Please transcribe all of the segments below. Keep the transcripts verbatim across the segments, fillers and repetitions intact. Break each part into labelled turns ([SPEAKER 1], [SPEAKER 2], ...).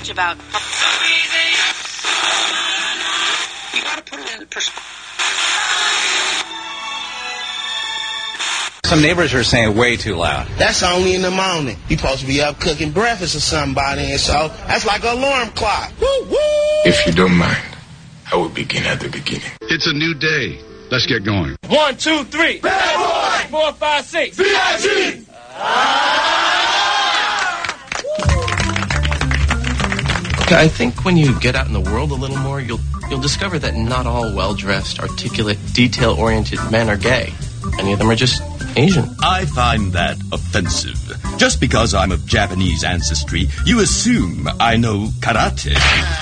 [SPEAKER 1] much about. You gotta put it in perspective.
[SPEAKER 2] Some neighbors are saying way too loud.
[SPEAKER 3] That's only in the morning. You're supposed to be up cooking breakfast or somebody, and so that's like an alarm clock. Woo, woo.
[SPEAKER 4] If you don't mind, I will begin at the beginning.
[SPEAKER 5] It's a new day. Let's get going.
[SPEAKER 6] One, two, three.
[SPEAKER 7] Bad boy.
[SPEAKER 6] Four, five, six.
[SPEAKER 7] V I G.
[SPEAKER 8] I think when you get out in the world a little more, you'll you'll discover that not all well-dressed, articulate, detail-oriented men are gay. Many of them are just Asian.
[SPEAKER 9] I find that offensive. Just because I'm of Japanese ancestry, you assume I know karate.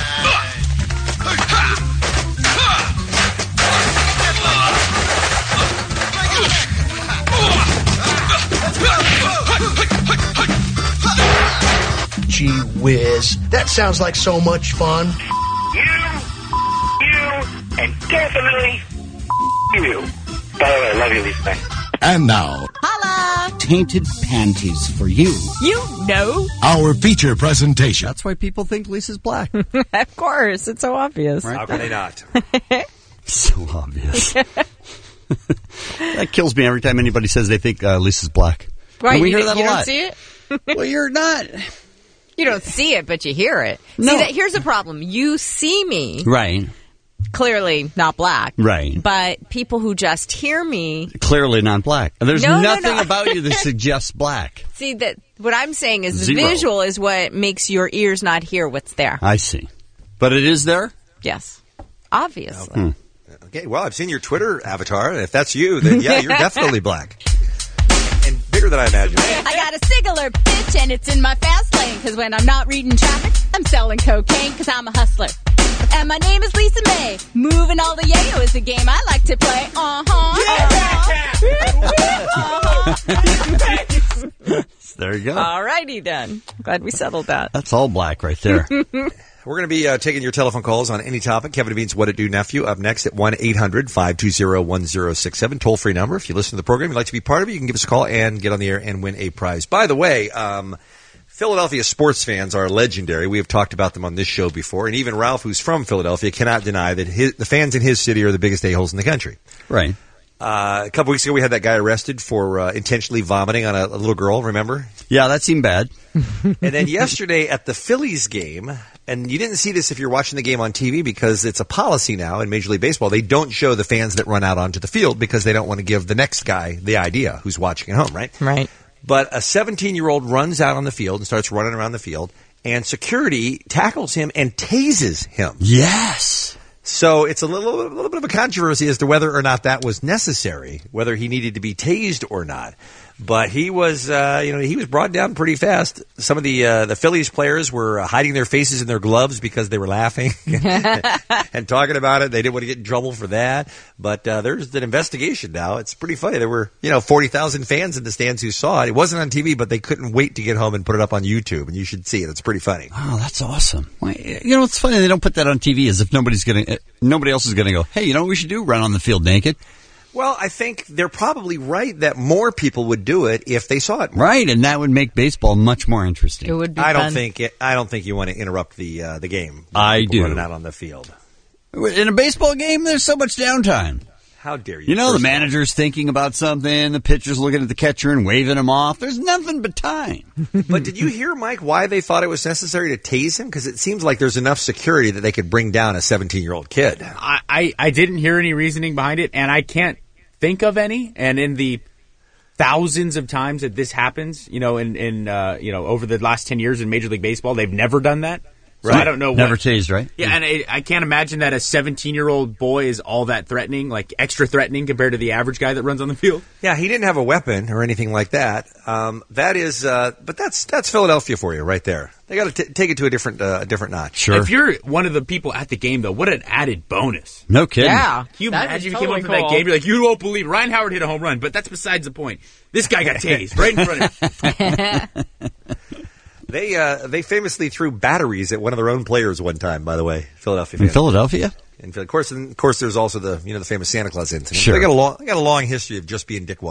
[SPEAKER 10] Gee whiz. That sounds like so much fun.
[SPEAKER 11] You, you, and definitely you. By the way, I love you, Lisa.
[SPEAKER 5] And now,
[SPEAKER 12] holla!
[SPEAKER 13] Tainted panties for you.
[SPEAKER 12] You know.
[SPEAKER 5] Our feature presentation.
[SPEAKER 14] That's why people think Lisa's black.
[SPEAKER 12] Of course. It's so obvious.
[SPEAKER 15] Right? How can they not?
[SPEAKER 14] So obvious. That kills me every time anybody says they think uh, Lisa's black.
[SPEAKER 12] Right,
[SPEAKER 14] and we
[SPEAKER 12] you,
[SPEAKER 14] hear that
[SPEAKER 12] you
[SPEAKER 14] a
[SPEAKER 12] don't
[SPEAKER 14] lot.
[SPEAKER 12] see it?
[SPEAKER 14] Well, you're not.
[SPEAKER 12] You don't see it, but you hear it.
[SPEAKER 14] No.
[SPEAKER 12] See, that, here's the problem. You see me.
[SPEAKER 14] Right.
[SPEAKER 12] Clearly not black.
[SPEAKER 14] Right.
[SPEAKER 12] But people who just hear me.
[SPEAKER 14] Clearly not black. There's
[SPEAKER 12] no,
[SPEAKER 14] nothing
[SPEAKER 12] no, no.
[SPEAKER 14] about you that suggests black.
[SPEAKER 12] See, that what I'm saying is
[SPEAKER 14] Zero.
[SPEAKER 12] the visual is what makes your ears not hear what's there.
[SPEAKER 14] I see. But it is there?
[SPEAKER 12] Yes. Obviously.
[SPEAKER 14] Hmm.
[SPEAKER 15] Okay, well, I've seen your Twitter avatar. If that's you, then yeah, you're definitely black. And bigger than I imagined.
[SPEAKER 16] I got a singular bitch and it's in my fast lane. Cause when I'm not reading traffic, I'm selling cocaine cause I'm a hustler. And my name is Lisa May. Moving all the yayo is the game I like to play. Uh-huh.
[SPEAKER 12] uh-huh.
[SPEAKER 14] There you go.
[SPEAKER 12] All righty then. Glad we settled that.
[SPEAKER 14] That's all black right there.
[SPEAKER 15] We're going to be uh, taking your telephone calls on any topic. Kevin Deveen's What It Do Nephew up next at one eight hundred five two zero one zero six seven. Toll-free number. If you listen to the program, you'd like to be part of it, you can give us a call and get on the air and win a prize. By the way, um, Philadelphia sports fans are legendary. We have talked about them on this show before. And even Ralph, who's from Philadelphia, cannot deny that his, the fans in his city are the biggest a-holes in the country.
[SPEAKER 14] Right.
[SPEAKER 15] Uh, a couple weeks ago, we had that guy arrested for uh, intentionally vomiting on a, a little girl, remember?
[SPEAKER 14] Yeah, that seemed bad.
[SPEAKER 15] And then yesterday at the Phillies game, and you didn't see this if you're watching the game on T V because it's a policy now in Major League Baseball. They don't show the fans that run out onto the field because they don't want to give the next guy the idea who's watching at home, right?
[SPEAKER 12] Right.
[SPEAKER 15] But a seventeen-year-old runs out on the field and starts running around the field, and security tackles him and tases him.
[SPEAKER 14] Yes.
[SPEAKER 15] So it's a little, a little bit of a controversy as to whether or not that was necessary, whether he needed to be tased or not. But he was, uh, you know, he was brought down pretty fast. Some of the uh, the Phillies players were uh, hiding their faces in their gloves because they were laughing and talking about it. They didn't want to get in trouble for that. But uh, there's an investigation now. It's pretty funny. There were, you know, forty thousand fans in the stands who saw it. It wasn't on T V, but they couldn't wait to get home and put it up on YouTube. And you should see it. It's pretty funny.
[SPEAKER 14] Oh, that's awesome. You know, it's funny they don't put that on T V as if nobody's going to, nobody else is going to go, hey, you know what we should do? Run on the field naked.
[SPEAKER 15] Well, I think they're probably right that more people would do it if they saw it.
[SPEAKER 14] Right, and that would make baseball much more interesting.
[SPEAKER 12] It would be
[SPEAKER 15] I don't
[SPEAKER 12] fun.
[SPEAKER 15] think it, I don't think you want to interrupt the uh, the game.
[SPEAKER 14] I
[SPEAKER 15] People
[SPEAKER 14] do.
[SPEAKER 15] running out on the field.
[SPEAKER 14] In a baseball game, there's so much downtime.
[SPEAKER 15] How dare you?
[SPEAKER 14] You know, the
[SPEAKER 15] First
[SPEAKER 14] manager's thinking about something, the pitcher's looking at the catcher and waving him off. There's nothing but time.
[SPEAKER 15] But did you hear, Mike, why they thought it was necessary to tase him? Because it seems like there's enough security that they could bring down a seventeen-year-old kid.
[SPEAKER 6] I, I, I didn't hear any reasoning behind it, and I can't think of any. And in the thousands of times that this happens, you know, in, in uh, you know, over the last ten years in Major League Baseball, they've never done that. So
[SPEAKER 14] Right.
[SPEAKER 6] I don't know.
[SPEAKER 14] Never
[SPEAKER 6] what,
[SPEAKER 14] tased, right?
[SPEAKER 6] Yeah, and I, I can't imagine that a seventeen-year-old boy is all that threatening, like extra threatening compared to the average guy that runs on the field.
[SPEAKER 15] Yeah, he didn't have a weapon or anything like that. Um, that is, uh, but that's that's Philadelphia for you right there. They got to take it to a different uh, a different notch.
[SPEAKER 14] Sure.
[SPEAKER 6] If you're one of the people at the game, though, what an added bonus.
[SPEAKER 14] No kidding.
[SPEAKER 12] Yeah.
[SPEAKER 6] Can you
[SPEAKER 12] That
[SPEAKER 6] imagine
[SPEAKER 12] is
[SPEAKER 6] if you came
[SPEAKER 12] totally
[SPEAKER 6] up from that
[SPEAKER 12] cool.
[SPEAKER 6] game, you're like, you won't believe Ryan Howard hit a home run, but that's besides the point. This guy got tased right in front of him.
[SPEAKER 15] They uh, they famously threw batteries at one of their own players one time. By the way, Philadelphia.
[SPEAKER 14] In
[SPEAKER 15] fans.
[SPEAKER 14] Philadelphia?
[SPEAKER 15] And of course, and of course, there's also the you know the famous Santa Claus incident.
[SPEAKER 14] Sure.
[SPEAKER 15] They got a long they got a long history of just being dickwads.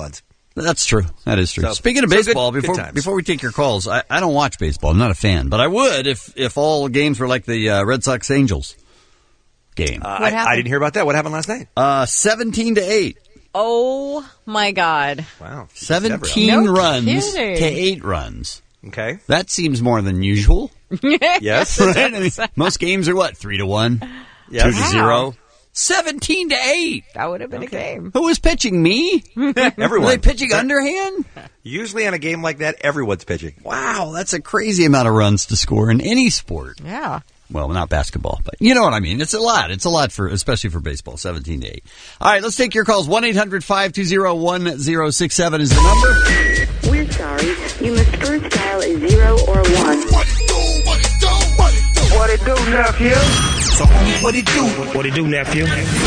[SPEAKER 14] That's true. That is true.
[SPEAKER 15] So-
[SPEAKER 14] Speaking of
[SPEAKER 15] so good-
[SPEAKER 14] baseball,
[SPEAKER 15] good
[SPEAKER 14] before
[SPEAKER 15] times.
[SPEAKER 14] before we take your calls, I, I don't watch baseball. I'm not a fan, but I would if if all games were like the uh, Red Sox Angels game.
[SPEAKER 15] Uh, I, I didn't hear about that. What happened last night?
[SPEAKER 14] Uh, seventeen to eight.
[SPEAKER 12] Oh my God!
[SPEAKER 15] Wow,
[SPEAKER 14] Seventeen
[SPEAKER 12] No
[SPEAKER 14] runs
[SPEAKER 12] kidding.
[SPEAKER 14] to eight runs.
[SPEAKER 15] Okay,
[SPEAKER 14] that seems more than usual.
[SPEAKER 15] Yes.
[SPEAKER 14] Right? I mean, most games are what, three to one,
[SPEAKER 15] Yes.
[SPEAKER 14] two to
[SPEAKER 12] Wow.
[SPEAKER 14] zero. Seventeen to eight.
[SPEAKER 12] That would have been a game.
[SPEAKER 14] Who was pitching? Me?
[SPEAKER 15] Everyone.
[SPEAKER 14] Were they pitching underhand?
[SPEAKER 15] Usually on a game like that, everyone's pitching.
[SPEAKER 14] Wow, that's a crazy amount of runs to score in any sport.
[SPEAKER 12] Yeah.
[SPEAKER 14] Well, not basketball, but you know what I mean. It's a lot. It's a lot for, especially for baseball, seventeen to eight. All right, let's take your calls. one eight hundred five two zero one zero six seven is the number.
[SPEAKER 7] We're sorry. You must first dial a zero or one.
[SPEAKER 11] What it do, what it do, what it do? What it do, nephew?
[SPEAKER 3] So, what it do? What it do, nephew?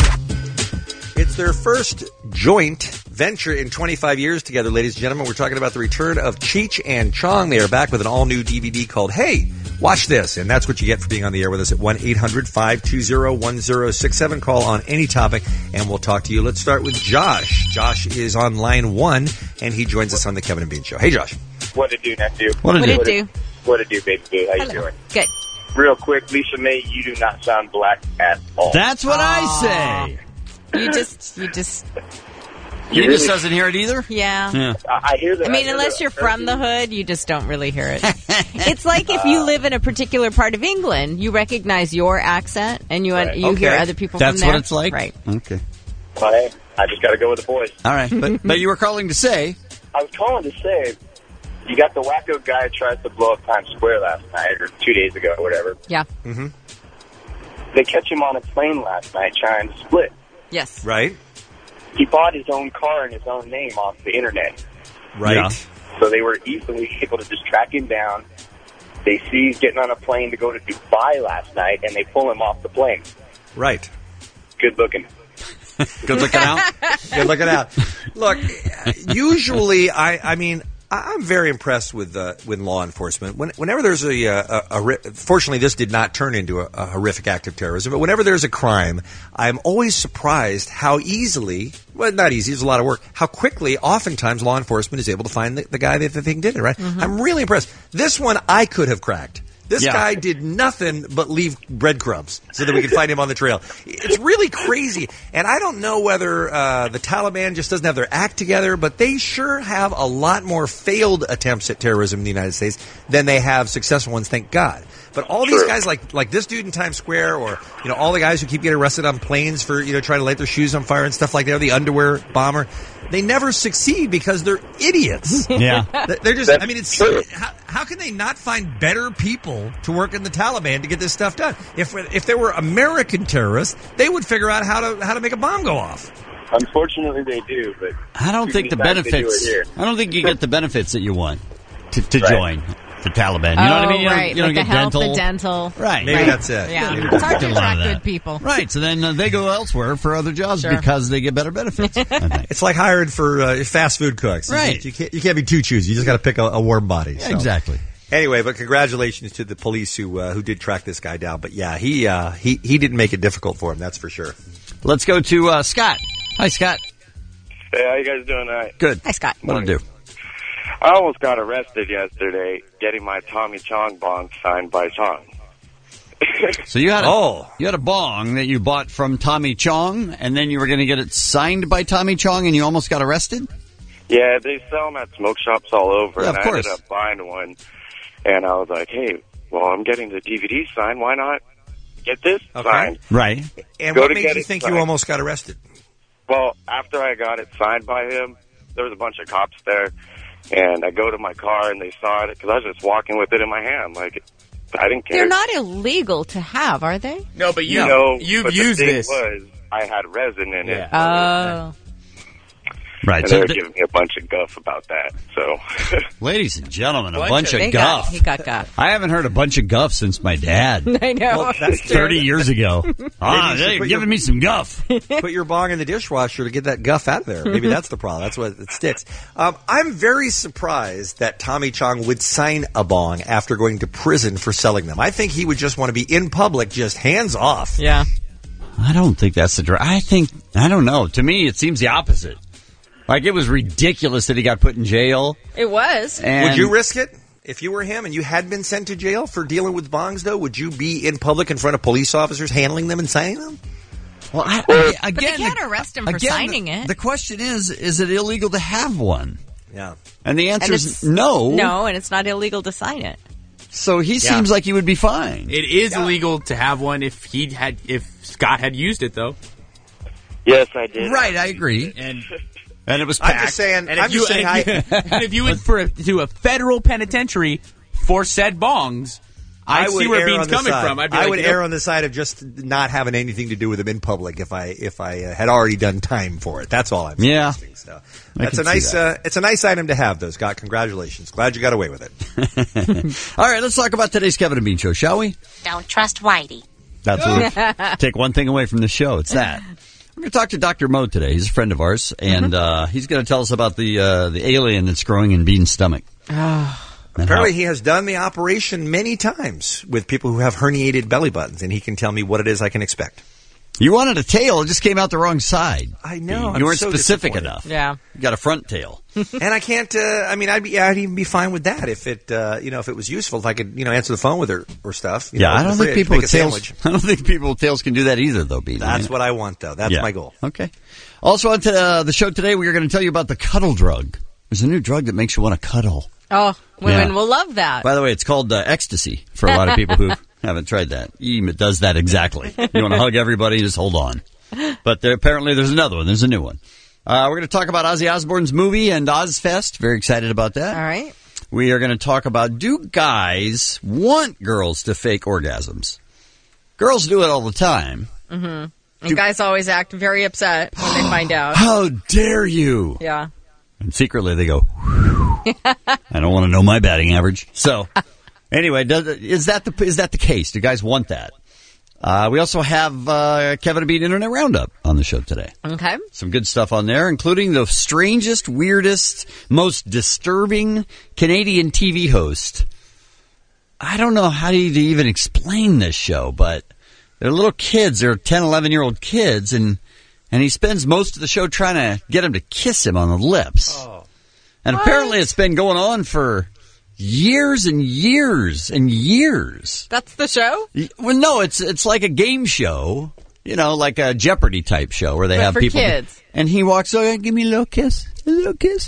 [SPEAKER 15] It's their first joint venture in twenty-five years together, ladies and gentlemen. We're talking about the return of Cheech and Chong. They are back with an all-new D V D called Hey, Watch This. And that's what you get for being on the air with us at one eight hundred five two zero one zero six seven. Call on any topic, and we'll talk to you. Let's start with Josh. Josh is on line one, and he joins us on the Kevin and Bean Show. Hey, Josh.
[SPEAKER 17] What it do, nephew?
[SPEAKER 14] What it
[SPEAKER 12] What
[SPEAKER 14] do?
[SPEAKER 12] it do?
[SPEAKER 17] What it do, baby boo? How you
[SPEAKER 12] Hello.
[SPEAKER 17] doing?
[SPEAKER 12] Good.
[SPEAKER 17] Real quick, Lisa May, you do not sound black at all.
[SPEAKER 14] That's what I say.
[SPEAKER 12] You just, you just,
[SPEAKER 14] He
[SPEAKER 17] You
[SPEAKER 14] just
[SPEAKER 17] really-
[SPEAKER 14] doesn't hear it either?
[SPEAKER 12] yeah.
[SPEAKER 14] Yeah.
[SPEAKER 17] I I hear that.
[SPEAKER 12] I mean,
[SPEAKER 17] hear
[SPEAKER 12] unless
[SPEAKER 17] that
[SPEAKER 12] you're from the
[SPEAKER 17] American-
[SPEAKER 12] hood, you just don't really hear it. It's like if you live in a particular part of England, you recognize your accent and you
[SPEAKER 17] Right.
[SPEAKER 12] you hear
[SPEAKER 15] Okay.
[SPEAKER 12] other people
[SPEAKER 14] That's
[SPEAKER 12] from there.
[SPEAKER 14] what it's like?
[SPEAKER 12] Right.
[SPEAKER 14] Okay.
[SPEAKER 17] Well, hey, I just got to go with the boys.
[SPEAKER 14] All right. But, but you were calling to say,
[SPEAKER 17] I was calling to say, you got the wacko guy who tries to blow up Times Square last night, or two days ago, or whatever.
[SPEAKER 12] Yeah.
[SPEAKER 15] Mm-hmm.
[SPEAKER 17] They catch him on a plane last night trying to split.
[SPEAKER 12] Yes.
[SPEAKER 15] Right?
[SPEAKER 17] He bought his own car in his own name off the internet.
[SPEAKER 15] Right.
[SPEAKER 14] Yeah.
[SPEAKER 17] So they were easily able to just track him down. They see he's getting on a plane to go to Dubai last night, and they pull him off the plane.
[SPEAKER 15] Right.
[SPEAKER 17] Good booking.
[SPEAKER 14] good looking out.
[SPEAKER 15] Good looking out. Look, usually, I, I mean, I- I'm very impressed with uh, with law enforcement. When, whenever there's a, a, a, a, fortunately, this did not turn into a, a horrific act of terrorism, but whenever there's a crime, I'm always surprised how easily, well, not easy, it's a lot of work, how quickly, oftentimes, law enforcement is able to find the, the guy that the thing did it, right?
[SPEAKER 12] Mm-hmm.
[SPEAKER 15] I'm really impressed. This one, I could have cracked. This
[SPEAKER 14] Yeah.
[SPEAKER 15] guy did nothing but leave breadcrumbs so that we could find him on the trail. It's really crazy. And I don't know whether uh, the Taliban just doesn't have their act together, but they sure have a lot more failed attempts at terrorism in the United States than they have successful ones, thank God. But all these
[SPEAKER 17] True.
[SPEAKER 15] guys, like like this dude in Times Square, or you know, all the guys who keep getting arrested on planes for you know trying to light their shoes on fire and stuff like that, the underwear bomber, they never succeed because they're idiots.
[SPEAKER 14] Yeah.
[SPEAKER 15] They're just,
[SPEAKER 17] That's
[SPEAKER 15] I mean, it's
[SPEAKER 17] true.
[SPEAKER 15] how, how can they not find better people to work in the Taliban to get this stuff done? If if there were American terrorists, they would figure out how to how to make a bomb go off.
[SPEAKER 17] Unfortunately, they do, but
[SPEAKER 14] I don't
[SPEAKER 17] too
[SPEAKER 14] think the
[SPEAKER 17] many times they do it
[SPEAKER 14] benefits,
[SPEAKER 17] here.
[SPEAKER 14] I don't think you get the benefits that you want to, to
[SPEAKER 17] Right.
[SPEAKER 14] join the Taliban. You know what I mean? You
[SPEAKER 12] Oh,
[SPEAKER 14] don't,
[SPEAKER 12] right.
[SPEAKER 14] you don't
[SPEAKER 12] like
[SPEAKER 14] get
[SPEAKER 12] the health,
[SPEAKER 14] dental.
[SPEAKER 12] the dental.
[SPEAKER 14] Right.
[SPEAKER 15] Maybe
[SPEAKER 12] Right.
[SPEAKER 15] that's it.
[SPEAKER 12] Yeah.
[SPEAKER 15] Maybe
[SPEAKER 12] It's hard to
[SPEAKER 14] A lot of
[SPEAKER 12] attract
[SPEAKER 14] that.
[SPEAKER 12] good people.
[SPEAKER 14] Right. So then uh, they go elsewhere for other jobs
[SPEAKER 12] Sure.
[SPEAKER 14] because they get better benefits. I think.
[SPEAKER 15] It's like hired for uh, fast food cooks. You-
[SPEAKER 14] Right.
[SPEAKER 15] You, can't you can't be too choosy. You just got to pick a, a warm body.
[SPEAKER 14] Yeah,
[SPEAKER 15] so.
[SPEAKER 14] exactly.
[SPEAKER 15] Anyway, but congratulations to the police who uh, who did track this guy down. But yeah, he uh, he he didn't make it difficult for him. That's for sure.
[SPEAKER 14] Let's go to uh, Scott. Hi, Scott.
[SPEAKER 18] Hey, how you guys doing tonight?
[SPEAKER 14] Good.
[SPEAKER 12] Hi, Scott.
[SPEAKER 14] What to do?
[SPEAKER 18] I almost got arrested yesterday getting my Tommy Chong bong signed by Chong.
[SPEAKER 14] So you had a,
[SPEAKER 15] Oh.
[SPEAKER 14] you had a bong that you bought from Tommy Chong, and then you were going to get it signed by Tommy Chong, and you almost got arrested?
[SPEAKER 18] Yeah, they sell them at smoke shops all over,
[SPEAKER 14] Yeah,
[SPEAKER 18] and
[SPEAKER 14] of
[SPEAKER 18] I
[SPEAKER 14] course.
[SPEAKER 18] ended up buying one. And I was like, hey, well, I'm getting the D V D signed. Why not get this
[SPEAKER 15] Okay.
[SPEAKER 18] signed?
[SPEAKER 14] Right.
[SPEAKER 15] And
[SPEAKER 18] Go
[SPEAKER 15] what
[SPEAKER 18] to
[SPEAKER 15] made
[SPEAKER 18] get
[SPEAKER 15] you
[SPEAKER 18] it
[SPEAKER 15] think you
[SPEAKER 18] signed.
[SPEAKER 15] almost got arrested?
[SPEAKER 18] Well, after I got it signed by him, there was a bunch of cops there. And I go to my car, and they saw it because I was just walking with it in my hand. Like, I didn't care.
[SPEAKER 12] They're not illegal to have, are they?
[SPEAKER 6] No, but you,
[SPEAKER 18] You know,
[SPEAKER 6] you've
[SPEAKER 18] but
[SPEAKER 6] used
[SPEAKER 18] the thing
[SPEAKER 6] this.
[SPEAKER 18] was, I had resin in it.
[SPEAKER 12] Oh.
[SPEAKER 14] Right.
[SPEAKER 18] And
[SPEAKER 14] So
[SPEAKER 18] they were
[SPEAKER 14] th-
[SPEAKER 18] giving me a bunch of guff about that. So,
[SPEAKER 14] ladies and gentlemen, a
[SPEAKER 6] Bunch
[SPEAKER 14] bunch
[SPEAKER 6] of-
[SPEAKER 14] of
[SPEAKER 12] They got,
[SPEAKER 14] guff.
[SPEAKER 12] he got guff.
[SPEAKER 14] I haven't heard a bunch of guff since my dad.
[SPEAKER 12] I know.
[SPEAKER 15] Well, that's
[SPEAKER 14] thirty years ago. Ah,
[SPEAKER 15] you should
[SPEAKER 14] they're
[SPEAKER 15] put
[SPEAKER 14] giving
[SPEAKER 15] your-
[SPEAKER 14] me some guff.
[SPEAKER 15] Put your bong in the dishwasher to get that guff out of there. Maybe that's the problem. That's what it sticks. Um, I'm very surprised that Tommy Chong would sign a bong after going to prison for selling them. I think he would just want to be in public, just hands off.
[SPEAKER 12] Yeah.
[SPEAKER 14] I don't think that's the. Dr- I think I don't know. To me, it seems the opposite. Like, it was ridiculous that he got put in jail.
[SPEAKER 12] It was.
[SPEAKER 14] And
[SPEAKER 15] would you risk it? If you were him and you had been sent to jail for dealing with bongs, though, would you be in public in front of police officers handling them and signing them?
[SPEAKER 14] Well, I, I, again,
[SPEAKER 12] but they can't arrest him for
[SPEAKER 14] again,
[SPEAKER 12] signing
[SPEAKER 14] the,
[SPEAKER 12] it.
[SPEAKER 14] The question is, is it illegal to have one?
[SPEAKER 15] Yeah.
[SPEAKER 14] And the answer
[SPEAKER 12] And
[SPEAKER 14] is
[SPEAKER 12] it's-
[SPEAKER 14] no.
[SPEAKER 12] No, and it's not illegal to sign it.
[SPEAKER 14] So he
[SPEAKER 6] Yeah.
[SPEAKER 14] seems like he would be fine.
[SPEAKER 6] It is illegal to have one if he had if Scott had used it though.
[SPEAKER 18] Yes, I did.
[SPEAKER 14] Right, I agree.
[SPEAKER 6] And
[SPEAKER 14] and it was
[SPEAKER 15] I'm
[SPEAKER 14] packed.
[SPEAKER 15] just saying.
[SPEAKER 6] and
[SPEAKER 15] I'm
[SPEAKER 6] if you
[SPEAKER 15] just saying.
[SPEAKER 6] and if you,
[SPEAKER 15] I,
[SPEAKER 6] and if you went for a, to a federal penitentiary for said bongs, I see
[SPEAKER 15] would
[SPEAKER 6] where
[SPEAKER 15] err
[SPEAKER 6] Bean's
[SPEAKER 15] on the
[SPEAKER 6] coming
[SPEAKER 15] side.
[SPEAKER 6] from. I'd be
[SPEAKER 15] I
[SPEAKER 6] like,
[SPEAKER 15] would
[SPEAKER 6] you know,
[SPEAKER 15] err on the side of just not having anything to do with them in public if I if I uh, had already done time for it. That's all I'm
[SPEAKER 14] Yeah.
[SPEAKER 15] suggesting. So
[SPEAKER 14] I
[SPEAKER 15] that's
[SPEAKER 14] can
[SPEAKER 15] a
[SPEAKER 14] see
[SPEAKER 15] nice
[SPEAKER 14] that.
[SPEAKER 15] uh, it's a nice item to have, though, Scott. Congratulations. Glad you got away with it.
[SPEAKER 14] All right, let's talk about today's Kevin and Bean show, shall we?
[SPEAKER 16] Don't trust Whitey.
[SPEAKER 14] That's what we take one thing away from the show. It's that. We're going to talk to Doctor Mo today. He's a friend of ours, and uh, he's going to tell us about the uh, the alien that's growing in Bean's stomach. And
[SPEAKER 15] Apparently,
[SPEAKER 14] how-
[SPEAKER 15] he has done the operation many times with people who have herniated belly buttons, and he can tell me what it is I can expect.
[SPEAKER 14] You wanted a tail, it just came out the wrong side.
[SPEAKER 15] I know.
[SPEAKER 14] Bean.
[SPEAKER 15] I'm
[SPEAKER 14] You weren't
[SPEAKER 15] so
[SPEAKER 14] specific
[SPEAKER 15] disappointed.
[SPEAKER 14] enough.
[SPEAKER 12] Yeah.
[SPEAKER 14] You got a front tail.
[SPEAKER 15] And I can't. Uh, I mean, I'd be. I'd even be fine with that if it. Uh, you know, if it was useful, if I could. You know, answer the phone with her or stuff. You
[SPEAKER 14] Yeah,
[SPEAKER 15] know,
[SPEAKER 14] I
[SPEAKER 15] open
[SPEAKER 14] don't
[SPEAKER 15] the
[SPEAKER 14] think
[SPEAKER 15] fridge,
[SPEAKER 14] people
[SPEAKER 15] make
[SPEAKER 14] with
[SPEAKER 15] a
[SPEAKER 14] tails.
[SPEAKER 15] sandwich.
[SPEAKER 14] I don't think people with tails can do that either, though, Bean.
[SPEAKER 15] That's
[SPEAKER 14] I mean,
[SPEAKER 15] what I want, though. That's
[SPEAKER 14] yeah.
[SPEAKER 15] my goal.
[SPEAKER 14] Okay. Also, on to uh, the show today, we are going to tell you about the cuddle drug. There's a new drug that makes you want to cuddle.
[SPEAKER 12] Oh, women
[SPEAKER 14] Yeah.
[SPEAKER 12] will love that.
[SPEAKER 14] By the way, it's called uh, ecstasy for a lot of people who haven't tried that. E, it does that exactly. You want to hug everybody, just hold on. But there, apparently there's another one. There's a new one. Uh, we're going to talk about Ozzy Osbourne's movie and Ozfest. Very excited about that.
[SPEAKER 12] All right.
[SPEAKER 14] We are going to talk about, do guys want girls to fake orgasms? Girls do it all the time.
[SPEAKER 12] Mm-hmm. And guys always act very upset when they find out.
[SPEAKER 14] How dare you?
[SPEAKER 12] Yeah.
[SPEAKER 14] And secretly they go, I don't want to know my batting average. So, anyway, does, is that the is that the case? Do guys want that? Uh, we also have uh, Kevin and Bean Internet Roundup on the show today.
[SPEAKER 12] Okay.
[SPEAKER 14] Some good stuff on there, including the strangest, weirdest, most disturbing Canadian T V host. I don't know how to even explain this show, but they're little kids. They're ten, eleven-year-old kids, and and he spends most of the show trying to get them to kiss him on the lips.
[SPEAKER 15] Oh.
[SPEAKER 14] And apparently it's been going on for years and years and years.
[SPEAKER 12] That's the show?
[SPEAKER 14] Well, no, it's it's like a game show, you know, like a Jeopardy type show where they
[SPEAKER 12] But
[SPEAKER 14] have
[SPEAKER 12] for
[SPEAKER 14] people.
[SPEAKER 12] kids.
[SPEAKER 14] And he walks over, give me a little kiss, a little kiss.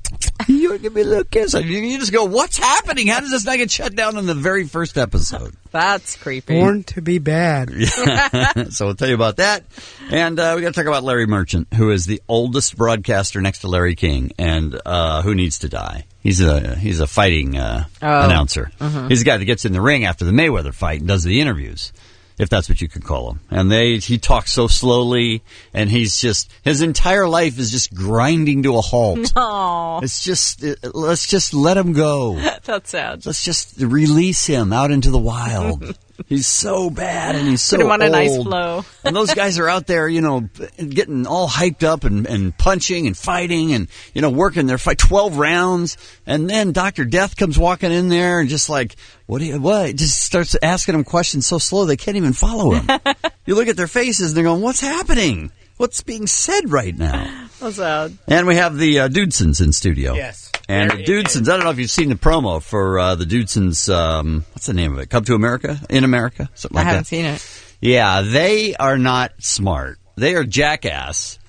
[SPEAKER 14] You give me a little kiss. And you just go, what's happening? How does this not get shut down in the very first episode?
[SPEAKER 12] That's creepy.
[SPEAKER 10] Born to be bad.
[SPEAKER 14] Yeah. So we'll tell you about that. And uh, we got to talk about Larry Merchant, who is the oldest broadcaster next to Larry King, and uh, who needs to die. He's a he's a fighting uh,
[SPEAKER 12] Oh.
[SPEAKER 14] announcer.
[SPEAKER 12] Mhm.
[SPEAKER 14] He's the guy that gets in the ring after the Mayweather fight and does the interviews, if that's what you could call him. And they he talks so slowly, and he's just his entire life is just grinding to a halt.
[SPEAKER 12] No.
[SPEAKER 14] It's just it, let's just let him go.
[SPEAKER 12] That's sad.
[SPEAKER 14] Let's just release him out into the wild. He's so bad, and he's so
[SPEAKER 12] Put him on a nice
[SPEAKER 14] old.
[SPEAKER 12] flow.
[SPEAKER 14] And those guys are out there, you know, getting all hyped up and, and punching and fighting and, you know, working their fight twelve rounds. And then Doctor Death comes walking in there and just like, what do you, what? Just starts asking them questions so slow they can't even follow him. You look at their faces and they're going, what's happening? What's being said right now?
[SPEAKER 12] That's sad.
[SPEAKER 14] And we have the uh, Dudesons in studio.
[SPEAKER 6] Yes.
[SPEAKER 14] And
[SPEAKER 6] There
[SPEAKER 14] the
[SPEAKER 6] it
[SPEAKER 14] Dudesons, I don't know if you've seen the promo for uh, the Dudesons, um, what's the name of it? Come to America? In America? Something
[SPEAKER 12] I
[SPEAKER 14] like
[SPEAKER 12] haven't
[SPEAKER 14] that.
[SPEAKER 12] seen it.
[SPEAKER 14] Yeah, they are not smart. They are jackass.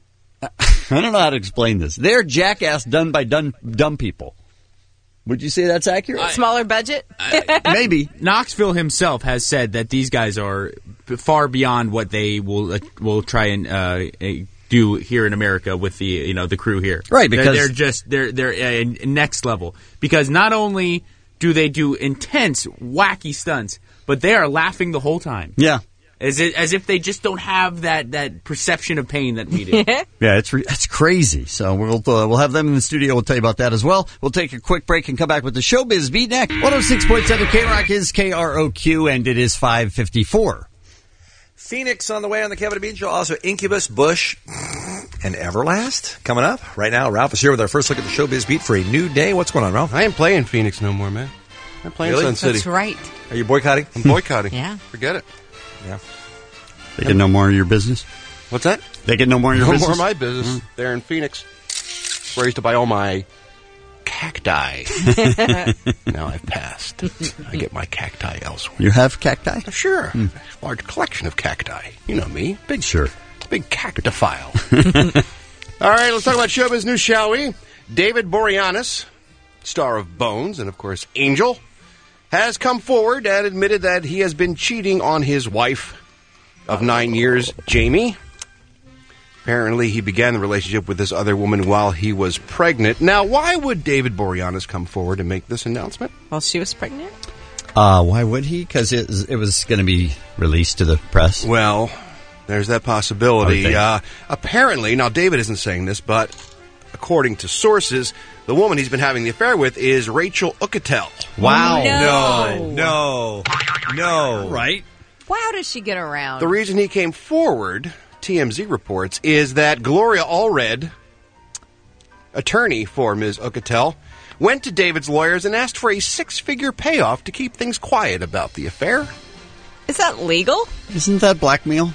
[SPEAKER 14] I don't know how to explain this. They're jackass done by dumb, dumb people. Would you say that's accurate?
[SPEAKER 12] Smaller budget?
[SPEAKER 14] Maybe.
[SPEAKER 6] Knoxville himself has said that these guys are far beyond what they will uh, will try and uh, uh, do here in America with the you know the crew here.
[SPEAKER 14] Right,
[SPEAKER 6] They're-
[SPEAKER 14] because-
[SPEAKER 6] they're, just they're they're uh, next level because not only do they do intense wacky stunts, but they are laughing the whole time.
[SPEAKER 14] Yeah.
[SPEAKER 6] As it, as if they just don't have that, that perception of pain that we do.
[SPEAKER 14] Yeah, it's re- it's crazy. So we'll uh, we'll have them in the studio. We'll tell you about that as well. We'll take a quick break and come back with the Showbiz Beat next. one oh six point seven K Rock is K R O Q, and it is five fifty-four.
[SPEAKER 15] Phoenix on the way on the Kevin and Bean Show. Also, Incubus, Bush, and Everlast coming up. Right now, Ralph is here with our first look at the Showbiz Beat for a new day. What's going on, Ralph?
[SPEAKER 19] I ain't playing Phoenix no more, man. I'm playing
[SPEAKER 15] Really?
[SPEAKER 19] Sun City.
[SPEAKER 12] That's right.
[SPEAKER 15] Are you boycotting?
[SPEAKER 19] I'm boycotting.
[SPEAKER 12] Yeah.
[SPEAKER 19] Forget it.
[SPEAKER 15] Yeah.
[SPEAKER 14] They get no more of your business?
[SPEAKER 19] What's that?
[SPEAKER 14] They get no more of your
[SPEAKER 19] No
[SPEAKER 14] business?
[SPEAKER 19] more of my business. They're in Phoenix.
[SPEAKER 20] where I used to buy all my cacti. Now I've passed. I get my cacti elsewhere.
[SPEAKER 14] You have cacti?
[SPEAKER 20] Sure. Hmm. Large collection of cacti. You know me.
[SPEAKER 14] Big sure.
[SPEAKER 20] Big cactophile. All right, let's talk about showbiz news, shall we? David Boreanaz, star of Bones and, of course, Angel, has come forward and admitted that he has been cheating on his wife of nine years, Jamie. Apparently, he began the relationship with this other woman while he was pregnant. Now, why would David Boreanaz come forward and make this announcement?
[SPEAKER 12] While she was pregnant?
[SPEAKER 14] Uh, why would he? Because it, it was going to be released to the press.
[SPEAKER 20] Well, there's that possibility. Uh, apparently, now David isn't saying this, but according to sources, the woman he's been having the affair with is Rachel Uchitel.
[SPEAKER 14] Wow.
[SPEAKER 12] No.
[SPEAKER 15] No. No. No.
[SPEAKER 14] Right?
[SPEAKER 12] Wow, does she get around?
[SPEAKER 20] The reason he came forward, T M Z reports, is that Gloria Allred, attorney for Miz Uchitel, went to David's lawyers and asked for a six-figure payoff to keep things quiet about the affair.
[SPEAKER 12] Is that legal?
[SPEAKER 14] Isn't that blackmail?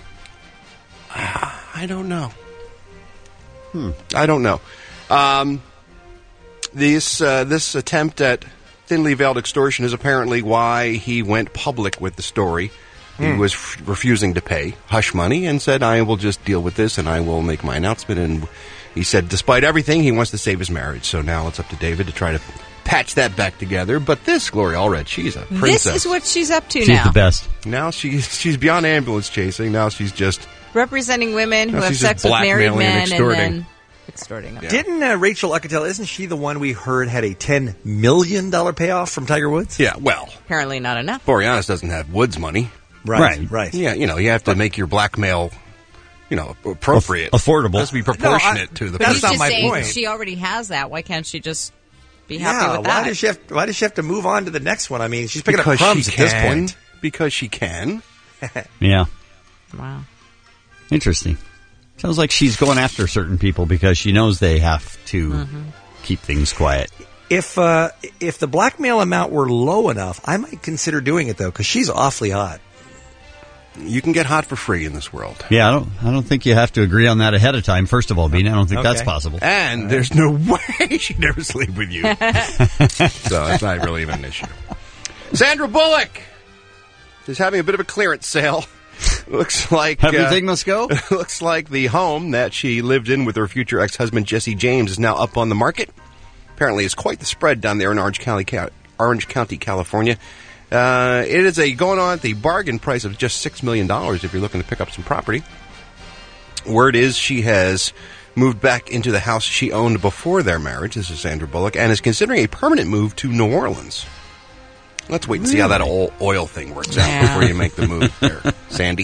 [SPEAKER 20] I don't know.
[SPEAKER 14] Hmm.
[SPEAKER 20] I don't know. Um, this uh, this attempt at thinly veiled extortion is apparently why he went public with the story. He
[SPEAKER 15] Hmm.
[SPEAKER 20] was f- refusing to pay hush money and said, I will just deal with this and I will make my announcement. And he said, despite everything, he wants to save his marriage. So now it's up to David to try to patch that back together. But this, Gloria Allred, she's a princess.
[SPEAKER 12] This is what she's up to
[SPEAKER 14] She's
[SPEAKER 12] now.
[SPEAKER 14] the best.
[SPEAKER 20] Now she's, she's beyond ambulance chasing. Now she's just...
[SPEAKER 12] Representing women who
[SPEAKER 20] No,
[SPEAKER 12] have
[SPEAKER 20] she's just
[SPEAKER 12] sex with married
[SPEAKER 20] blackmailing and
[SPEAKER 12] men and,
[SPEAKER 20] extorting.
[SPEAKER 12] then extorting them.
[SPEAKER 15] Didn't uh, Rachel Uchitel, isn't she the one we heard had a ten million dollars payoff from Tiger Woods?
[SPEAKER 20] Yeah, well,
[SPEAKER 12] Apparently not enough.
[SPEAKER 20] Boreanaz doesn't have Woods money.
[SPEAKER 15] Right, right.
[SPEAKER 20] Yeah, you know, you have to make your blackmail, you know, appropriate.
[SPEAKER 14] Aff- affordable.
[SPEAKER 20] It has to be proportionate to the
[SPEAKER 12] But he's
[SPEAKER 20] person.
[SPEAKER 12] just
[SPEAKER 15] my
[SPEAKER 12] saying
[SPEAKER 15] point.
[SPEAKER 12] she already has that. Why can't she just be happy
[SPEAKER 15] Yeah,
[SPEAKER 12] with
[SPEAKER 15] why
[SPEAKER 12] that?
[SPEAKER 15] does she have? Why does she have to move on to the next one? I mean, she's picking
[SPEAKER 20] Because
[SPEAKER 15] up crumbs
[SPEAKER 20] she
[SPEAKER 15] at this
[SPEAKER 20] can.
[SPEAKER 15] point.
[SPEAKER 20] Because she can.
[SPEAKER 14] Yeah.
[SPEAKER 12] Wow.
[SPEAKER 14] Interesting. Sounds like she's going after certain people because she knows they have to
[SPEAKER 12] Mm-hmm.
[SPEAKER 14] keep things quiet.
[SPEAKER 15] If uh, if the blackmail amount were low enough, I might consider doing it though, because she's awfully hot.
[SPEAKER 20] You can get hot for free in this world.
[SPEAKER 14] Yeah, I don't. I don't think you have to agree on that ahead of time. First of all, Bean, I don't think
[SPEAKER 15] Okay.
[SPEAKER 14] that's possible.
[SPEAKER 20] And there's no way she'd never sleep with you. So it's not really even an issue. Sandra Bullock is having a bit of a clearance sale. Looks like
[SPEAKER 14] Everything
[SPEAKER 20] uh,
[SPEAKER 14] must go.
[SPEAKER 20] Looks like the home that she lived in with her future ex-husband Jesse James is now up on the market. Apparently, it's quite the spread down there in Orange County, Ca- Orange County, California. Uh, it is a going on at the bargain price of just six million dollars if you're looking to pick up some property. Word is she has moved back into the house she owned before their marriage. This is Sandra Bullock, and is considering a permanent move to New Orleans. Let's wait and see how that oil, oil thing works out
[SPEAKER 12] Yeah.
[SPEAKER 20] before you make the move there, Sandy.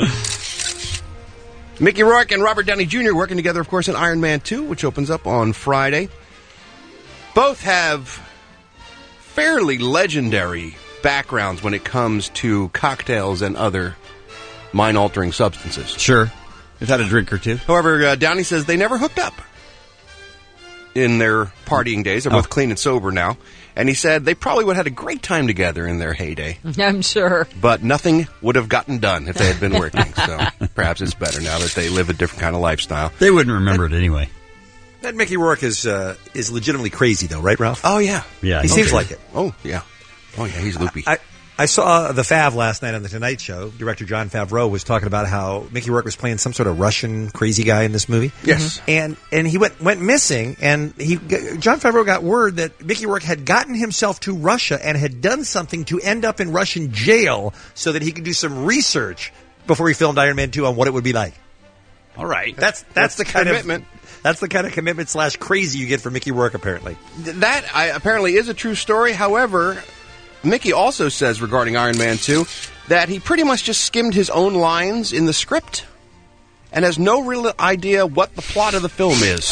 [SPEAKER 20] Mickey Rourke and Robert Downey Junior working together, of course, in Iron Man two, which opens up on Friday. Both have fairly legendary backgrounds when it comes to cocktails and other mind-altering substances.
[SPEAKER 14] Sure. They've had a drink or two.
[SPEAKER 20] However, uh, Downey says they never hooked up in their partying days. They're both
[SPEAKER 14] Oh.
[SPEAKER 20] clean and sober now. And he said they probably would have had a great time together in their heyday.
[SPEAKER 12] I'm sure.
[SPEAKER 20] But nothing would have gotten done if they had been working. So perhaps it's better now that they live a different kind of lifestyle.
[SPEAKER 14] They wouldn't remember it anyway.
[SPEAKER 15] That Mickey Rourke is uh, is legitimately crazy, though, right, Ralph?
[SPEAKER 20] Oh, yeah.
[SPEAKER 14] Yeah,
[SPEAKER 15] he
[SPEAKER 14] no
[SPEAKER 15] seems
[SPEAKER 14] kidding.
[SPEAKER 15] like it.
[SPEAKER 20] Oh, yeah. Oh, yeah, he's loopy.
[SPEAKER 15] I, I saw the Fav last night on the Tonight Show. Director Jon Favreau was talking about how Mickey Rourke was playing some sort of Russian crazy guy in this movie.
[SPEAKER 20] Yes.
[SPEAKER 15] and and he went went missing. And he Jon Favreau got word that Mickey Rourke had gotten himself to Russia and had done something to end up in Russian jail so that he could do some research before he filmed Iron Man two on what it would be like.
[SPEAKER 14] All right.
[SPEAKER 15] That's that's,
[SPEAKER 20] That's
[SPEAKER 15] the kind
[SPEAKER 20] commitment.
[SPEAKER 15] of that's the kind of commitment slash crazy you get from Mickey Rourke, apparently.
[SPEAKER 20] That I, apparently is a true story. However, Mickey also says regarding Iron Man two that he pretty much just skimmed his own lines in the script and has no real idea what the plot of the film is.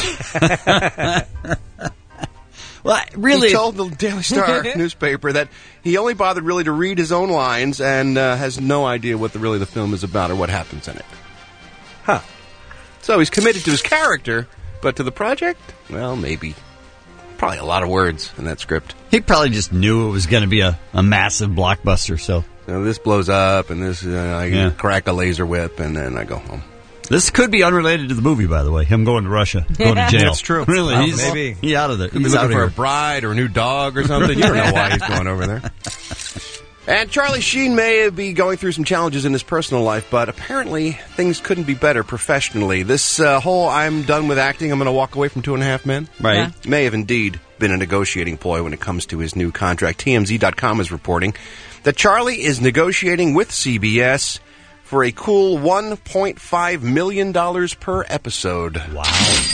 [SPEAKER 14] Well, really,
[SPEAKER 20] He told the Daily Star newspaper that he only bothered really to read his own lines and uh, has no idea what the, really the film is about or what happens in it.
[SPEAKER 15] Huh.
[SPEAKER 20] So he's committed to his character, but to the project, well, maybe. Probably a lot of words in that script.
[SPEAKER 14] he probably just knew it was going to be a, a massive blockbuster. So
[SPEAKER 20] You know, this blows up, and this uh, I
[SPEAKER 14] Yeah.
[SPEAKER 20] crack a laser whip, and then I go home.
[SPEAKER 14] This could be unrelated to the movie, by the way. Him going to Russia, going to jail.
[SPEAKER 20] That's true.
[SPEAKER 14] Really,
[SPEAKER 20] Oh,
[SPEAKER 14] he's,
[SPEAKER 20] maybe.
[SPEAKER 14] he's out of there.
[SPEAKER 20] Could be
[SPEAKER 14] He's
[SPEAKER 20] looking
[SPEAKER 14] out of
[SPEAKER 20] for
[SPEAKER 14] here.
[SPEAKER 20] a bride or a new dog or something. You don't know why he's going over there. And Charlie Sheen may be going through some challenges in his personal life, but apparently things couldn't be better professionally. This uh, whole I'm done with acting, I'm going to walk away from Two and a Half Men,
[SPEAKER 14] Right. Yeah.
[SPEAKER 20] may have indeed been a negotiating ploy when it comes to his new contract. T M Z dot com is reporting that Charlie is negotiating with C B S for a cool one point five million dollars per episode.
[SPEAKER 14] Wow.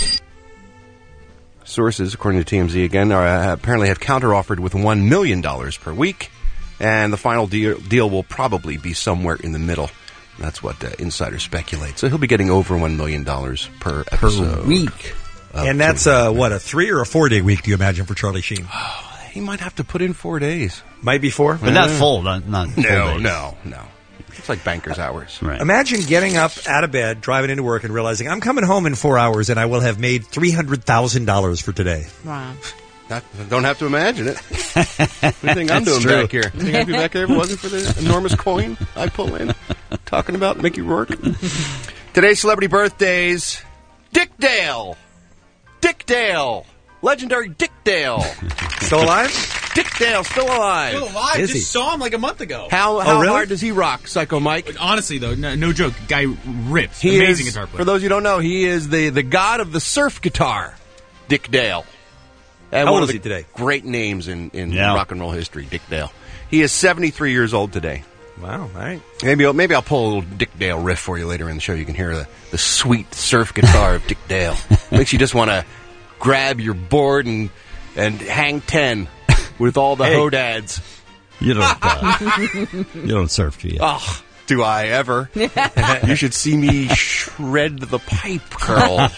[SPEAKER 20] Sources, according to T M Z again, are, uh, apparently have counteroffered with one million dollars per week, and the final deal, deal will probably be somewhere in the middle. That's what uh, insiders speculate. So he'll be getting over one million dollars per episode.
[SPEAKER 14] Per week.
[SPEAKER 15] And that's, uh, what, a three or a four-day week, do you imagine, for Charlie Sheen?
[SPEAKER 20] He might have to put in four days.
[SPEAKER 15] Might be four.
[SPEAKER 14] But not full. Not, not full
[SPEAKER 20] No,
[SPEAKER 14] days.
[SPEAKER 20] no, no. It's like banker's hours.
[SPEAKER 14] Right.
[SPEAKER 15] Imagine getting up out of bed, driving into work, and realizing, I'm coming home in four hours, and I will have made three hundred thousand dollars for today.
[SPEAKER 12] Wow.
[SPEAKER 20] Not, don't have to imagine it. What do you think I'm
[SPEAKER 14] That's
[SPEAKER 20] doing
[SPEAKER 14] true.
[SPEAKER 20] back here? You think I'd be back here if it wasn't for the enormous coin I pull in? Talking about Mickey Rourke. Today's celebrity birthdays. Dick Dale. Dick Dale. Legendary Dick Dale.
[SPEAKER 15] Still alive?
[SPEAKER 20] Dick Dale, still alive.
[SPEAKER 6] Still alive.
[SPEAKER 15] Is
[SPEAKER 6] Just
[SPEAKER 15] he?
[SPEAKER 6] saw him like a month ago.
[SPEAKER 20] How, how
[SPEAKER 15] really?
[SPEAKER 20] hard does he rock, Psycho Mike?
[SPEAKER 6] Honestly, though, no, no joke. Guy rips.
[SPEAKER 20] He
[SPEAKER 6] Amazing
[SPEAKER 20] is,
[SPEAKER 6] guitar player.
[SPEAKER 20] For those who don't know, he is the, the god of the surf guitar, Dick Dale. And
[SPEAKER 15] How
[SPEAKER 20] one
[SPEAKER 15] old
[SPEAKER 20] of
[SPEAKER 15] is
[SPEAKER 20] the
[SPEAKER 15] he today?
[SPEAKER 20] Great names in, in
[SPEAKER 14] Yeah.
[SPEAKER 20] rock and roll history, Dick Dale. He is seventy-three years old today.
[SPEAKER 15] Wow, all right.
[SPEAKER 20] Maybe I'll, maybe I'll pull a little Dick Dale riff for you later in the show. You can hear the, the sweet surf guitar of Dick Dale. Makes you just want to grab your board and and hang ten with all the
[SPEAKER 15] Hey.
[SPEAKER 20] hodads.
[SPEAKER 14] You don't. Uh, you don't surf, do you?
[SPEAKER 20] Oh, do I ever? You should see me shred the pipe, girl.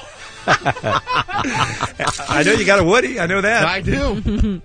[SPEAKER 15] I know you got a Woody. I know that.
[SPEAKER 20] I do.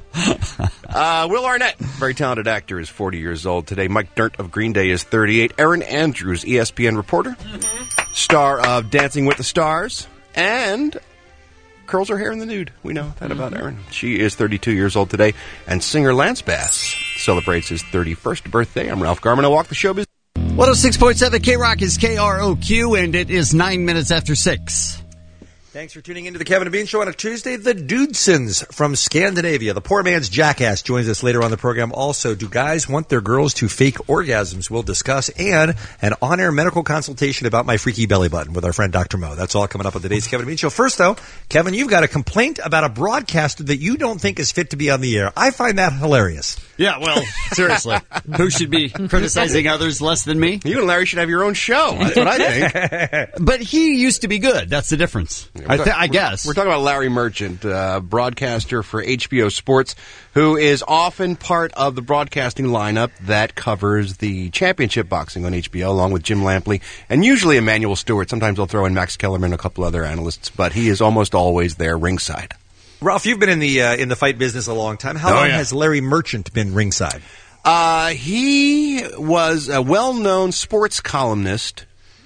[SPEAKER 20] uh, Will Arnett, very talented actor, is forty years old today. Mike Dirnt of Green Day is thirty-eight. Erin Andrews, E S P N reporter, mm-hmm. star of Dancing with the Stars, and curls her hair in the nude. We know that about Erin. She is thirty-two years old today. And singer Lance Bass celebrates his thirty-first birthday. I'm Ralph Garman. I walk the showbiz.
[SPEAKER 14] one oh six point seven K-Rock is K R O Q, and it is nine minutes after six.
[SPEAKER 15] Thanks for tuning into the Kevin and Bean Show on a Tuesday. The Dudesons from Scandinavia, the poor man's jackass, joins us later on the program. Also, do guys want their girls to fake orgasms? We'll discuss. And an on-air medical consultation about my freaky belly button with our friend Doctor Mo. That's all coming up on today's Kevin and Bean Show. First, though, Kevin, you've got a complaint about a broadcaster that you don't think is fit to be on the air. I find that hilarious.
[SPEAKER 14] Yeah, well, seriously. Who should be criticizing others less than me?
[SPEAKER 20] You and Larry should have your own show. That's what I think.
[SPEAKER 14] But he used to be good. That's the difference. I, th- I guess.
[SPEAKER 20] We're talking about Larry Merchant, uh, broadcaster for H B O Sports, who is often part of the broadcasting lineup that covers the championship boxing on H B O, along with Jim Lampley, and usually Emmanuel Stewart. Sometimes they'll throw in Max Kellerman and a couple other analysts, but he is almost always there ringside.
[SPEAKER 15] Ralph, you've been in the uh, in the fight business a long time. How
[SPEAKER 20] Oh,
[SPEAKER 15] long
[SPEAKER 20] yeah.
[SPEAKER 15] has Larry Merchant been ringside?
[SPEAKER 20] Uh, he was a well-known sports columnist,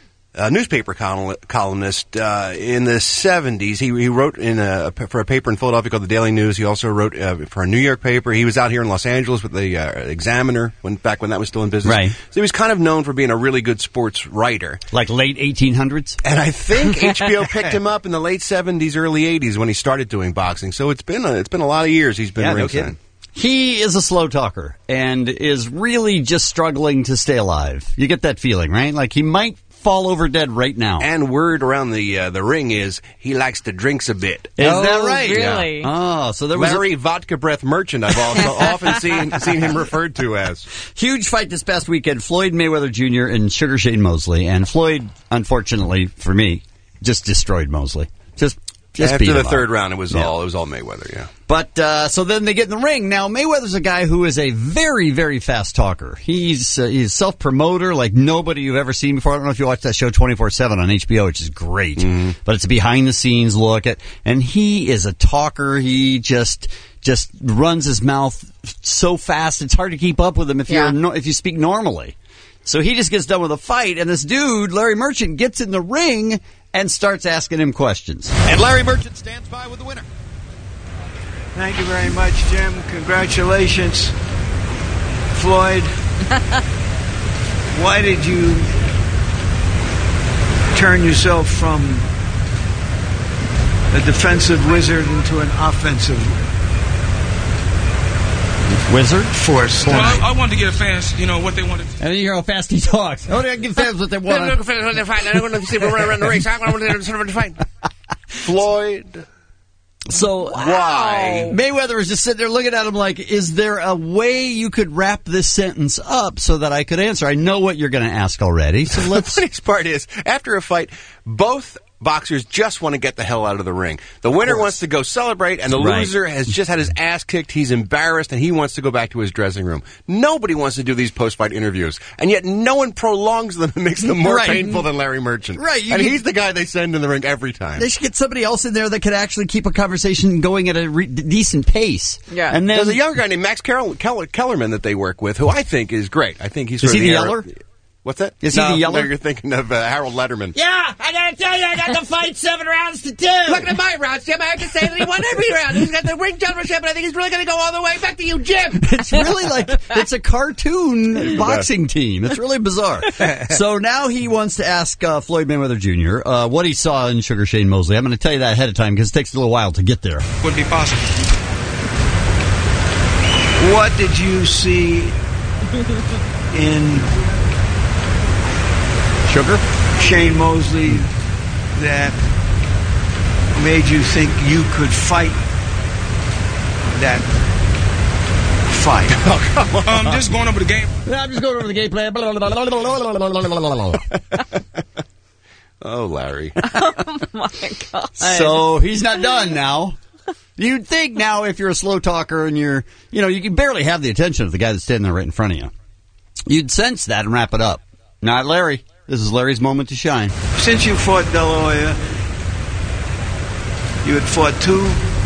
[SPEAKER 20] a newspaper col- columnist uh, in the seventies. He, he wrote in a, for a paper in Philadelphia called the Daily News. He also wrote uh, for a New York paper. He was out here in Los Angeles with the uh, Examiner when back when that was still in business.
[SPEAKER 14] Right.
[SPEAKER 20] So he was kind of known for being a really good sports writer.
[SPEAKER 14] Like late eighteen hundreds?
[SPEAKER 20] And I think H B O picked him up in the late seventies, early eighties when he started doing boxing. So it's been a, it's been a lot of years he's been
[SPEAKER 15] Yeah, no
[SPEAKER 20] ringside.
[SPEAKER 15] kidding.
[SPEAKER 14] He is a slow talker and is really just struggling to stay alive. You get that feeling, right? Like he might fall over dead right now.
[SPEAKER 20] And word around the uh, the ring is he likes to drinks a bit.
[SPEAKER 14] Is
[SPEAKER 12] Oh,
[SPEAKER 14] that right?
[SPEAKER 12] really?
[SPEAKER 14] Oh, so there was
[SPEAKER 20] Larry Vodka Breath Merchant, I've also often seen seen him referred to as.
[SPEAKER 14] a huge fight this past weekend. Floyd Mayweather Junior and Sugar Shane Mosley. And Floyd, unfortunately for me, just destroyed Mosley. Just, just beat
[SPEAKER 20] After the
[SPEAKER 14] him
[SPEAKER 20] third
[SPEAKER 14] up.
[SPEAKER 20] round, it was
[SPEAKER 14] Yeah.
[SPEAKER 20] all it was all Mayweather. Yeah.
[SPEAKER 14] But, uh, so then they get in the ring. Now, Mayweather's a guy who is a very, very fast talker. He's, uh, he's a self-promoter like nobody you've ever seen before. I don't know if you watch that show twenty-four seven on H B O, which is great. Mm-hmm. But it's a behind-the-scenes look at, and he is a talker. He just, just runs his mouth so fast, it's hard to keep up with him if
[SPEAKER 12] Yeah.
[SPEAKER 14] you're, no, if you speak normally. So he just gets done with a fight, and this dude, Larry Merchant, gets in the ring and starts asking him questions.
[SPEAKER 20] And Larry Merchant stands by with the winner.
[SPEAKER 21] Thank you very much, Jim. Congratulations, Floyd. Why did you turn yourself from a defensive wizard into an offensive
[SPEAKER 14] wizard
[SPEAKER 21] force.
[SPEAKER 1] Well, I, I wanted to give fans, you know, what they wanted.
[SPEAKER 14] And then you hear how fast he talks. I want to give fans what they want.
[SPEAKER 3] I want to see if we're around the race. I want to fight. Floyd.
[SPEAKER 14] So why? Mayweather was just sitting there looking at him like, is there a way you could wrap this sentence up so that I could answer? I know what you're going to ask already. So let's.
[SPEAKER 20] The funniest part is, after a fight, both boxers just want to get the hell out of the ring. The winner wants to go celebrate, and the
[SPEAKER 14] Right.
[SPEAKER 20] loser has just had his ass kicked. He's embarrassed, and he wants to go back to his dressing room. Nobody wants to do these post-fight interviews, and yet no one prolongs them and makes them more
[SPEAKER 14] Right.
[SPEAKER 20] painful than Larry Merchant.
[SPEAKER 14] Right, you
[SPEAKER 20] And
[SPEAKER 14] get-
[SPEAKER 20] he's the guy they send in the ring every time.
[SPEAKER 14] They should get somebody else in there that could actually keep a conversation going at a re- decent pace.
[SPEAKER 20] Yeah.
[SPEAKER 14] And then
[SPEAKER 20] There's a young guy named Max Carroll, Keller, Kellerman that they work with, who I think is great. I think he's
[SPEAKER 14] Is
[SPEAKER 20] sort of
[SPEAKER 14] he the
[SPEAKER 20] era-
[SPEAKER 14] yeller?
[SPEAKER 20] What's that?
[SPEAKER 14] Is he
[SPEAKER 20] no,
[SPEAKER 14] the yeller?
[SPEAKER 20] No, you're thinking of uh, Harold Letterman.
[SPEAKER 3] Yeah, I gotta tell you, I got the fight seven rounds to two. Look at my rounds, Jim. I have to say that he won every round. He's got the ring championship, and I think he's really going to go all the way. Back to you, Jim.
[SPEAKER 14] It's really like it's a cartoon boxing team. It's really bizarre. So now he wants to ask uh, Floyd Mayweather Junior Uh, what he saw in Sugar Shane Mosley. I'm going to tell you that ahead of time because it takes a little while to get there.
[SPEAKER 1] Wouldn't be possible.
[SPEAKER 21] What did you see in
[SPEAKER 14] Sugar
[SPEAKER 21] Shane Mosley that made you think you could fight that fight?
[SPEAKER 1] Oh, come on. Um, just going over the game.
[SPEAKER 14] I'm just going over the game plan.
[SPEAKER 20] Oh, Larry.
[SPEAKER 12] Oh, my God.
[SPEAKER 14] So he's not done now. You'd think now if you're a slow talker and you're, you know, you can barely have the attention of the guy that's standing there right in front of you. You'd sense that and wrap it up. Not Larry. This is Larry's moment to shine.
[SPEAKER 21] Since you fought De La Hoya, you had fought two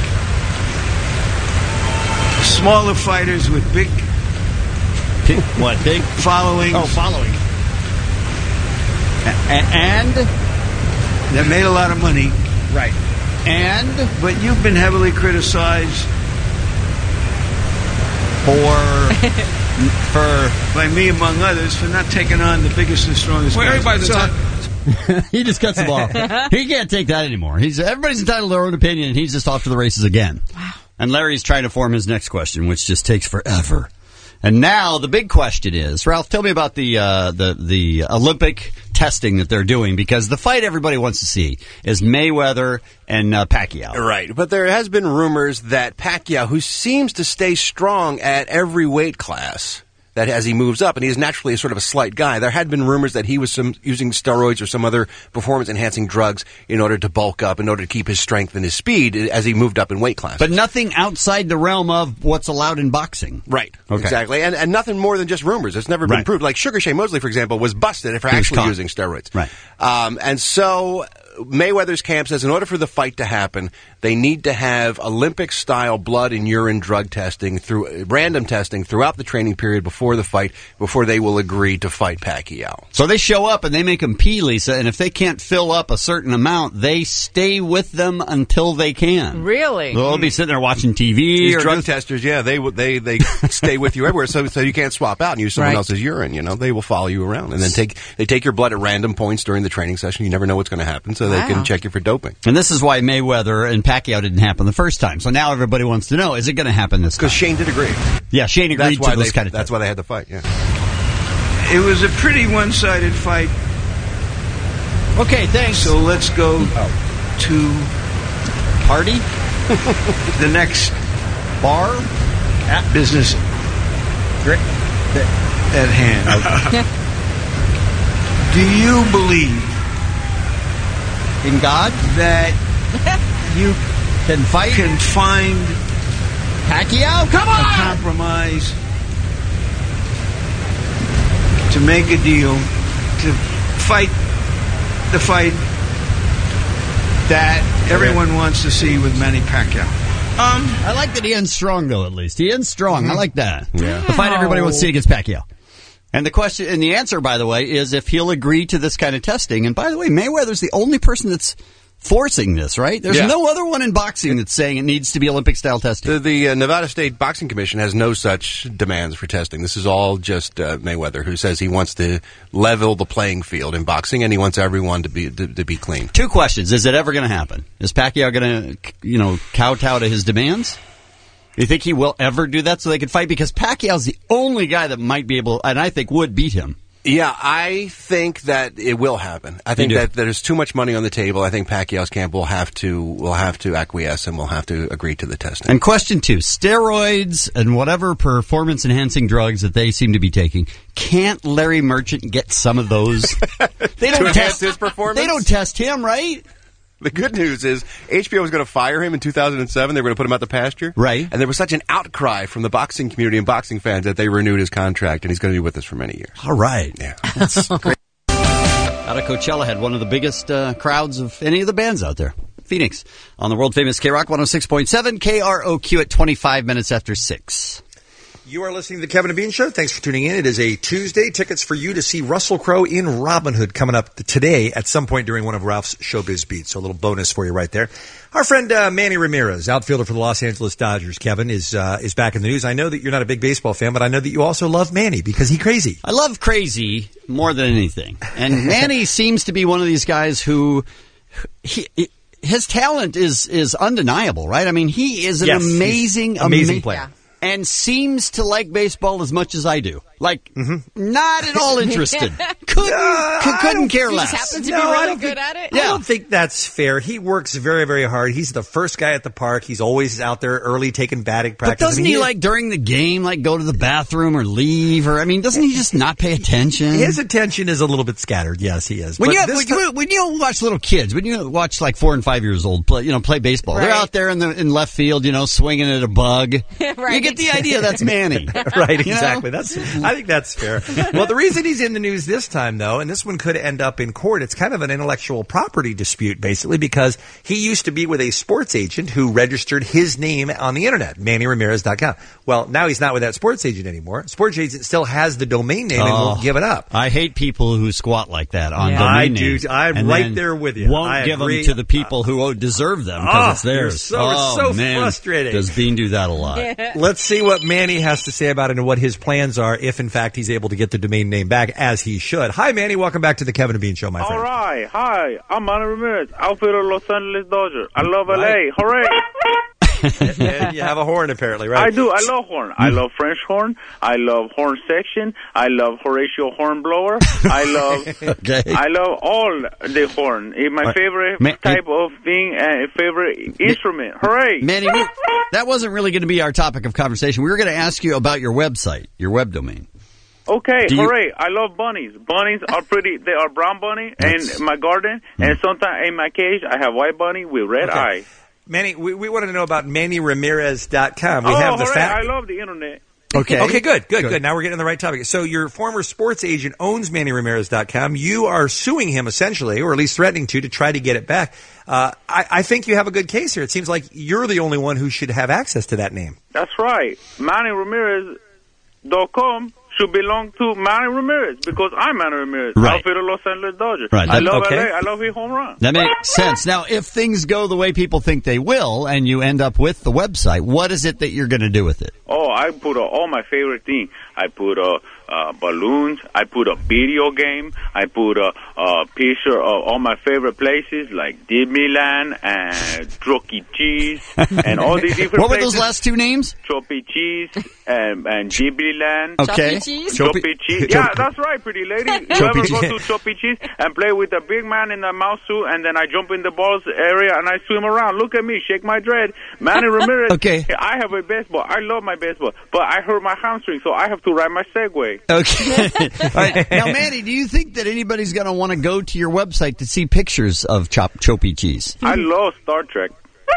[SPEAKER 21] smaller fighters with big
[SPEAKER 14] what big
[SPEAKER 21] followings.
[SPEAKER 14] Oh, following. A- and
[SPEAKER 21] that made a lot of money.
[SPEAKER 14] Right. And
[SPEAKER 21] but you've been heavily criticized
[SPEAKER 14] for for
[SPEAKER 21] by me among others for not taking on the biggest and strongest.
[SPEAKER 1] Well,
[SPEAKER 21] guys.
[SPEAKER 1] everybody's
[SPEAKER 21] So-
[SPEAKER 1] entitled.
[SPEAKER 14] he just cuts them off. He can't take that anymore. He's everybody's entitled to their own opinion, and he's just off to the races again. Wow. And Larry's trying to form his next question, which just takes forever. And now the big question is, Ralph, tell me about the uh, the the Olympic testing that they're doing, because the fight everybody wants to see is Mayweather and uh, Pacquiao.
[SPEAKER 20] Right, but there has been rumors that Pacquiao, who seems to stay strong at every weight class, that as he moves up, and he is naturally a sort of a slight guy, there had been rumors that he was some, using steroids or some other performance-enhancing drugs in order to bulk up, in order to keep his strength and his speed as he moved up in weight class.
[SPEAKER 14] But nothing outside the realm of what's allowed in boxing.
[SPEAKER 20] Right,
[SPEAKER 14] Okay.
[SPEAKER 20] exactly, and, and nothing more than just rumors. It's never been
[SPEAKER 14] Right.
[SPEAKER 20] proved. Like Sugar Shane Mosley, for example, was busted for
[SPEAKER 14] He was
[SPEAKER 20] actually
[SPEAKER 14] caught.
[SPEAKER 20] using steroids.
[SPEAKER 14] Right.
[SPEAKER 20] Um, and so Mayweather's camp says in order for the fight to happen, they need to have Olympic-style blood and urine drug testing, through random testing throughout the training period before the fight, before they will agree to fight Pacquiao.
[SPEAKER 14] So they show up and they make them pee, Lisa, and if they can't fill up a certain amount, they stay with them until they can.
[SPEAKER 12] Really?
[SPEAKER 14] They'll be sitting there watching T V.
[SPEAKER 20] These
[SPEAKER 14] or
[SPEAKER 20] drug
[SPEAKER 14] just-
[SPEAKER 20] testers, yeah, they will- they they stay with you everywhere, so so you can't swap out and use someone
[SPEAKER 14] Right.
[SPEAKER 20] else's urine. You know, they will follow you around and then take they take your blood at random points during the training session. You never know what's going to happen, so they
[SPEAKER 14] Wow.
[SPEAKER 20] can check you for doping.
[SPEAKER 14] And this is why Mayweather and Pacquiao didn't happen the first time. So now everybody wants to know, is it going to happen this time?
[SPEAKER 20] Because Shane did agree.
[SPEAKER 14] Yeah, Shane agreed
[SPEAKER 20] That's why
[SPEAKER 14] to this
[SPEAKER 20] they
[SPEAKER 14] kind of
[SPEAKER 20] that's why they had the fight. Yeah.
[SPEAKER 21] It was a pretty one-sided fight.
[SPEAKER 14] Okay, thanks.
[SPEAKER 21] So let's go to
[SPEAKER 14] party.
[SPEAKER 21] The next
[SPEAKER 14] bar
[SPEAKER 21] business at hand. Do you believe
[SPEAKER 14] in God
[SPEAKER 21] that you
[SPEAKER 14] can fight?
[SPEAKER 21] Can find
[SPEAKER 14] Pacquiao? Come
[SPEAKER 21] a
[SPEAKER 14] on!
[SPEAKER 21] compromise to make a deal to fight the fight that everyone wants to see with Manny Pacquiao.
[SPEAKER 14] Um, I like that he ends strong, though. At least he ends strong. I like that.
[SPEAKER 20] Yeah.
[SPEAKER 14] The fight everybody wants to see against Pacquiao. And the question, and the answer, by the way, is if he'll agree to this kind of testing. And by the way, Mayweather's the only person that's forcing this, right? There's
[SPEAKER 20] Yeah.
[SPEAKER 14] no other one in boxing that's saying it needs to be Olympic-style testing.
[SPEAKER 20] The, the uh, Nevada State Boxing Commission has no such demands for testing. This is all just uh, Mayweather, who says he wants to level the playing field in boxing, and he wants everyone to be to, to be clean.
[SPEAKER 14] Two questions. Is it ever going to happen? Is Pacquiao going to, you know, kowtow to his demands? Do you think he will ever do that so they can fight? Because Pacquiao's the only guy that might be able, and I think would beat him.
[SPEAKER 20] Yeah, I think that it will happen. I think
[SPEAKER 14] You do.
[SPEAKER 20] that there's too much money on the table. I think Pacquiao's camp will have to will have to acquiesce and will have to agree to the testing.
[SPEAKER 14] And question two, steroids and whatever performance-enhancing drugs that they seem to be taking, can't Larry Merchant get some of those? They
[SPEAKER 20] To
[SPEAKER 14] don't
[SPEAKER 20] enhance
[SPEAKER 14] test
[SPEAKER 20] his performance?
[SPEAKER 14] They don't test him, right?
[SPEAKER 20] The good news is H B O was going to fire him in two thousand seven. They were going to put him out the pasture.
[SPEAKER 14] Right.
[SPEAKER 20] And there was such an outcry from the boxing community and boxing fans that they renewed his contract, and he's going to be with us for many years.
[SPEAKER 14] All right.
[SPEAKER 20] Yeah.
[SPEAKER 14] That's great. Out of Coachella had one of the biggest uh, crowds of any of the bands out there. Phoenix on the world-famous K-Rock one oh six point seven, K R O Q at twenty-five minutes after six.
[SPEAKER 15] You are listening to the Kevin and Bean Show. Thanks for tuning in. It is a Tuesday. Tickets for you to see Russell Crowe in Robin Hood coming up today at some point during one of Ralph's Showbiz Beats. So a little bonus for you right there. Our friend uh, Manny Ramirez, outfielder for the Los Angeles Dodgers, Kevin, is uh, is back in the news. I know that you're not a big baseball fan, but I know that you also love Manny because he's crazy.
[SPEAKER 14] I love crazy more than anything. And Manny seems to be one of these guys who he, he his talent is is undeniable, right? I mean, he is an
[SPEAKER 15] Yes, he's
[SPEAKER 14] amazing,
[SPEAKER 15] amazing
[SPEAKER 14] ama-
[SPEAKER 15] player.
[SPEAKER 14] And seems to like baseball as much as I do. Like, not at all interested. Couldn't,
[SPEAKER 15] Uh,
[SPEAKER 14] c-
[SPEAKER 15] I
[SPEAKER 14] couldn't
[SPEAKER 15] don't-
[SPEAKER 14] care
[SPEAKER 15] he
[SPEAKER 14] less.
[SPEAKER 15] just happens
[SPEAKER 16] to be
[SPEAKER 15] No, I
[SPEAKER 16] really
[SPEAKER 15] don't
[SPEAKER 16] good
[SPEAKER 15] think-
[SPEAKER 16] at it.
[SPEAKER 15] I don't think that's fair. He works very, very hard. He's the first guy at the park. He's always out there early taking batting
[SPEAKER 14] But
[SPEAKER 15] practice.
[SPEAKER 14] doesn't
[SPEAKER 15] I mean,
[SPEAKER 14] he, like, during the game, like, go to the bathroom or leave? Or, I mean, doesn't he just not pay attention?
[SPEAKER 15] His attention is a little bit scattered. Yes, he is.
[SPEAKER 14] When
[SPEAKER 15] But
[SPEAKER 14] you,
[SPEAKER 15] this
[SPEAKER 14] when,
[SPEAKER 15] ti-
[SPEAKER 14] you, when you watch little kids, when you watch like four and five years old play, you know, play baseball, they're
[SPEAKER 16] Right.
[SPEAKER 14] out there in the in left field, you know, swinging at a bug.
[SPEAKER 16] Right.
[SPEAKER 14] You get the idea. That's Manny,
[SPEAKER 15] right,
[SPEAKER 14] You know?
[SPEAKER 15] exactly. That's. I think that's fair. Well, the reason he's in the news this time, though, and this one could end up in court, it's kind of an intellectual property dispute, basically, because he used to be with a sports agent who registered his name on the internet, Manny Ramirez dot com. Well, now he's not with that sports agent anymore. Sports agent still has the domain name and
[SPEAKER 14] Oh.
[SPEAKER 15] won't give it up.
[SPEAKER 14] I hate people who squat like that on
[SPEAKER 15] Yeah.
[SPEAKER 14] domain
[SPEAKER 15] I do.
[SPEAKER 14] names.
[SPEAKER 15] I'm
[SPEAKER 14] and
[SPEAKER 15] right
[SPEAKER 14] then
[SPEAKER 15] there with you.
[SPEAKER 14] Won't
[SPEAKER 15] I
[SPEAKER 14] give
[SPEAKER 15] agree.
[SPEAKER 14] them to the people who deserve them because
[SPEAKER 15] Oh,
[SPEAKER 14] it's theirs.
[SPEAKER 15] you're so- it's
[SPEAKER 14] oh
[SPEAKER 15] so
[SPEAKER 14] man,
[SPEAKER 15] frustrating.
[SPEAKER 14] Does Bean do that a lot?
[SPEAKER 15] Let's see what Manny has to say about it and what his plans are if, in fact, he's able to get the domain name back as he should. Hi, Manny. Welcome back to the Kevin and Bean Show, my
[SPEAKER 2] All
[SPEAKER 15] friend.
[SPEAKER 2] right. Hi. I'm Manny Ramirez, outfielder of Los Angeles Dodgers. I love L A. Hooray.
[SPEAKER 15] And you have a horn, apparently, right?
[SPEAKER 2] I do. I love horn. I love French horn. I love horn section. I love Horatio Hornblower. I love
[SPEAKER 14] Okay.
[SPEAKER 2] I love all the horn. It's my
[SPEAKER 14] Right.
[SPEAKER 2] favorite
[SPEAKER 14] Ma-
[SPEAKER 2] type of thing and favorite instrument. Hooray.
[SPEAKER 14] Manny, we, that wasn't really going to be our topic of conversation. We were going to ask you about your website, your web domain.
[SPEAKER 2] Okay,
[SPEAKER 14] Do you-
[SPEAKER 2] hooray. I love bunnies. Bunnies are pretty, they are brown bunny in my garden, and sometimes in my cage I have white bunny with red
[SPEAKER 15] Okay.
[SPEAKER 2] eye.
[SPEAKER 15] Manny, we, we want to know about Manny Ramirez dot com. We
[SPEAKER 2] oh,
[SPEAKER 15] have the
[SPEAKER 2] hooray.
[SPEAKER 15] fact.
[SPEAKER 2] I love the internet.
[SPEAKER 15] Okay. Okay, good, good,
[SPEAKER 14] Good.
[SPEAKER 15] good. Now we're getting on the right topic. So your former sports agent owns Manny Ramirez dot com. You are suing him essentially, or at least threatening to, to try to get it back. Uh, I, I think you have a good case here. It seems like you're the only one who should have access to that name.
[SPEAKER 2] That's right. Manny Ramirez dot com should belong to Manny Ramirez because I'm Manny Ramirez,
[SPEAKER 14] Right.
[SPEAKER 2] outfielder of Los Angeles Dodgers.
[SPEAKER 14] Right,
[SPEAKER 2] I
[SPEAKER 14] that-
[SPEAKER 2] love
[SPEAKER 14] okay.
[SPEAKER 2] L A. I love his home run.
[SPEAKER 14] That makes sense. Now, if things go the way people think they will, and you end up with the website, what is it that you're going to do with it?
[SPEAKER 2] Oh, I put uh, all my favorite things. I put uh, uh, balloons. I put a video game. I put a, a picture of all my favorite places like Disneyland and Chuck E. Cheese and all these different
[SPEAKER 14] What were
[SPEAKER 2] places.
[SPEAKER 14] those last two names?
[SPEAKER 2] Chuck E. Cheese and, and Ghibli
[SPEAKER 14] Okay.
[SPEAKER 2] Chuck E.
[SPEAKER 14] Chuck E.
[SPEAKER 2] Cheese. Yeah, that's right, pretty lady. You
[SPEAKER 14] Chuck E.
[SPEAKER 2] ever go
[SPEAKER 14] Cheese.
[SPEAKER 2] to Chuck E. Cheese and play with a big man in a mouse suit, and then I jump in the balls area and I swim around. Look at me, shake my dread. Manny Ramirez.
[SPEAKER 14] Okay.
[SPEAKER 2] I have a baseball. I love my baseball, but I hurt my hamstring, so I have to ride my Segway.
[SPEAKER 14] Okay. All right. Now, Manny, do you think that anybody's going to want to go to your website to see pictures of Chop Choppy Cheese?
[SPEAKER 2] I love Star Trek.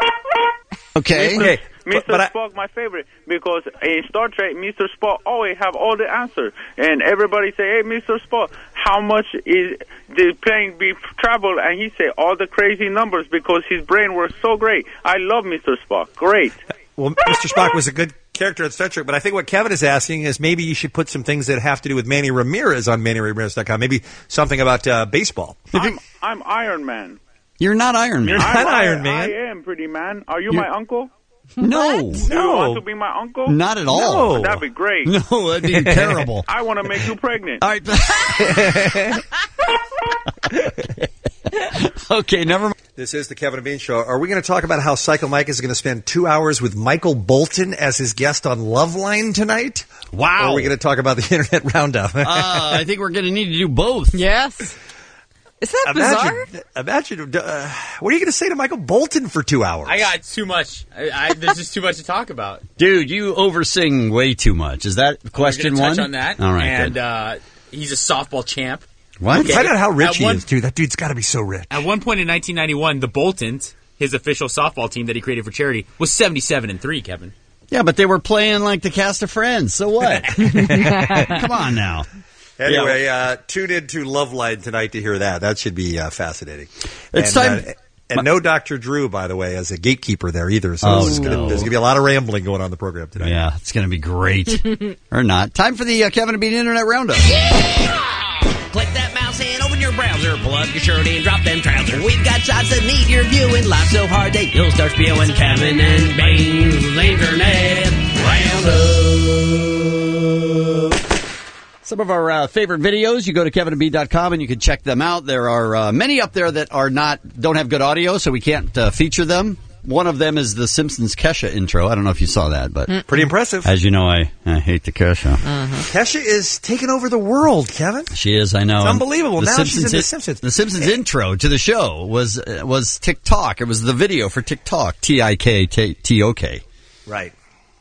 [SPEAKER 14] Okay.
[SPEAKER 2] Mister Mister
[SPEAKER 14] But I-
[SPEAKER 2] Spock, my favorite, because in Star Trek, Mister Spock always have all the answers, and everybody say, "Hey, Mister Spock, how much is the plane be travel?" And he say all the crazy numbers because his brain works so great. I love Mister Spock. Great.
[SPEAKER 15] Well, Mister Spock was a good character at Star Trek, but I think what Kevin is asking is maybe you should put some things that have to do with Manny Ramirez on Manny Ramirez dot com. Maybe something about uh, baseball.
[SPEAKER 2] I'm, I'm Iron Man.
[SPEAKER 14] You're not Iron Man.
[SPEAKER 15] You're not
[SPEAKER 2] I,
[SPEAKER 15] Iron Man.
[SPEAKER 2] I am pretty man. Are you
[SPEAKER 14] You're-
[SPEAKER 2] my uncle?
[SPEAKER 14] No.
[SPEAKER 2] Do you want to be my uncle?
[SPEAKER 14] Not at all.
[SPEAKER 2] No. That'd be great.
[SPEAKER 14] No, that'd be terrible.
[SPEAKER 2] I want to make you pregnant.
[SPEAKER 14] All right. Okay, never mind.
[SPEAKER 15] This is the Kevin and Bean Show. Are we going to talk about how Psycho Mike is going to spend two hours with Michael Bolton as his guest on Loveline tonight?
[SPEAKER 14] Wow.
[SPEAKER 15] Or are we going to talk about the Internet Roundup?
[SPEAKER 14] uh, I think we're going to need to do both.
[SPEAKER 12] Yes. Is that bizarre?
[SPEAKER 15] Imagine, imagine uh, what are you going to say to Michael Bolton for two hours?
[SPEAKER 6] I got too much. I, I, there's just too much to talk about.
[SPEAKER 14] Dude, you oversing way too much. Is that question
[SPEAKER 6] We're gonna
[SPEAKER 14] one?
[SPEAKER 6] touch on that.
[SPEAKER 14] All right,
[SPEAKER 6] and
[SPEAKER 14] good.
[SPEAKER 6] uh, he's a softball champ.
[SPEAKER 14] What?
[SPEAKER 6] Okay.
[SPEAKER 15] Find out how rich
[SPEAKER 6] At
[SPEAKER 15] he
[SPEAKER 6] one-
[SPEAKER 15] is, too. That dude's got to be so rich.
[SPEAKER 6] At one point in nineteen ninety-one, the Boltons, his official softball team that he created for charity, was seventy-seven and three. Kevin.
[SPEAKER 14] Yeah, but they were playing like the cast of Friends. So what? Come on now.
[SPEAKER 15] Anyway, uh, tune in to Loveline tonight to hear that. That should be uh, fascinating.
[SPEAKER 14] It's
[SPEAKER 15] and,
[SPEAKER 14] time-
[SPEAKER 15] Uh, and no Doctor Drew, by the way, as a gatekeeper there either. So
[SPEAKER 14] Oh,
[SPEAKER 15] there's
[SPEAKER 14] no.
[SPEAKER 15] going to be a lot of rambling going on in the program tonight.
[SPEAKER 14] Yeah, it's going to be great. Or not. Time for the uh, Kevin and Bean Internet Roundup.
[SPEAKER 3] Click that mouse and open your browser. Pull up your shirt and drop them trousers. We've got shots that need your viewing. Laugh so hard that you'll start spewing. Kevin and Bean's Internet Roundup.
[SPEAKER 14] Some of our uh, favorite videos, you go to kevin and bean dot com and you can check them out. There are uh, many up there that are not don't have good audio, so we can't uh, feature them. One of them is the Simpsons Kesha intro. I don't know if you saw that, but
[SPEAKER 15] Pretty impressive.
[SPEAKER 14] as you know, I, I hate the Kesha.
[SPEAKER 15] Kesha is taking over the world, Kevin.
[SPEAKER 14] She is, I know.
[SPEAKER 15] It's
[SPEAKER 14] And
[SPEAKER 15] unbelievable.
[SPEAKER 14] the
[SPEAKER 15] Now she's in The
[SPEAKER 14] in-
[SPEAKER 15] Simpsons.
[SPEAKER 14] The Simpsons intro to the show was uh, was TikTok. It was the video for TikTok, T I K T O K.
[SPEAKER 15] Right.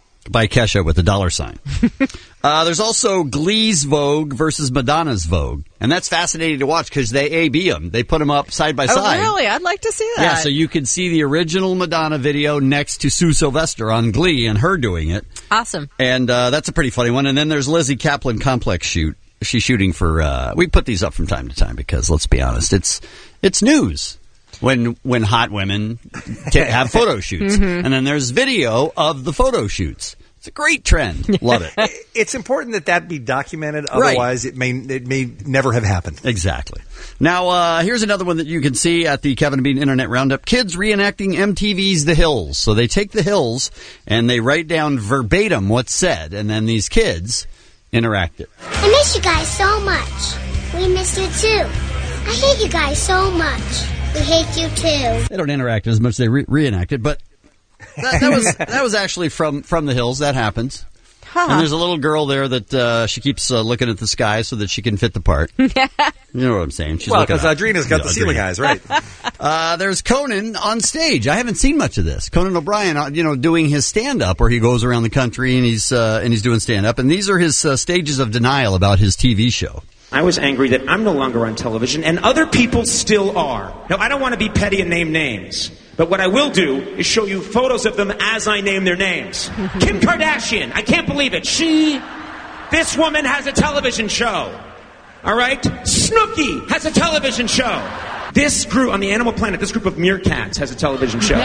[SPEAKER 14] By Kesha with a dollar sign. uh, there's also Glee's Vogue versus Madonna's Vogue. And that's fascinating to watch because they A B them. They put them up side by
[SPEAKER 12] Oh,
[SPEAKER 14] side.
[SPEAKER 12] really? I'd like to see that.
[SPEAKER 14] Yeah, so you can see the original Madonna video next to Sue Sylvester on Glee and her doing it.
[SPEAKER 12] Awesome.
[SPEAKER 14] And uh, that's a pretty funny one. And then there's Lizzie Kaplan Complex shoot. She's shooting for. Uh, we put these up from time to time because let's be honest, it's it's news when when hot women t- have photo shoots,
[SPEAKER 15] Mhm.
[SPEAKER 14] and then there's video of the photo shoots. It's a great trend. Love it.
[SPEAKER 15] It's important that that be documented.
[SPEAKER 14] Right.
[SPEAKER 15] Otherwise, it may it may never have happened.
[SPEAKER 14] Exactly. Now, uh, here's another one that you can see at the Kevin and Bean Internet Roundup. Kids reenacting M T V's The Hills. So they take The Hills and they write down verbatim what's said, and then these kids interact it.
[SPEAKER 4] I miss you guys so much. We miss you too. I hate you guys so much. We hate you too.
[SPEAKER 14] They don't interact as much as they re- reenact it, but that, that was that was actually from, from The Hills. That happens. And there's a little girl there that uh, she keeps uh, looking at the sky so that she can fit the part. You know what I'm saying? She's
[SPEAKER 15] Well,
[SPEAKER 14] looking
[SPEAKER 15] 'cause
[SPEAKER 14] up.
[SPEAKER 15] Audrina's got
[SPEAKER 14] Yeah,
[SPEAKER 15] the ceiling
[SPEAKER 14] Audrina.
[SPEAKER 15] eyes, right.
[SPEAKER 14] uh, there's Conan on stage. I haven't seen much of this. Conan O'Brien, uh, you know, doing his stand-up where he goes around the country and he's uh, and he's doing stand-up. And these are his uh, stages of denial about his T V show.
[SPEAKER 22] I was angry that I'm no longer on television, and other people still are. Now, I don't want to be petty and name names, but what I will do is show you photos of them as I name their names. Kim Kardashian, I can't believe it. She, this woman has a television show. All right? Snooki has a television show. This group, on the Animal Planet, this group of meerkats has a television show.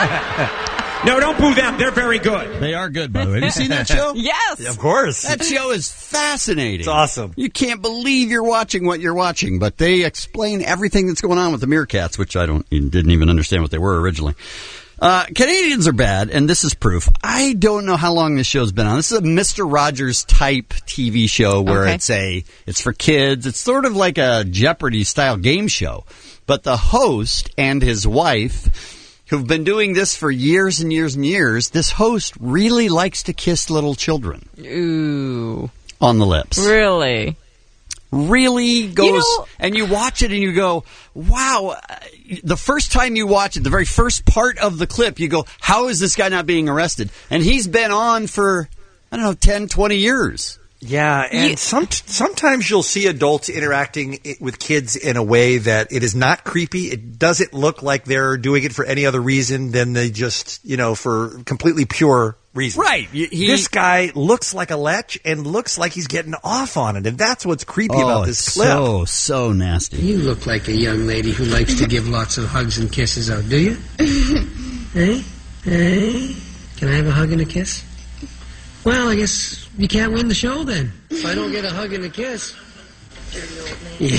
[SPEAKER 22] No, don't boo them. They're very good.
[SPEAKER 14] They are good, by the way. Have you seen that show?
[SPEAKER 12] Yes.
[SPEAKER 15] Of course.
[SPEAKER 14] That show is fascinating.
[SPEAKER 15] It's awesome.
[SPEAKER 14] You can't believe you're watching what you're watching, but they explain everything that's going on with the meerkats, which I don't didn't even understand what they were originally. Uh, Canadians are bad, and this is proof. I don't know how long this show's been on. This is a Mister Rogers type T V show where
[SPEAKER 12] Okay.
[SPEAKER 14] it's a it's for kids. It's sort of like a Jeopardy style game show, but the host and his wife, who've been doing this for years and years and years, this host really likes to kiss little children.
[SPEAKER 12] Ooh.
[SPEAKER 14] On the lips.
[SPEAKER 12] Really?
[SPEAKER 14] Really goes,
[SPEAKER 12] You know-
[SPEAKER 14] and you watch it and you go, wow. uh, The first time you watch it, the very first part of the clip, you go, how is this guy not being arrested? And he's been on for, I don't know, ten, twenty years.
[SPEAKER 15] Yeah, and some, sometimes you'll see adults interacting i- with kids in a way that it is not creepy. It doesn't look like they're doing it for any other reason than they just, you know, for completely pure reasons.
[SPEAKER 14] Right. Y- he-
[SPEAKER 15] this guy looks like a lech and looks like he's getting off on it, and that's what's creepy
[SPEAKER 14] Oh,
[SPEAKER 15] about this
[SPEAKER 14] it's
[SPEAKER 15] clip.
[SPEAKER 14] so, so nasty.
[SPEAKER 23] You look like a young lady who likes to give lots of hugs and kisses out, do you? Hey? Hey? Can I have a hug and a kiss? Well, I guess you can't win the show then. If I don't get a hug and a kiss. Yeah.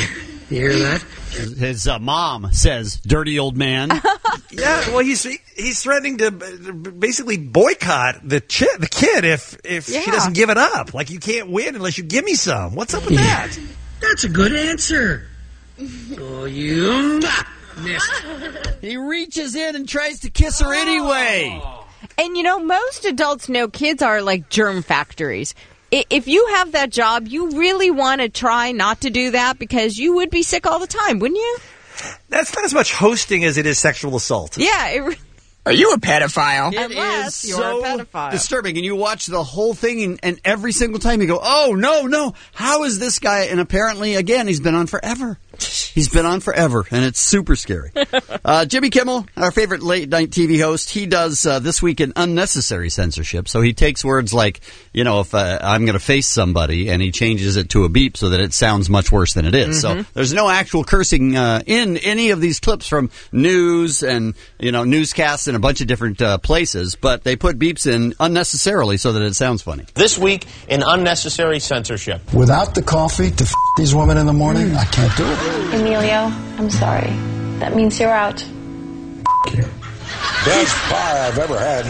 [SPEAKER 23] You hear that?
[SPEAKER 14] His uh, mom says, "Dirty old man."
[SPEAKER 15] Yeah, well, he's he's threatening to basically boycott the chi- the kid if if
[SPEAKER 23] Yeah.
[SPEAKER 15] she doesn't give it up. Like, you can't win unless you give me some. What's up with that?
[SPEAKER 23] That's a good answer. Oh, you missed.
[SPEAKER 14] He reaches in and tries to kiss her anyway.
[SPEAKER 12] And you know, most adults know kids are like germ factories. I- If you have that job, you really want to try not to do that because you would be sick all the time, wouldn't you?
[SPEAKER 15] That's not as much hosting as it is sexual assault.
[SPEAKER 12] Yeah. It re-
[SPEAKER 23] Are you a pedophile?
[SPEAKER 14] It
[SPEAKER 12] Unless
[SPEAKER 14] is
[SPEAKER 12] you're
[SPEAKER 14] so
[SPEAKER 12] a pedophile.
[SPEAKER 14] disturbing, and you watch the whole thing, and, and every single time you go, "Oh no, no! How is this guy?" And apparently, again, he's been on forever. He's been on forever, and it's super scary. Uh, Jimmy Kimmel, our favorite late night T V host, he does uh, this week an unnecessary censorship. So he takes words like, you know, if uh, I'm going to face somebody, and he changes it to a beep so that it sounds much worse than it is.
[SPEAKER 12] Mm-hmm.
[SPEAKER 14] So there's no actual cursing uh, in any of these clips from news and, you know, newscasts in a bunch of different uh, places, but they put beeps in unnecessarily so that it sounds funny.
[SPEAKER 8] This week in unnecessary censorship.
[SPEAKER 10] Without the coffee to f- these women in the morning, I can't do it.
[SPEAKER 7] Emilio, I'm sorry. That means you're out.
[SPEAKER 5] Best pie I've ever had.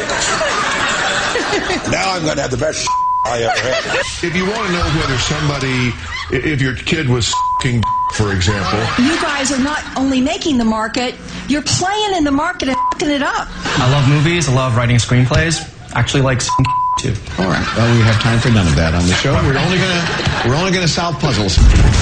[SPEAKER 5] Now I'm going to have the best I ever had. If you want to know whether somebody, if your kid was f***ing, for example.
[SPEAKER 9] You guys are not only making the market, you're playing in the market and f***ing it up.
[SPEAKER 13] I love movies. I love writing screenplays. Actually, like too.
[SPEAKER 5] All right. Well, we have time for none of that on the show. We're only gonna we're only gonna solve puzzles.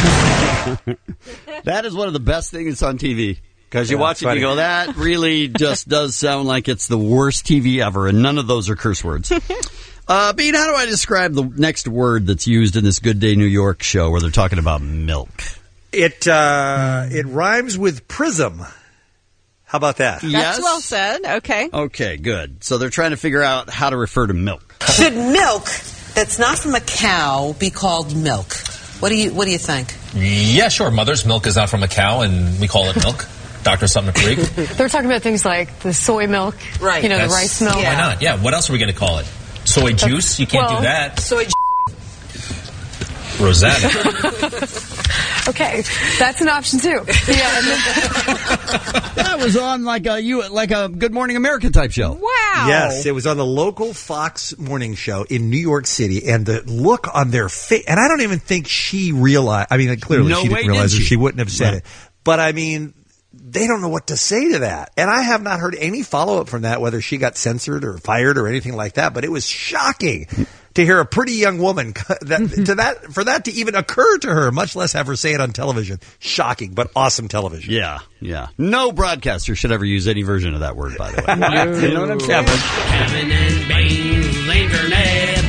[SPEAKER 14] That is one of the best things on T V. Because you
[SPEAKER 15] Yeah,
[SPEAKER 14] watch it and you
[SPEAKER 15] funny.
[SPEAKER 14] go, that really just does sound like it's the worst T V ever, and none of those are curse words. Uh, Bean, how do I describe the next word that's used in this Good Day New York show where they're talking about milk?
[SPEAKER 15] It uh, it rhymes with prism. How about that?
[SPEAKER 12] That's
[SPEAKER 14] Yes?
[SPEAKER 12] well said. Okay.
[SPEAKER 14] Okay, good. So they're trying to figure out how to refer to milk.
[SPEAKER 24] Should milk that's not from a cow be called milk? What do you What do you think?
[SPEAKER 25] Yeah, sure. Mother's milk is not from a cow, and we call it milk. Doctor Sumner Creek.
[SPEAKER 26] They're talking about things like the soy milk,
[SPEAKER 24] Right.
[SPEAKER 26] you know,
[SPEAKER 25] That's-
[SPEAKER 26] the rice milk.
[SPEAKER 25] Why not? Yeah. What else are we going to call it? Soy juice? You can't
[SPEAKER 26] Well-
[SPEAKER 25] do that.
[SPEAKER 24] Soy.
[SPEAKER 25] Rosetta.
[SPEAKER 26] Okay, that's an option too. Yeah, and then-
[SPEAKER 14] That was on like a you like a Good Morning America type show.
[SPEAKER 12] Wow.
[SPEAKER 15] Yes, it was on the local Fox morning show in New York City, and the look on their face, and I don't even think she realized, I mean, like, clearly
[SPEAKER 14] No
[SPEAKER 15] she
[SPEAKER 14] way
[SPEAKER 15] didn't realize
[SPEAKER 14] did
[SPEAKER 15] it,
[SPEAKER 14] she.
[SPEAKER 15] she wouldn't have said
[SPEAKER 14] Right.
[SPEAKER 15] it, but I mean, they don't know what to say to that, and I have not heard any follow-up from that, whether she got censored or fired or anything like that, but it was shocking to hear a pretty young woman that to that for that to even occur to her, much less have her say it on television. Shocking, but awesome television.
[SPEAKER 14] Yeah, yeah. No broadcaster should ever use any version of that word, by the way. You know what I'm saying?
[SPEAKER 3] Kevin and Bean's Internet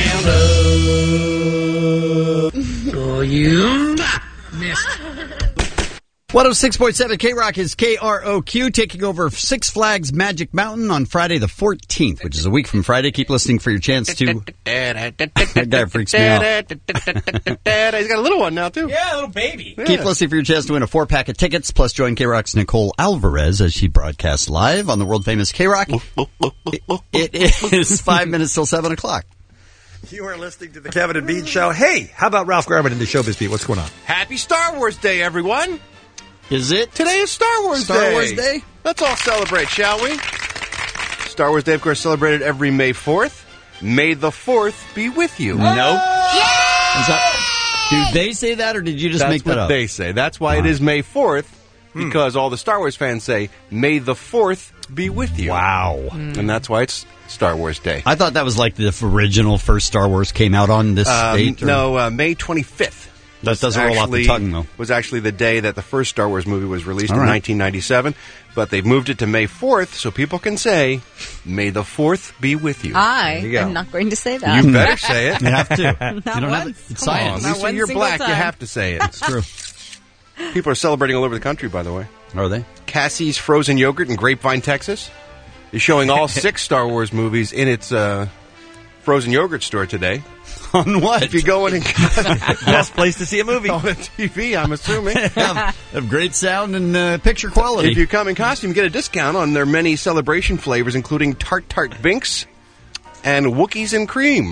[SPEAKER 3] Roundup.
[SPEAKER 23] Oh, you missed.
[SPEAKER 14] one oh six point seven K-Rock is K R O Q, taking over Six Flags Magic Mountain on Friday the fourteenth, which is a week from Friday. Keep listening for your chance to... That guy freaks me out.
[SPEAKER 20] He's got a little one now, too.
[SPEAKER 25] Yeah, a little baby.
[SPEAKER 14] Keep listening for your chance to win a four-pack of tickets, plus join K-Rock's Nicole Alvarez as she broadcasts live on the world-famous K-Rock. It, it is five minutes till seven o'clock.
[SPEAKER 15] You are listening to the Kevin and Bean Show. Hey, how about Ralph Garman in the Showbiz Beat? What's going on?
[SPEAKER 20] Happy Star Wars Day, everyone.
[SPEAKER 14] Is it?
[SPEAKER 20] Today is Star Wars
[SPEAKER 14] Star
[SPEAKER 20] Day.
[SPEAKER 14] Wars Day?
[SPEAKER 20] Let's all celebrate, shall we? Star Wars Day, of course, celebrated every May fourth. May the fourth be with you.
[SPEAKER 14] Nope. Is that, do they say that, or did you just
[SPEAKER 20] That's
[SPEAKER 14] make that
[SPEAKER 20] what
[SPEAKER 14] up?
[SPEAKER 20] they say. That's why it is May fourth, because all the Star Wars fans say, May the fourth be with you.
[SPEAKER 14] Wow.
[SPEAKER 20] And that's why it's Star Wars Day.
[SPEAKER 14] I thought that was like the original first Star Wars came out on this
[SPEAKER 20] Um,
[SPEAKER 14] date. Or?
[SPEAKER 20] no, uh, May twenty-fifth.
[SPEAKER 14] That doesn't roll off the
[SPEAKER 20] actually-
[SPEAKER 14] tongue, though.
[SPEAKER 20] Was actually the day that the first Star Wars movie was released
[SPEAKER 14] All
[SPEAKER 20] in
[SPEAKER 14] right.
[SPEAKER 20] nineteen ninety-seven, but they've moved it to May fourth so people can say, May the fourth be with you.
[SPEAKER 12] I
[SPEAKER 20] There you go.
[SPEAKER 12] am not going to say that.
[SPEAKER 20] You better say it.
[SPEAKER 14] You have to.
[SPEAKER 12] Not
[SPEAKER 14] You don't have
[SPEAKER 12] once.
[SPEAKER 14] it. It's
[SPEAKER 12] Come on.
[SPEAKER 14] science.
[SPEAKER 20] At least
[SPEAKER 12] Not one
[SPEAKER 20] when you're
[SPEAKER 12] single
[SPEAKER 20] black, you
[SPEAKER 12] time.
[SPEAKER 20] have to say it.
[SPEAKER 14] It's true.
[SPEAKER 20] People are celebrating all over the country, by the way.
[SPEAKER 14] Are they?
[SPEAKER 20] Cassie's Frozen Yogurt in Grapevine, Texas, is showing all six Star Wars movies in its uh, frozen yogurt store today.
[SPEAKER 14] On what?
[SPEAKER 20] If you go in and
[SPEAKER 15] Best place to see a movie.
[SPEAKER 20] on the T V, I'm assuming.
[SPEAKER 14] have, have great sound and uh, picture quality.
[SPEAKER 20] If you come in costume, you get a discount on their many celebration flavors, including Tart Tart Binks and Wookiees and Cream.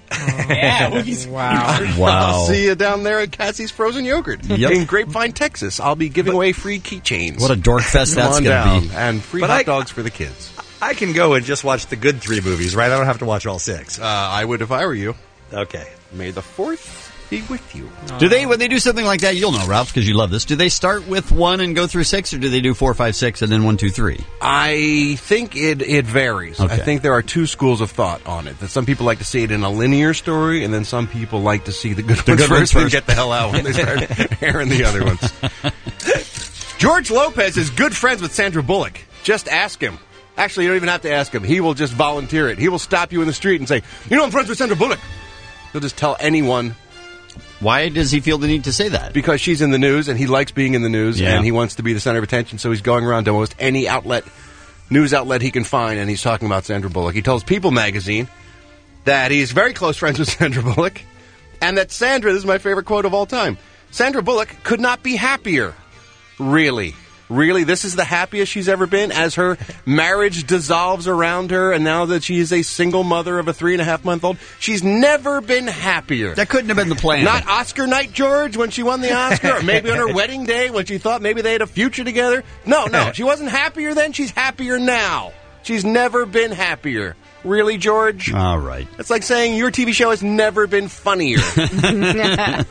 [SPEAKER 6] Yeah, Wookie's
[SPEAKER 23] Wow.
[SPEAKER 14] Wow.
[SPEAKER 20] I'll see you down there at Cassie's Frozen Yogurt
[SPEAKER 14] Yep.
[SPEAKER 20] in Grapevine, Texas. I'll be giving away free keychains.
[SPEAKER 14] What a dork fest
[SPEAKER 20] Come
[SPEAKER 14] that's
[SPEAKER 20] on
[SPEAKER 14] going
[SPEAKER 20] down.
[SPEAKER 14] to be.
[SPEAKER 20] And free
[SPEAKER 15] But
[SPEAKER 20] hot
[SPEAKER 15] I-
[SPEAKER 20] dogs for the kids.
[SPEAKER 15] I can go and just watch the good three movies, right? I don't have to watch all six.
[SPEAKER 20] Uh, I would if I were you.
[SPEAKER 15] Okay.
[SPEAKER 20] May the fourth be with you.
[SPEAKER 14] Do they, when they do something like that, you'll know, Ralph, because you love this. Do they start with one and go through six, or do they do four, five, six, and then one, two, three?
[SPEAKER 20] I think it it varies.
[SPEAKER 14] Okay.
[SPEAKER 20] I think there are two schools of thought on it. That some people like to see it in a linear story, and then some people like to see the good
[SPEAKER 14] The
[SPEAKER 20] ones
[SPEAKER 14] good ones
[SPEAKER 20] first and
[SPEAKER 14] first.
[SPEAKER 20] get the hell out when they start airing the other ones. George Lopez is good friends with Sandra Bullock. Just ask him. Actually, you don't even have to ask him. He will just volunteer it. He will stop you in the street and say, "You know, I'm friends with Sandra Bullock." He'll just tell anyone.
[SPEAKER 14] Why does he feel the need to say that?
[SPEAKER 20] Because she's in the news, and he likes being in the news,
[SPEAKER 14] Yeah.
[SPEAKER 20] and he wants to be the center of attention, so he's going around to almost any outlet, news outlet he can find, and he's talking about Sandra Bullock. He tells People magazine that he's very close friends with Sandra Bullock, and that Sandra, this is my favorite quote of all time, Sandra Bullock could not be happier. Really? Really? This is the happiest she's ever been as her marriage dissolves around her, and now that she is a single mother of a three and a half month old, she's never been happier.
[SPEAKER 14] That couldn't have been the plan.
[SPEAKER 20] Not Oscar night, George, when she won the Oscar, or maybe on her wedding day when she thought maybe they had a future together. No, no, she wasn't happier then. She's happier now. She's never been happier. Really, George?
[SPEAKER 14] All right.
[SPEAKER 20] It's like saying your T V show has never been funnier. Have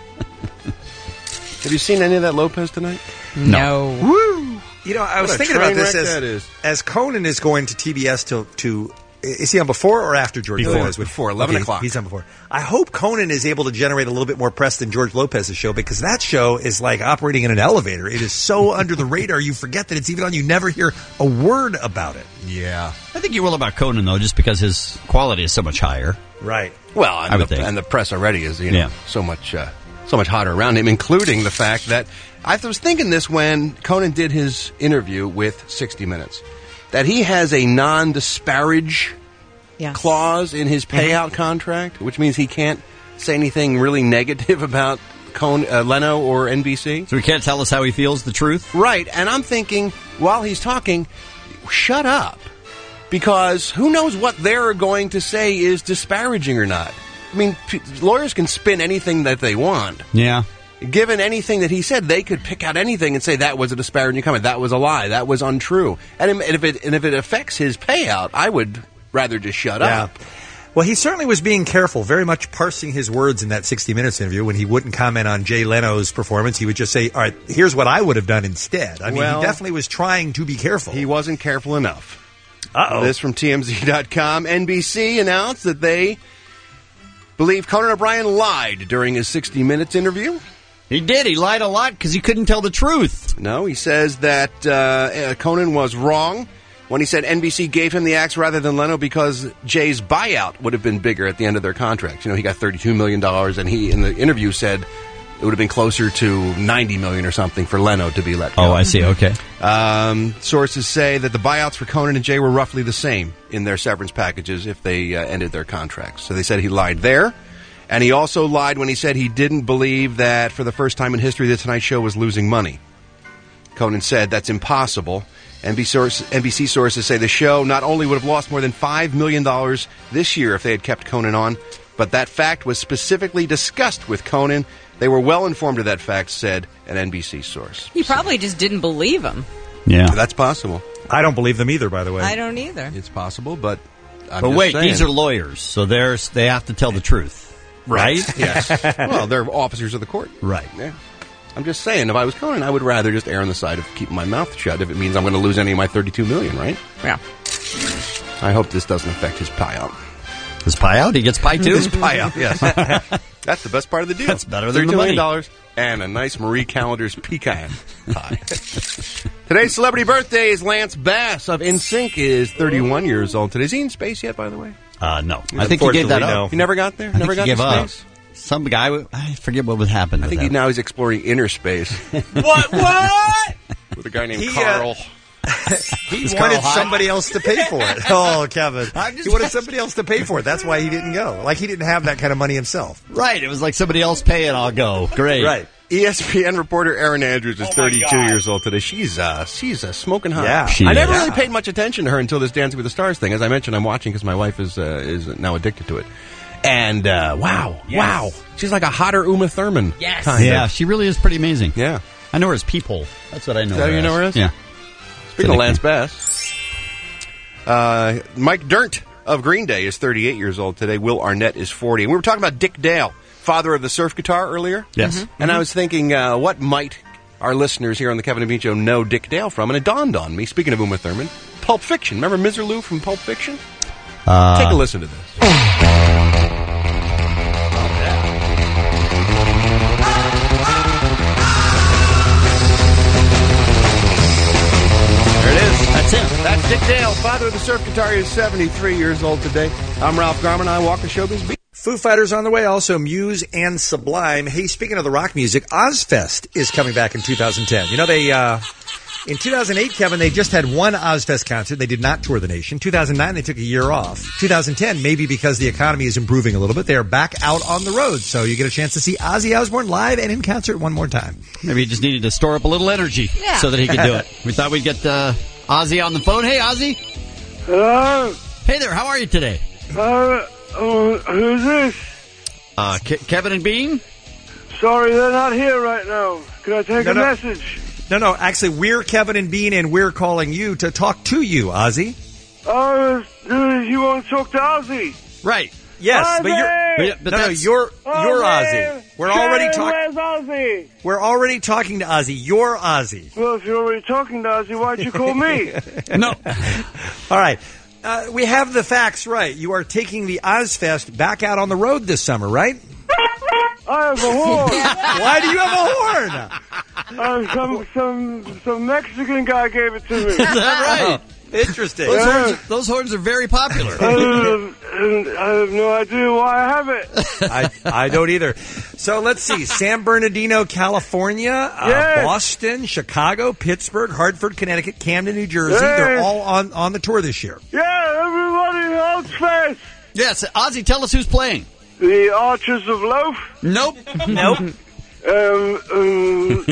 [SPEAKER 20] you seen any of that Lopez tonight?
[SPEAKER 12] No.
[SPEAKER 15] Woo! You know, I was
[SPEAKER 20] What a
[SPEAKER 15] thinking
[SPEAKER 20] train
[SPEAKER 15] about this
[SPEAKER 20] wreck
[SPEAKER 15] as,
[SPEAKER 20] that is.
[SPEAKER 15] as Conan is going to T B S to, to is he on before or after George
[SPEAKER 20] Before.
[SPEAKER 15] Lopez?
[SPEAKER 20] Before, eleven
[SPEAKER 15] Okay,
[SPEAKER 20] o'clock.
[SPEAKER 15] He's on before. I hope Conan is able to generate a little bit more press than George Lopez's show, because that show is like operating in an elevator. It is so under the radar, you forget that it's even on. You never hear a word about it.
[SPEAKER 20] Yeah.
[SPEAKER 14] I think you will about Conan, though, just because his quality is so much higher.
[SPEAKER 15] Right.
[SPEAKER 20] Well,
[SPEAKER 14] I
[SPEAKER 20] and,
[SPEAKER 14] would
[SPEAKER 20] the,
[SPEAKER 14] think.
[SPEAKER 20] and the press already is, you know,
[SPEAKER 14] Yeah.
[SPEAKER 20] so much, uh, so much hotter around him, including the fact that I was thinking this when Conan did his interview with sixty minutes, that he has a non-disparage
[SPEAKER 12] Yes.
[SPEAKER 20] clause in his payout contract, which means he can't say anything really negative about Con- uh, Leno or N B C.
[SPEAKER 14] So he can't tell us how he feels, the truth?
[SPEAKER 20] Right, and I'm thinking, while he's talking, shut up. Because who knows what they're going to say is disparaging or not. I mean, p- lawyers can spin anything that they want.
[SPEAKER 14] Yeah.
[SPEAKER 20] Given anything that he said, they could pick out anything and say that was a disparaging comment, that was a lie, that was untrue. And if it, and if it affects his payout, I would rather just shut
[SPEAKER 15] Yeah.
[SPEAKER 20] up.
[SPEAKER 15] Well, he certainly was being careful, very much parsing his words in that sixty minutes interview. When he wouldn't comment on Jay Leno's performance, he would just say, all right, here's what I would have done instead. I mean,
[SPEAKER 20] Well,
[SPEAKER 15] he definitely was trying to be careful.
[SPEAKER 20] He wasn't careful enough.
[SPEAKER 15] Uh-oh.
[SPEAKER 20] This from T M Z dot com. N B C announced that they believe Conan O'Brien lied during his sixty minutes interview.
[SPEAKER 14] He did. He lied a lot because he couldn't tell the truth.
[SPEAKER 20] No, he says that uh, uh, Conan was wrong when he said N B C gave him the axe rather than Leno because Jay's buyout would have been bigger at the end of their contract. You know, he got thirty-two million dollars, and he, in the interview, said it would have been closer to ninety million dollars or something for Leno to be let go.
[SPEAKER 14] Oh, I see. Okay.
[SPEAKER 20] Um, sources say that the buyouts for Conan and Jay were roughly the same in their severance packages if they uh, ended their contracts. So they said he lied there. And he also lied when he said he didn't believe that for the first time in history The Tonight Show was losing money. Conan said that's impossible. N B C sources say the show not only would have lost more than five million dollars this year if they had kept Conan on, but that fact was specifically discussed with Conan. They were well informed of that fact, said an N B C source.
[SPEAKER 12] He probably just didn't believe him.
[SPEAKER 14] Yeah.
[SPEAKER 20] That's possible.
[SPEAKER 15] I don't believe them either, by the way.
[SPEAKER 12] I don't either.
[SPEAKER 20] It's possible, but I'm
[SPEAKER 14] but
[SPEAKER 20] just
[SPEAKER 14] wait,
[SPEAKER 20] saying.
[SPEAKER 14] these are lawyers, so they're, they have to tell the truth. Right?
[SPEAKER 20] Yes. Well, they're officers of the court.
[SPEAKER 14] Right.
[SPEAKER 20] Yeah. I'm just saying, if I was Conan, I would rather just err on the side of keeping my mouth shut if it means I'm going to lose any of my thirty-two million dollars, right?
[SPEAKER 12] Yeah.
[SPEAKER 20] I hope this doesn't affect his payout.
[SPEAKER 14] His payout? He gets pie too?
[SPEAKER 20] His payout, yes. That's the best part of the deal.
[SPEAKER 14] That's better than the
[SPEAKER 20] thirty-two
[SPEAKER 14] money.
[SPEAKER 20] million dollars and a nice Marie Callender's pecan pie. Today's celebrity birthday is Lance Bass of N Sync is thirty-one years old today. Is he in space yet, by the way?
[SPEAKER 14] Uh, no. I think he gave that up.
[SPEAKER 20] He never got there?
[SPEAKER 14] I
[SPEAKER 20] Never
[SPEAKER 14] think
[SPEAKER 20] got
[SPEAKER 14] he
[SPEAKER 20] to
[SPEAKER 14] gave up.
[SPEAKER 20] space?
[SPEAKER 14] Some guy, I forget what would happen.
[SPEAKER 20] I
[SPEAKER 14] with
[SPEAKER 20] think he,
[SPEAKER 14] that.
[SPEAKER 20] now he's exploring inner space
[SPEAKER 15] What? What?
[SPEAKER 20] with a guy named
[SPEAKER 15] He, uh,
[SPEAKER 20] Carl.
[SPEAKER 15] He
[SPEAKER 14] Is
[SPEAKER 15] wanted
[SPEAKER 14] Carl high?
[SPEAKER 15] somebody else to pay for it. Oh, Kevin.
[SPEAKER 14] I'm just-
[SPEAKER 15] He wanted somebody else to pay for it. That's why he didn't go. Like, he didn't have that kind of money himself.
[SPEAKER 14] Right. It was like somebody else pay it, I'll go. Great.
[SPEAKER 15] Right.
[SPEAKER 20] E S P N reporter Erin Andrews is
[SPEAKER 15] Oh, my
[SPEAKER 20] thirty-two
[SPEAKER 15] God.
[SPEAKER 20] years old today. She's uh, she's uh, smoking hot.
[SPEAKER 15] Yeah.
[SPEAKER 14] She
[SPEAKER 20] I never
[SPEAKER 14] is.
[SPEAKER 20] really paid much attention to her until this Dancing with the Stars thing. As I mentioned, I'm watching because my wife is uh, is now addicted to it. And uh, wow,
[SPEAKER 6] Yes.
[SPEAKER 20] wow, she's like a hotter Uma Thurman.
[SPEAKER 6] Yes.
[SPEAKER 20] kind
[SPEAKER 14] Yeah,
[SPEAKER 20] of.
[SPEAKER 14] she really is pretty amazing.
[SPEAKER 20] Yeah.
[SPEAKER 14] I know her as Peephole. That's what I know.
[SPEAKER 20] Is that
[SPEAKER 14] her
[SPEAKER 20] who you
[SPEAKER 14] as.
[SPEAKER 20] know her as?
[SPEAKER 14] Yeah.
[SPEAKER 20] Speaking of Lance Bass, uh, Mike Dirnt of Green Day is thirty-eight years old today. Will Arnett is forty. And we were talking about Dick Dale, father of the surf guitar, earlier.
[SPEAKER 14] Yes.
[SPEAKER 20] Mm-hmm. And I was thinking, uh, what might our listeners here on the Kevin and Bean Show know Dick Dale from? And it dawned on me, speaking of Uma Thurman, Pulp Fiction. Remember Miserlou from Pulp Fiction?
[SPEAKER 14] Uh,
[SPEAKER 20] Take a listen to this. There it is.
[SPEAKER 14] That's him.
[SPEAKER 20] That's Dick Dale, father of the surf guitar. He is seventy-three years old today. I'm Ralph Garman. I walk the showbiz beat.
[SPEAKER 15] Foo Fighters on the way, also Muse and Sublime. Hey, speaking of the rock music, Ozfest is coming back in two thousand ten. You know, they, uh, in two thousand eight, Kevin, they just had one Ozfest concert. They did not tour the nation. two thousand nine, they took a year off. two thousand ten, maybe because the economy is improving a little bit, they are back out on the road. So you get a chance to see Ozzy Osbourne live and in concert one more time.
[SPEAKER 14] Maybe he just needed to store up a little energy
[SPEAKER 12] Yeah.
[SPEAKER 14] so that he could do it. We thought we'd get uh, Ozzy on the phone. Hey, Ozzy.
[SPEAKER 1] Hello?
[SPEAKER 14] Hey there. How are you today?
[SPEAKER 1] Uh, oh, who's this?
[SPEAKER 14] Uh, Ke- Kevin and Bean?
[SPEAKER 1] Sorry, they're not here right now. Can I take
[SPEAKER 15] No,
[SPEAKER 1] a
[SPEAKER 15] no.
[SPEAKER 1] message?
[SPEAKER 15] No, no, actually, we're Kevin and Bean, and we're calling you to talk to you, Ozzy.
[SPEAKER 1] Oh, uh, you want to talk to Ozzy?
[SPEAKER 14] Right.
[SPEAKER 15] Yes,
[SPEAKER 1] Ozzy!
[SPEAKER 15] but you're
[SPEAKER 14] but
[SPEAKER 15] no, no,
[SPEAKER 14] that's-
[SPEAKER 15] you're
[SPEAKER 1] Ozzy!
[SPEAKER 15] you're Ozzy. We're already
[SPEAKER 1] Sharon,
[SPEAKER 15] talking.
[SPEAKER 1] Where's Ozzy?
[SPEAKER 15] We're already talking to Ozzy. You're Ozzy.
[SPEAKER 1] Well, if you're already talking to Ozzy, why'd you call me?
[SPEAKER 14] No.
[SPEAKER 15] All right. Uh, we have the facts right. You are taking the Ozfest back out on the road this summer, right?
[SPEAKER 1] I have a horn.
[SPEAKER 15] Why do you have a horn?
[SPEAKER 1] Uh, some some some Mexican guy gave it to me.
[SPEAKER 14] Is that right?
[SPEAKER 15] Interesting.
[SPEAKER 14] Those,
[SPEAKER 1] Yeah.
[SPEAKER 14] horns, those horns are very popular.
[SPEAKER 1] Uh, and I have no idea why I have it.
[SPEAKER 15] I, I don't either. So let's see. San Bernardino, California, uh,
[SPEAKER 1] Yes.
[SPEAKER 15] Boston, Chicago, Pittsburgh, Hartford, Connecticut, Camden, New Jersey.
[SPEAKER 1] Yes.
[SPEAKER 15] They're all on, on the tour this year.
[SPEAKER 1] Yeah, everybody else fast.
[SPEAKER 14] Yes, Ozzy, tell us who's playing.
[SPEAKER 1] The Archers of Loaf.
[SPEAKER 14] Nope.
[SPEAKER 15] Nope.
[SPEAKER 1] Um, um,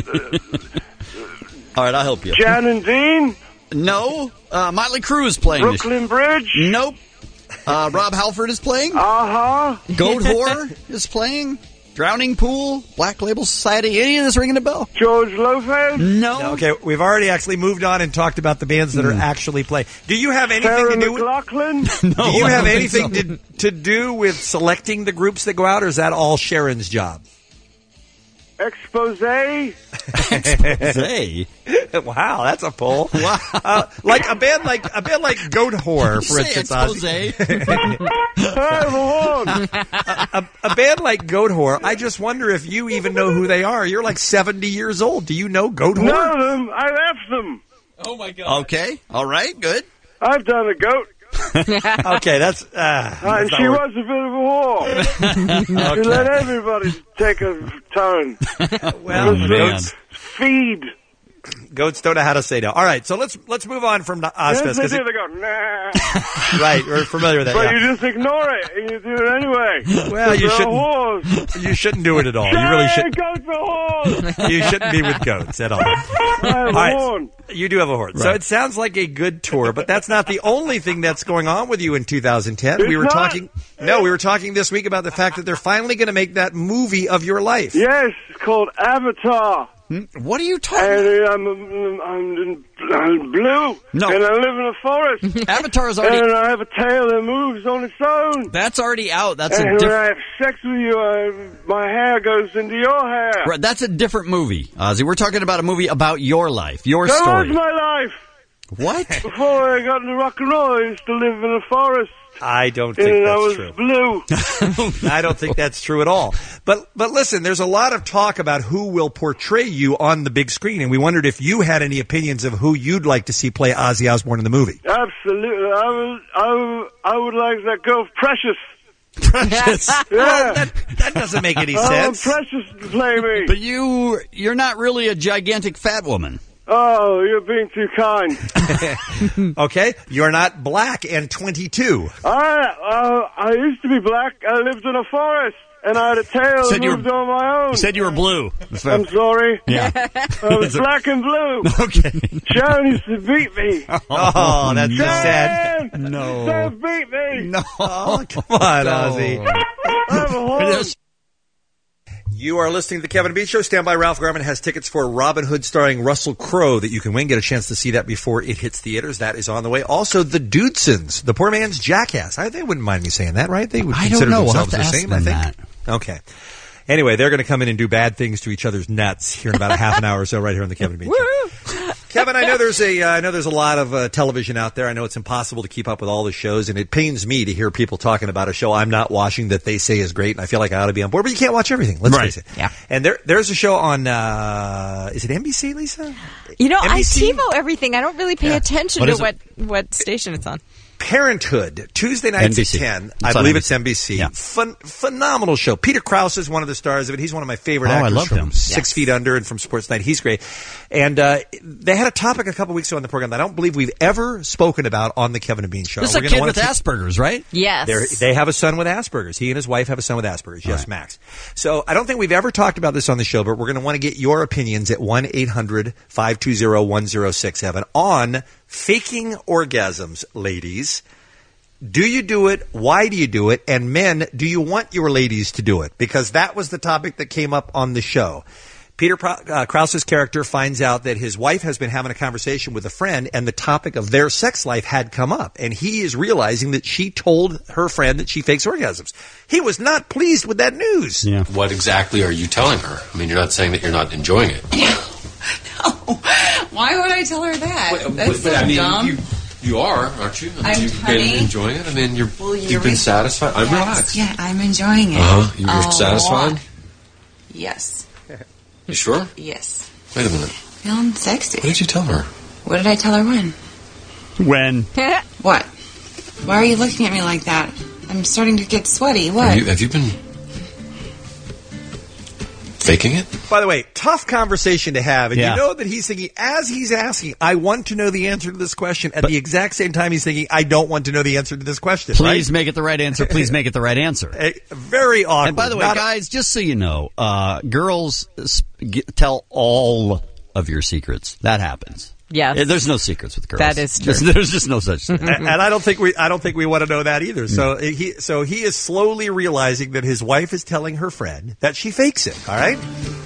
[SPEAKER 14] All right, I'll help you.
[SPEAKER 1] Jan and Dean.
[SPEAKER 14] No. Uh, Motley Crue is playing this.
[SPEAKER 1] Brooklyn Bridge.
[SPEAKER 14] Nope. Uh, Rob Halford is playing.
[SPEAKER 1] Uh-huh.
[SPEAKER 14] Goat Whore is playing. Drowning Pool, Black Label Society. Any of this ringing a bell?
[SPEAKER 1] George Lopez.
[SPEAKER 14] No.
[SPEAKER 15] No, okay, we've already actually moved on and talked about the bands that are actually playing. Do you have anything
[SPEAKER 1] Sarah
[SPEAKER 15] to do with?
[SPEAKER 1] McLachlan.
[SPEAKER 14] No,
[SPEAKER 15] Do you
[SPEAKER 14] I
[SPEAKER 15] have
[SPEAKER 14] don't think
[SPEAKER 15] anything
[SPEAKER 14] so.
[SPEAKER 15] to, to do with selecting the groups that go out, or is that all Sharon's job?
[SPEAKER 1] Expose.
[SPEAKER 14] Say.
[SPEAKER 15] Wow, that's a pull.
[SPEAKER 14] Wow.
[SPEAKER 15] Uh, like a band like a band like Goat Whore, for
[SPEAKER 14] Say
[SPEAKER 15] instance.
[SPEAKER 14] expose.
[SPEAKER 15] Ozzy.
[SPEAKER 1] I have a horn.
[SPEAKER 15] a, a band like Goat Whore, I just wonder if you even know who they are. You're like seventy years old. Do you know Goat Whore?
[SPEAKER 1] None of them. I left them.
[SPEAKER 6] Oh my God.
[SPEAKER 14] Okay. All right. Good.
[SPEAKER 1] I've done a goat.
[SPEAKER 15] Okay, that's. Uh,
[SPEAKER 1] Uh,
[SPEAKER 15] that's
[SPEAKER 1] and
[SPEAKER 15] not
[SPEAKER 1] she
[SPEAKER 15] work-
[SPEAKER 1] was a bit of a whore. She let everybody take a turn.
[SPEAKER 15] Well,
[SPEAKER 1] Just
[SPEAKER 14] man.
[SPEAKER 1] goats feed.
[SPEAKER 15] Goats don't know how to say no. All right, so let's let's move on from the
[SPEAKER 1] Yes,
[SPEAKER 15] Ozfest.
[SPEAKER 1] they
[SPEAKER 15] 'cause
[SPEAKER 1] do.
[SPEAKER 15] it-
[SPEAKER 1] They go, nah.
[SPEAKER 15] right, we're familiar with that.
[SPEAKER 1] But
[SPEAKER 15] yeah.
[SPEAKER 1] you just ignore it, and you do it anyway.
[SPEAKER 15] Well, you
[SPEAKER 1] They're
[SPEAKER 15] shouldn't.
[SPEAKER 1] whores.
[SPEAKER 15] You shouldn't do it at all. You really
[SPEAKER 1] Hey,
[SPEAKER 15] shouldn't.
[SPEAKER 1] goats are whores.
[SPEAKER 15] You shouldn't be with goats at all.
[SPEAKER 1] I have
[SPEAKER 15] All
[SPEAKER 1] a
[SPEAKER 15] right,
[SPEAKER 1] horn.
[SPEAKER 15] you do have a horn. So
[SPEAKER 14] Right.
[SPEAKER 15] it sounds like a good tour, but that's not the only thing that's going on with you in two thousand ten.
[SPEAKER 1] It's
[SPEAKER 15] we were
[SPEAKER 1] not.
[SPEAKER 15] talking. No, we were talking this week about the fact that they're finally going to make that movie of your life.
[SPEAKER 1] Yes, it's called Avatar.
[SPEAKER 14] What are you talking
[SPEAKER 1] And uh, I'm, I'm, I'm, in, I'm blue.
[SPEAKER 14] No.
[SPEAKER 1] And I live in a forest.
[SPEAKER 14] Avatar is already.
[SPEAKER 1] And I have a tail that moves on its own.
[SPEAKER 14] That's already out. That's a
[SPEAKER 1] and when I
[SPEAKER 14] different.
[SPEAKER 1] have sex with you, I, my hair goes into your hair.
[SPEAKER 14] Right, that's a different movie, Ozzy. We're talking about a movie about your life, your
[SPEAKER 1] That
[SPEAKER 14] story.
[SPEAKER 1] was my life.
[SPEAKER 14] What?
[SPEAKER 1] Before I got into rock and roll, I used to live in a forest.
[SPEAKER 15] I don't think
[SPEAKER 1] And I
[SPEAKER 15] that's
[SPEAKER 1] was
[SPEAKER 15] true.
[SPEAKER 1] blue.
[SPEAKER 15] I don't think that's true at all. But but listen, there's a lot of talk about who will portray you on the big screen, and we wondered if you had any opinions of who you'd like to see play Ozzy Osbourne in the movie.
[SPEAKER 1] Absolutely. I would, I would, I would like that girl, Precious.
[SPEAKER 15] Precious.
[SPEAKER 1] Yeah.
[SPEAKER 15] Well, that, that doesn't make any
[SPEAKER 1] I want
[SPEAKER 15] sense.
[SPEAKER 1] Precious to play me.
[SPEAKER 14] But you, you're not really a gigantic fat woman.
[SPEAKER 1] Oh, you're being too kind.
[SPEAKER 15] Okay, you're not black and twenty-two.
[SPEAKER 1] I, uh, I used to be black. I lived in a forest, and I had a tail
[SPEAKER 14] Said
[SPEAKER 1] and
[SPEAKER 14] you
[SPEAKER 1] moved
[SPEAKER 14] were-
[SPEAKER 1] on my own.
[SPEAKER 14] You said you were blue.
[SPEAKER 1] I'm sorry.
[SPEAKER 14] Yeah.
[SPEAKER 1] I was black and blue.
[SPEAKER 14] Okay.
[SPEAKER 1] Sharon used to beat me.
[SPEAKER 15] Oh, that's so
[SPEAKER 1] Sharon!
[SPEAKER 15] sad.
[SPEAKER 14] No.
[SPEAKER 1] Don't beat me.
[SPEAKER 14] No.
[SPEAKER 15] Oh, come on,
[SPEAKER 14] No.
[SPEAKER 15] Ozzy.
[SPEAKER 1] home.
[SPEAKER 15] You are listening to the Kevin and Bean Show. Stand by. Ralph Garman has tickets for Robin Hood starring Russell Crowe that you can win. Get a chance to see that before it hits theaters. That is on the way. Also, The Dudesons, the poor man's Jackass. I, they wouldn't mind me saying that, right? They would
[SPEAKER 14] I
[SPEAKER 15] consider
[SPEAKER 14] don't know. We'll have
[SPEAKER 15] themselves
[SPEAKER 14] to
[SPEAKER 15] the
[SPEAKER 14] ask
[SPEAKER 15] same, I
[SPEAKER 14] them
[SPEAKER 15] think. That. Okay. Anyway, they're going to come in and do bad things to each other's nuts here in about a half an hour or so right here on the Kevin and Bean Show. Kevin, I know there's a, uh, I know there's a lot of uh, television out there. I know it's impossible to keep up with all the shows, and it pains me to hear people talking about a show I'm not watching that they say is great, and I feel like I ought to be on board. But you can't watch everything. Let's
[SPEAKER 14] right.
[SPEAKER 15] face it.
[SPEAKER 12] Yeah.
[SPEAKER 15] And there, there's a show on. Uh, is it N B C, Lisa?
[SPEAKER 12] You know,
[SPEAKER 15] N B C?
[SPEAKER 12] I TiVo everything. I don't really pay
[SPEAKER 15] Yeah.
[SPEAKER 12] attention
[SPEAKER 15] What
[SPEAKER 12] to
[SPEAKER 15] is it?
[SPEAKER 12] what what station it's on.
[SPEAKER 15] Parenthood, Tuesday nights
[SPEAKER 14] N B C.
[SPEAKER 15] at ten.
[SPEAKER 14] It's
[SPEAKER 15] I
[SPEAKER 14] on
[SPEAKER 15] believe
[SPEAKER 14] N B C.
[SPEAKER 15] it's N B C.
[SPEAKER 14] Yeah.
[SPEAKER 15] Phen- phenomenal show. Peter Krause is one of the stars of it. He's one of my favorite
[SPEAKER 14] Oh, I
[SPEAKER 15] actors
[SPEAKER 14] love
[SPEAKER 15] from
[SPEAKER 14] him.
[SPEAKER 15] Six
[SPEAKER 12] Yes.
[SPEAKER 15] Feet Under and from Sports Night. He's great. And uh, they had a topic a couple weeks ago on the program that I don't believe we've ever spoken about on the Kevin and Bean Show.
[SPEAKER 14] This is a
[SPEAKER 15] We're gonna
[SPEAKER 14] kid
[SPEAKER 15] wanna
[SPEAKER 14] with
[SPEAKER 15] take-
[SPEAKER 14] Asperger's, right?
[SPEAKER 12] Yes.
[SPEAKER 15] They're, they have a son with Asperger's. He and his wife have a son with Asperger's. Yes,
[SPEAKER 14] Right.
[SPEAKER 15] Max. So I don't think we've ever talked about this on the show, but we're going to want to get your opinions at one eight hundred five two zero one zero six seven on faking orgasms, ladies. Do you do it? Why do you do it? And men, do you want your ladies to do it? Because that was the topic that came up on the show. Peter Pro- uh, Krause's character finds out that his wife has been having a conversation with a friend, and the topic of their sex life had come up. And he is realizing that she told her friend that she fakes orgasms. He was not pleased with that news.
[SPEAKER 14] Yeah.
[SPEAKER 11] What exactly are you telling her? I mean, you're not saying that you're not enjoying it.
[SPEAKER 16] Why would I tell her that?
[SPEAKER 11] But-
[SPEAKER 16] That's
[SPEAKER 11] but,
[SPEAKER 16] so
[SPEAKER 11] I mean,
[SPEAKER 16] dumb.
[SPEAKER 11] You, you are, aren't you? I mean,
[SPEAKER 16] I'm
[SPEAKER 11] you've
[SPEAKER 16] honey.
[SPEAKER 11] been enjoying it. I mean, you're,
[SPEAKER 16] Well, you're
[SPEAKER 11] you've been
[SPEAKER 16] re-
[SPEAKER 11] satisfied. I'm
[SPEAKER 16] Yes,
[SPEAKER 11] relaxed.
[SPEAKER 16] Yeah, I'm enjoying it.
[SPEAKER 11] Uh huh. You're
[SPEAKER 16] A
[SPEAKER 11] satisfied.
[SPEAKER 16] lot. Yes.
[SPEAKER 11] You sure?
[SPEAKER 16] Yes.
[SPEAKER 11] Wait a minute.
[SPEAKER 16] Feeling sexy.
[SPEAKER 11] What did you tell her?
[SPEAKER 16] What did I tell her when?
[SPEAKER 14] When?
[SPEAKER 16] What? Why are you looking at me like that? I'm starting to get sweaty. What?
[SPEAKER 11] Have you, have you been faking it?
[SPEAKER 15] By the way, tough conversation to have. And
[SPEAKER 14] Yeah.
[SPEAKER 15] you know that he's thinking, as he's asking, I want to know the answer to this question. At the exact same time, he's thinking, I don't want to know the answer to this question.
[SPEAKER 14] Please
[SPEAKER 15] right?
[SPEAKER 14] make it the right answer. Please make it the right answer.
[SPEAKER 15] Eh, Very awkward.
[SPEAKER 14] And by the way,
[SPEAKER 15] Not-
[SPEAKER 14] guys, just so you know, uh, girls s- g- tell all of your secrets. That happens.
[SPEAKER 12] Yes.
[SPEAKER 14] Eh, There's no secrets with girls.
[SPEAKER 12] That is true.
[SPEAKER 14] There's, there's just no such thing.
[SPEAKER 15] and and I don't think we I don't think we want to know that either. So
[SPEAKER 14] Mm.
[SPEAKER 15] he so he is slowly realizing that his wife is telling her friend that she fakes it. All right.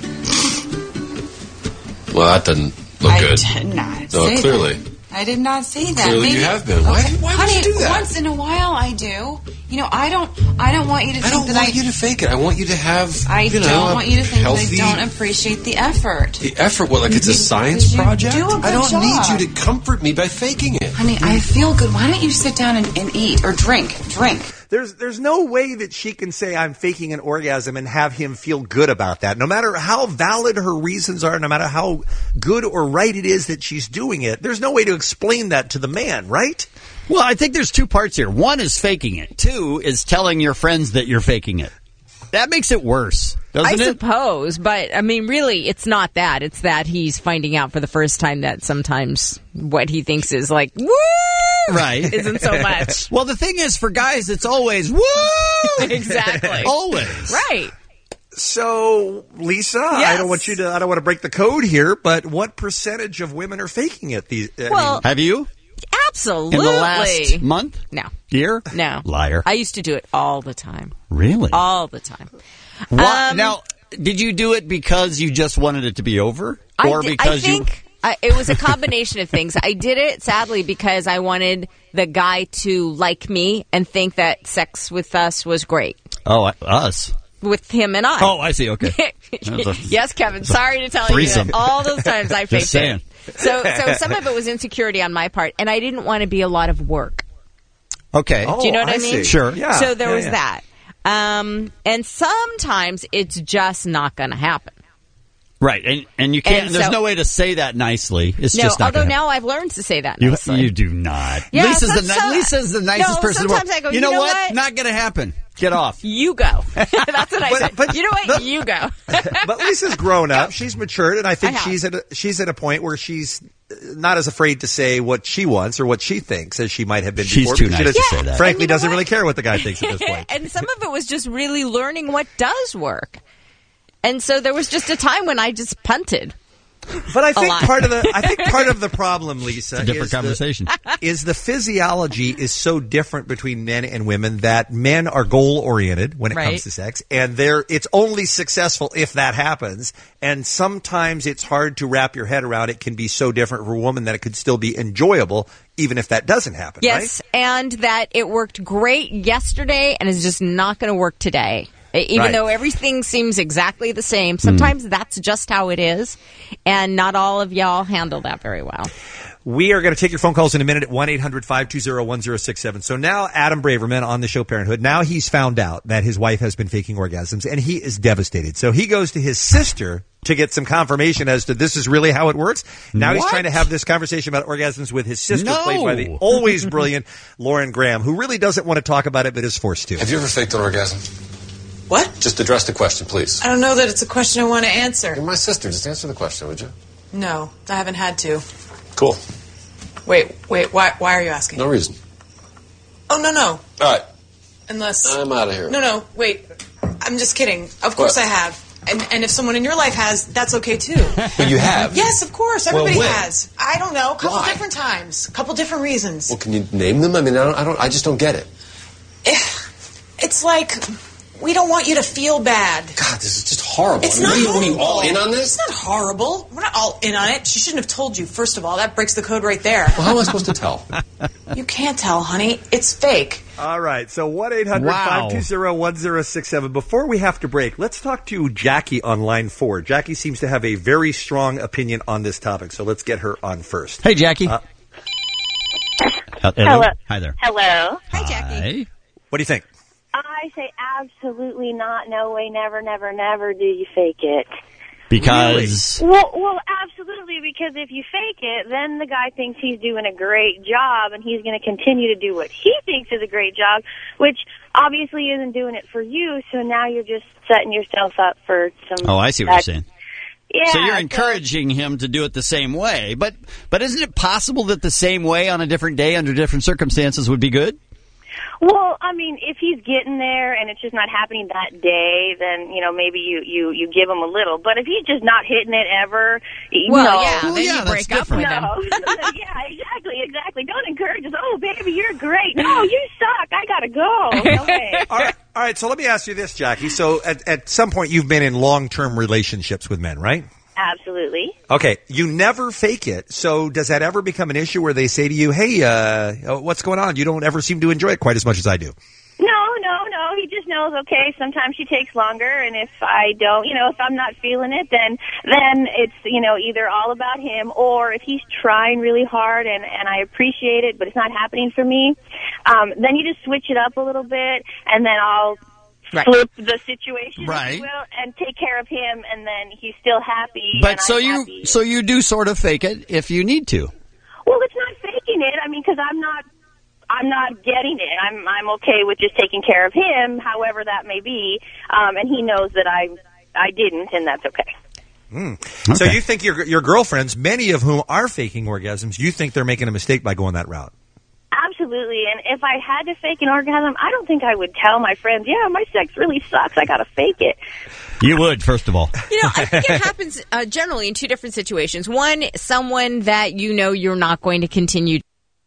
[SPEAKER 11] Well, that doesn't look
[SPEAKER 16] I
[SPEAKER 11] good.
[SPEAKER 16] did not
[SPEAKER 11] No,
[SPEAKER 16] say
[SPEAKER 11] clearly.
[SPEAKER 16] that. I did not say that.
[SPEAKER 11] Clearly
[SPEAKER 16] Maybe,
[SPEAKER 11] you have been. Why- why would
[SPEAKER 16] Honey,
[SPEAKER 11] you do that?
[SPEAKER 16] Once in a while I do. You know, I don't I don't want you to
[SPEAKER 11] I
[SPEAKER 16] think
[SPEAKER 11] don't
[SPEAKER 16] that
[SPEAKER 11] want
[SPEAKER 16] I
[SPEAKER 11] you to fake it. I want you to have.
[SPEAKER 16] I
[SPEAKER 11] you know,
[SPEAKER 16] don't
[SPEAKER 11] a
[SPEAKER 16] want you to think
[SPEAKER 11] healthy,
[SPEAKER 16] that I don't appreciate the effort.
[SPEAKER 11] The effort. What, like it's a
[SPEAKER 16] Because
[SPEAKER 11] science
[SPEAKER 16] you
[SPEAKER 11] project?
[SPEAKER 16] do a good
[SPEAKER 11] I don't
[SPEAKER 16] job.
[SPEAKER 11] need you to comfort me by faking it.
[SPEAKER 16] Honey, I feel good. Why don't you sit down and, and eat or drink? Drink.
[SPEAKER 15] There's there's no way that she can say I'm faking an orgasm and have him feel good about that. No matter how valid her reasons are, no matter how good or right it is that she's doing it, there's no way to explain that to the man, right?
[SPEAKER 14] Well, I think there's two parts here. One is faking it. Two is telling your friends that you're faking it. That makes it worse, doesn't
[SPEAKER 12] I
[SPEAKER 14] it?
[SPEAKER 12] suppose, but I mean, really, it's not that. It's that he's finding out for the first time that sometimes what he thinks is like, woo!
[SPEAKER 14] Right.
[SPEAKER 12] Isn't so much.
[SPEAKER 14] Well, the thing is, for guys, it's always, woo!
[SPEAKER 12] Exactly.
[SPEAKER 14] Always.
[SPEAKER 12] Right.
[SPEAKER 15] So, Lisa, I
[SPEAKER 12] Yes.
[SPEAKER 15] don't want you to I don't want to break the code here, but what percentage of women are faking it? These I
[SPEAKER 12] Well,
[SPEAKER 15] mean,
[SPEAKER 14] Have you?
[SPEAKER 12] Absolutely.
[SPEAKER 14] In the last month?
[SPEAKER 12] No.
[SPEAKER 14] Year?
[SPEAKER 12] No.
[SPEAKER 14] Liar.
[SPEAKER 12] I used to do it all the time.
[SPEAKER 14] Really?
[SPEAKER 12] All the time.
[SPEAKER 14] Why-
[SPEAKER 12] Um,
[SPEAKER 14] now, did you do it because you just wanted it to be over?
[SPEAKER 12] I
[SPEAKER 14] Or
[SPEAKER 12] di-
[SPEAKER 14] because
[SPEAKER 12] I think I, it was a combination of things. I did it, sadly, because I wanted the guy to like me and think that sex with us was great.
[SPEAKER 14] you... Oh, I- us?
[SPEAKER 12] With him and I.
[SPEAKER 14] Oh, I see. Okay. That was a-
[SPEAKER 12] Yes, Kevin. Sorry to tell
[SPEAKER 14] threesome.
[SPEAKER 12] you that all those times I
[SPEAKER 14] Just
[SPEAKER 12] faked
[SPEAKER 14] saying.
[SPEAKER 12] it. So, so some of it was insecurity on my part, and I didn't want to be a lot of work.
[SPEAKER 14] Okay.
[SPEAKER 12] Do you know what I, mean?
[SPEAKER 14] Sure.
[SPEAKER 15] Yeah.
[SPEAKER 12] So there
[SPEAKER 15] Yeah,
[SPEAKER 12] was
[SPEAKER 15] yeah.
[SPEAKER 12] that. Um, and sometimes it's just not going to happen.
[SPEAKER 14] Right. And, and you can't,
[SPEAKER 12] And
[SPEAKER 14] there's
[SPEAKER 12] so-
[SPEAKER 14] no way to say that nicely. It's
[SPEAKER 12] no,
[SPEAKER 14] just not
[SPEAKER 12] although
[SPEAKER 14] gonna
[SPEAKER 12] now I've learned to say that
[SPEAKER 14] You,
[SPEAKER 12] nicely.
[SPEAKER 14] you do not.
[SPEAKER 12] Yeah,
[SPEAKER 14] Lisa's,
[SPEAKER 12] so-
[SPEAKER 14] the, ni-
[SPEAKER 12] so-
[SPEAKER 14] Lisa's the nicest
[SPEAKER 12] No,
[SPEAKER 14] person in the world.
[SPEAKER 12] sometimes I go,
[SPEAKER 14] you
[SPEAKER 12] you
[SPEAKER 14] know,
[SPEAKER 12] know
[SPEAKER 14] what?
[SPEAKER 12] what?
[SPEAKER 14] Not going to happen. Get off.
[SPEAKER 12] You go. That's what I said. You know what? you go.
[SPEAKER 15] but Lisa's grown up. She's matured, and I think
[SPEAKER 12] I have.
[SPEAKER 15] she's at a, she's at a point where she's not as afraid to say what she wants or what she thinks as she might have been
[SPEAKER 14] She's
[SPEAKER 15] before.
[SPEAKER 14] too
[SPEAKER 15] because she
[SPEAKER 14] nice
[SPEAKER 15] does-
[SPEAKER 14] to say that.
[SPEAKER 15] Frankly,
[SPEAKER 12] And you know
[SPEAKER 15] doesn't
[SPEAKER 12] what?
[SPEAKER 15] really care what the guy thinks at this point.
[SPEAKER 12] And some of it was just really learning what does work. And so there was just a time when I just punted.
[SPEAKER 15] But I think
[SPEAKER 12] lot.
[SPEAKER 15] part of the I think part of the problem, Lisa,
[SPEAKER 14] It's a different
[SPEAKER 15] is the-
[SPEAKER 14] conversation.
[SPEAKER 15] is the physiology is so different between men and women that men are goal oriented when it
[SPEAKER 12] Right.
[SPEAKER 15] comes to sex, and they're it's only successful if that happens. And sometimes it's hard to wrap your head around. It can be so different for a woman that it could still be enjoyable even if that doesn't happen.
[SPEAKER 12] Yes, and that it worked great yesterday and is just not going to work today. Even
[SPEAKER 15] Right.
[SPEAKER 12] though everything seems exactly the same, sometimes that's just how it is, and not all of y'all handle that very well.
[SPEAKER 15] We are going to take your phone calls in a minute at one eight hundred five two zero one zero six seven. So now Adam Braverman on the show Parenthood, now he's found out that his wife has been faking orgasms, and he is devastated. So he goes to his sister to get some confirmation as to this is really how it works. Now he's
[SPEAKER 14] What?
[SPEAKER 15] trying to have this conversation about orgasms with his sister,
[SPEAKER 14] No.
[SPEAKER 15] played by the always brilliant Lauren Graham, who really doesn't want to talk about it but is forced to.
[SPEAKER 11] Have you ever faked an orgasm?
[SPEAKER 16] What?
[SPEAKER 11] Just address the question, please.
[SPEAKER 16] I don't know that it's a question I want to answer.
[SPEAKER 11] You're my sister. Just answer the question, would you?
[SPEAKER 16] No, I haven't had to.
[SPEAKER 11] Cool.
[SPEAKER 16] Wait, wait, why, why are you asking?
[SPEAKER 11] No reason.
[SPEAKER 16] Oh, no, no.
[SPEAKER 11] All right.
[SPEAKER 16] Unless...
[SPEAKER 11] I'm out of here.
[SPEAKER 16] No, no, wait. I'm just kidding. Of course
[SPEAKER 11] What?
[SPEAKER 16] I have. And, and if someone in your life has, that's okay too.
[SPEAKER 11] But you have?
[SPEAKER 16] Yes, of course.
[SPEAKER 11] Well,
[SPEAKER 16] Everybody
[SPEAKER 11] when?
[SPEAKER 16] has. I don't know. A couple
[SPEAKER 11] Why?
[SPEAKER 16] different times. A couple different reasons.
[SPEAKER 11] Well, can you name them? I mean, I don't. I, don't, I just don't get it.
[SPEAKER 16] It's like... We don't want you to feel bad.
[SPEAKER 11] God, this is just horrible.
[SPEAKER 16] It's
[SPEAKER 11] I mean,
[SPEAKER 16] not
[SPEAKER 11] what are you, what are you
[SPEAKER 16] horrible.
[SPEAKER 11] all in on this?
[SPEAKER 16] It's not horrible. We're not all in on it. She shouldn't have told you, first of all. That breaks the code right there.
[SPEAKER 11] Well, how am I supposed to tell?
[SPEAKER 16] You can't tell, honey. It's fake.
[SPEAKER 15] All right, so one eight hundred five two zero one zero six seven. Before we have to break, let's talk to Jackie on line four. Jackie seems to have a very strong opinion on this topic, so let's get her on first.
[SPEAKER 14] Hey, Jackie.
[SPEAKER 15] Uh,
[SPEAKER 14] Hello.
[SPEAKER 2] Hello.
[SPEAKER 14] Hi there.
[SPEAKER 2] Hello.
[SPEAKER 12] Hi, Jackie.
[SPEAKER 14] Hi.
[SPEAKER 15] What do you think?
[SPEAKER 2] I say absolutely not. No way. Never, never, never do you fake it.
[SPEAKER 14] Because
[SPEAKER 2] Well, well, absolutely. Because if you fake it, then the guy thinks he's doing a great job, and he's going to continue to do what he thinks is a great job, which obviously isn't doing it for you. So now you're just setting yourself up for some.
[SPEAKER 14] oh, I see what you're saying.
[SPEAKER 2] Yeah.
[SPEAKER 14] So you're
[SPEAKER 2] so-
[SPEAKER 14] encouraging him to do it the same way, but but isn't it possible that the same way on a different day under different circumstances would be good?
[SPEAKER 2] Well, I mean, if he's getting there and it's just not happening that day, then, you know, maybe you, you, you give him a little. But if he's just not hitting it ever, you
[SPEAKER 12] Well,
[SPEAKER 2] know.
[SPEAKER 12] yeah,
[SPEAKER 14] Well,
[SPEAKER 12] then
[SPEAKER 14] yeah,
[SPEAKER 12] you
[SPEAKER 14] that's
[SPEAKER 12] break up with
[SPEAKER 14] different.
[SPEAKER 12] him.
[SPEAKER 2] No. Yeah, exactly, exactly. Don't encourage us. Oh, baby, you're great. No, you suck. I gotta go. No way.
[SPEAKER 15] All right, all right. So let me ask you this, Jackie. So at, at some point, you've been in long-term relationships with men, right?
[SPEAKER 2] Absolutely.
[SPEAKER 15] Okay, you never fake it. So does that ever become an issue where they say to you, "Hey, uh, what's going on? You don't ever seem to enjoy it quite as much as I do."
[SPEAKER 2] No, no, no. He just knows, okay, sometimes she takes longer, and if I don't, you know, if I'm not feeling it, then then it's, you know, either all about him, or if he's trying really hard and, and I appreciate it, but it's not happening for me, um, then you just switch it up a little bit, and then I'll
[SPEAKER 12] Right.
[SPEAKER 2] flip the situation, if
[SPEAKER 14] Right.
[SPEAKER 2] you will, and take care of him, and then he's still happy.
[SPEAKER 14] But
[SPEAKER 2] and
[SPEAKER 14] so
[SPEAKER 2] I'm
[SPEAKER 14] you
[SPEAKER 2] happy.
[SPEAKER 14] so you do sort of fake it if you need to.
[SPEAKER 2] Well, it's not faking it. I mean, because I'm not, I'm not getting it. I'm, I'm okay with just taking care of him, however that may be, um, and he knows that I, I didn't, and that's okay.
[SPEAKER 15] Mm. So you think your your girlfriends, many of whom are faking orgasms, you think they're making a mistake by going that route?
[SPEAKER 2] Absolutely, and if I had to fake an orgasm, I don't think I would tell my friends, yeah, my sex really sucks, I gotta fake it.
[SPEAKER 14] You would, first of all.
[SPEAKER 12] You know, I think it happens uh, generally in two different situations. One, someone that you know you're not going to continue.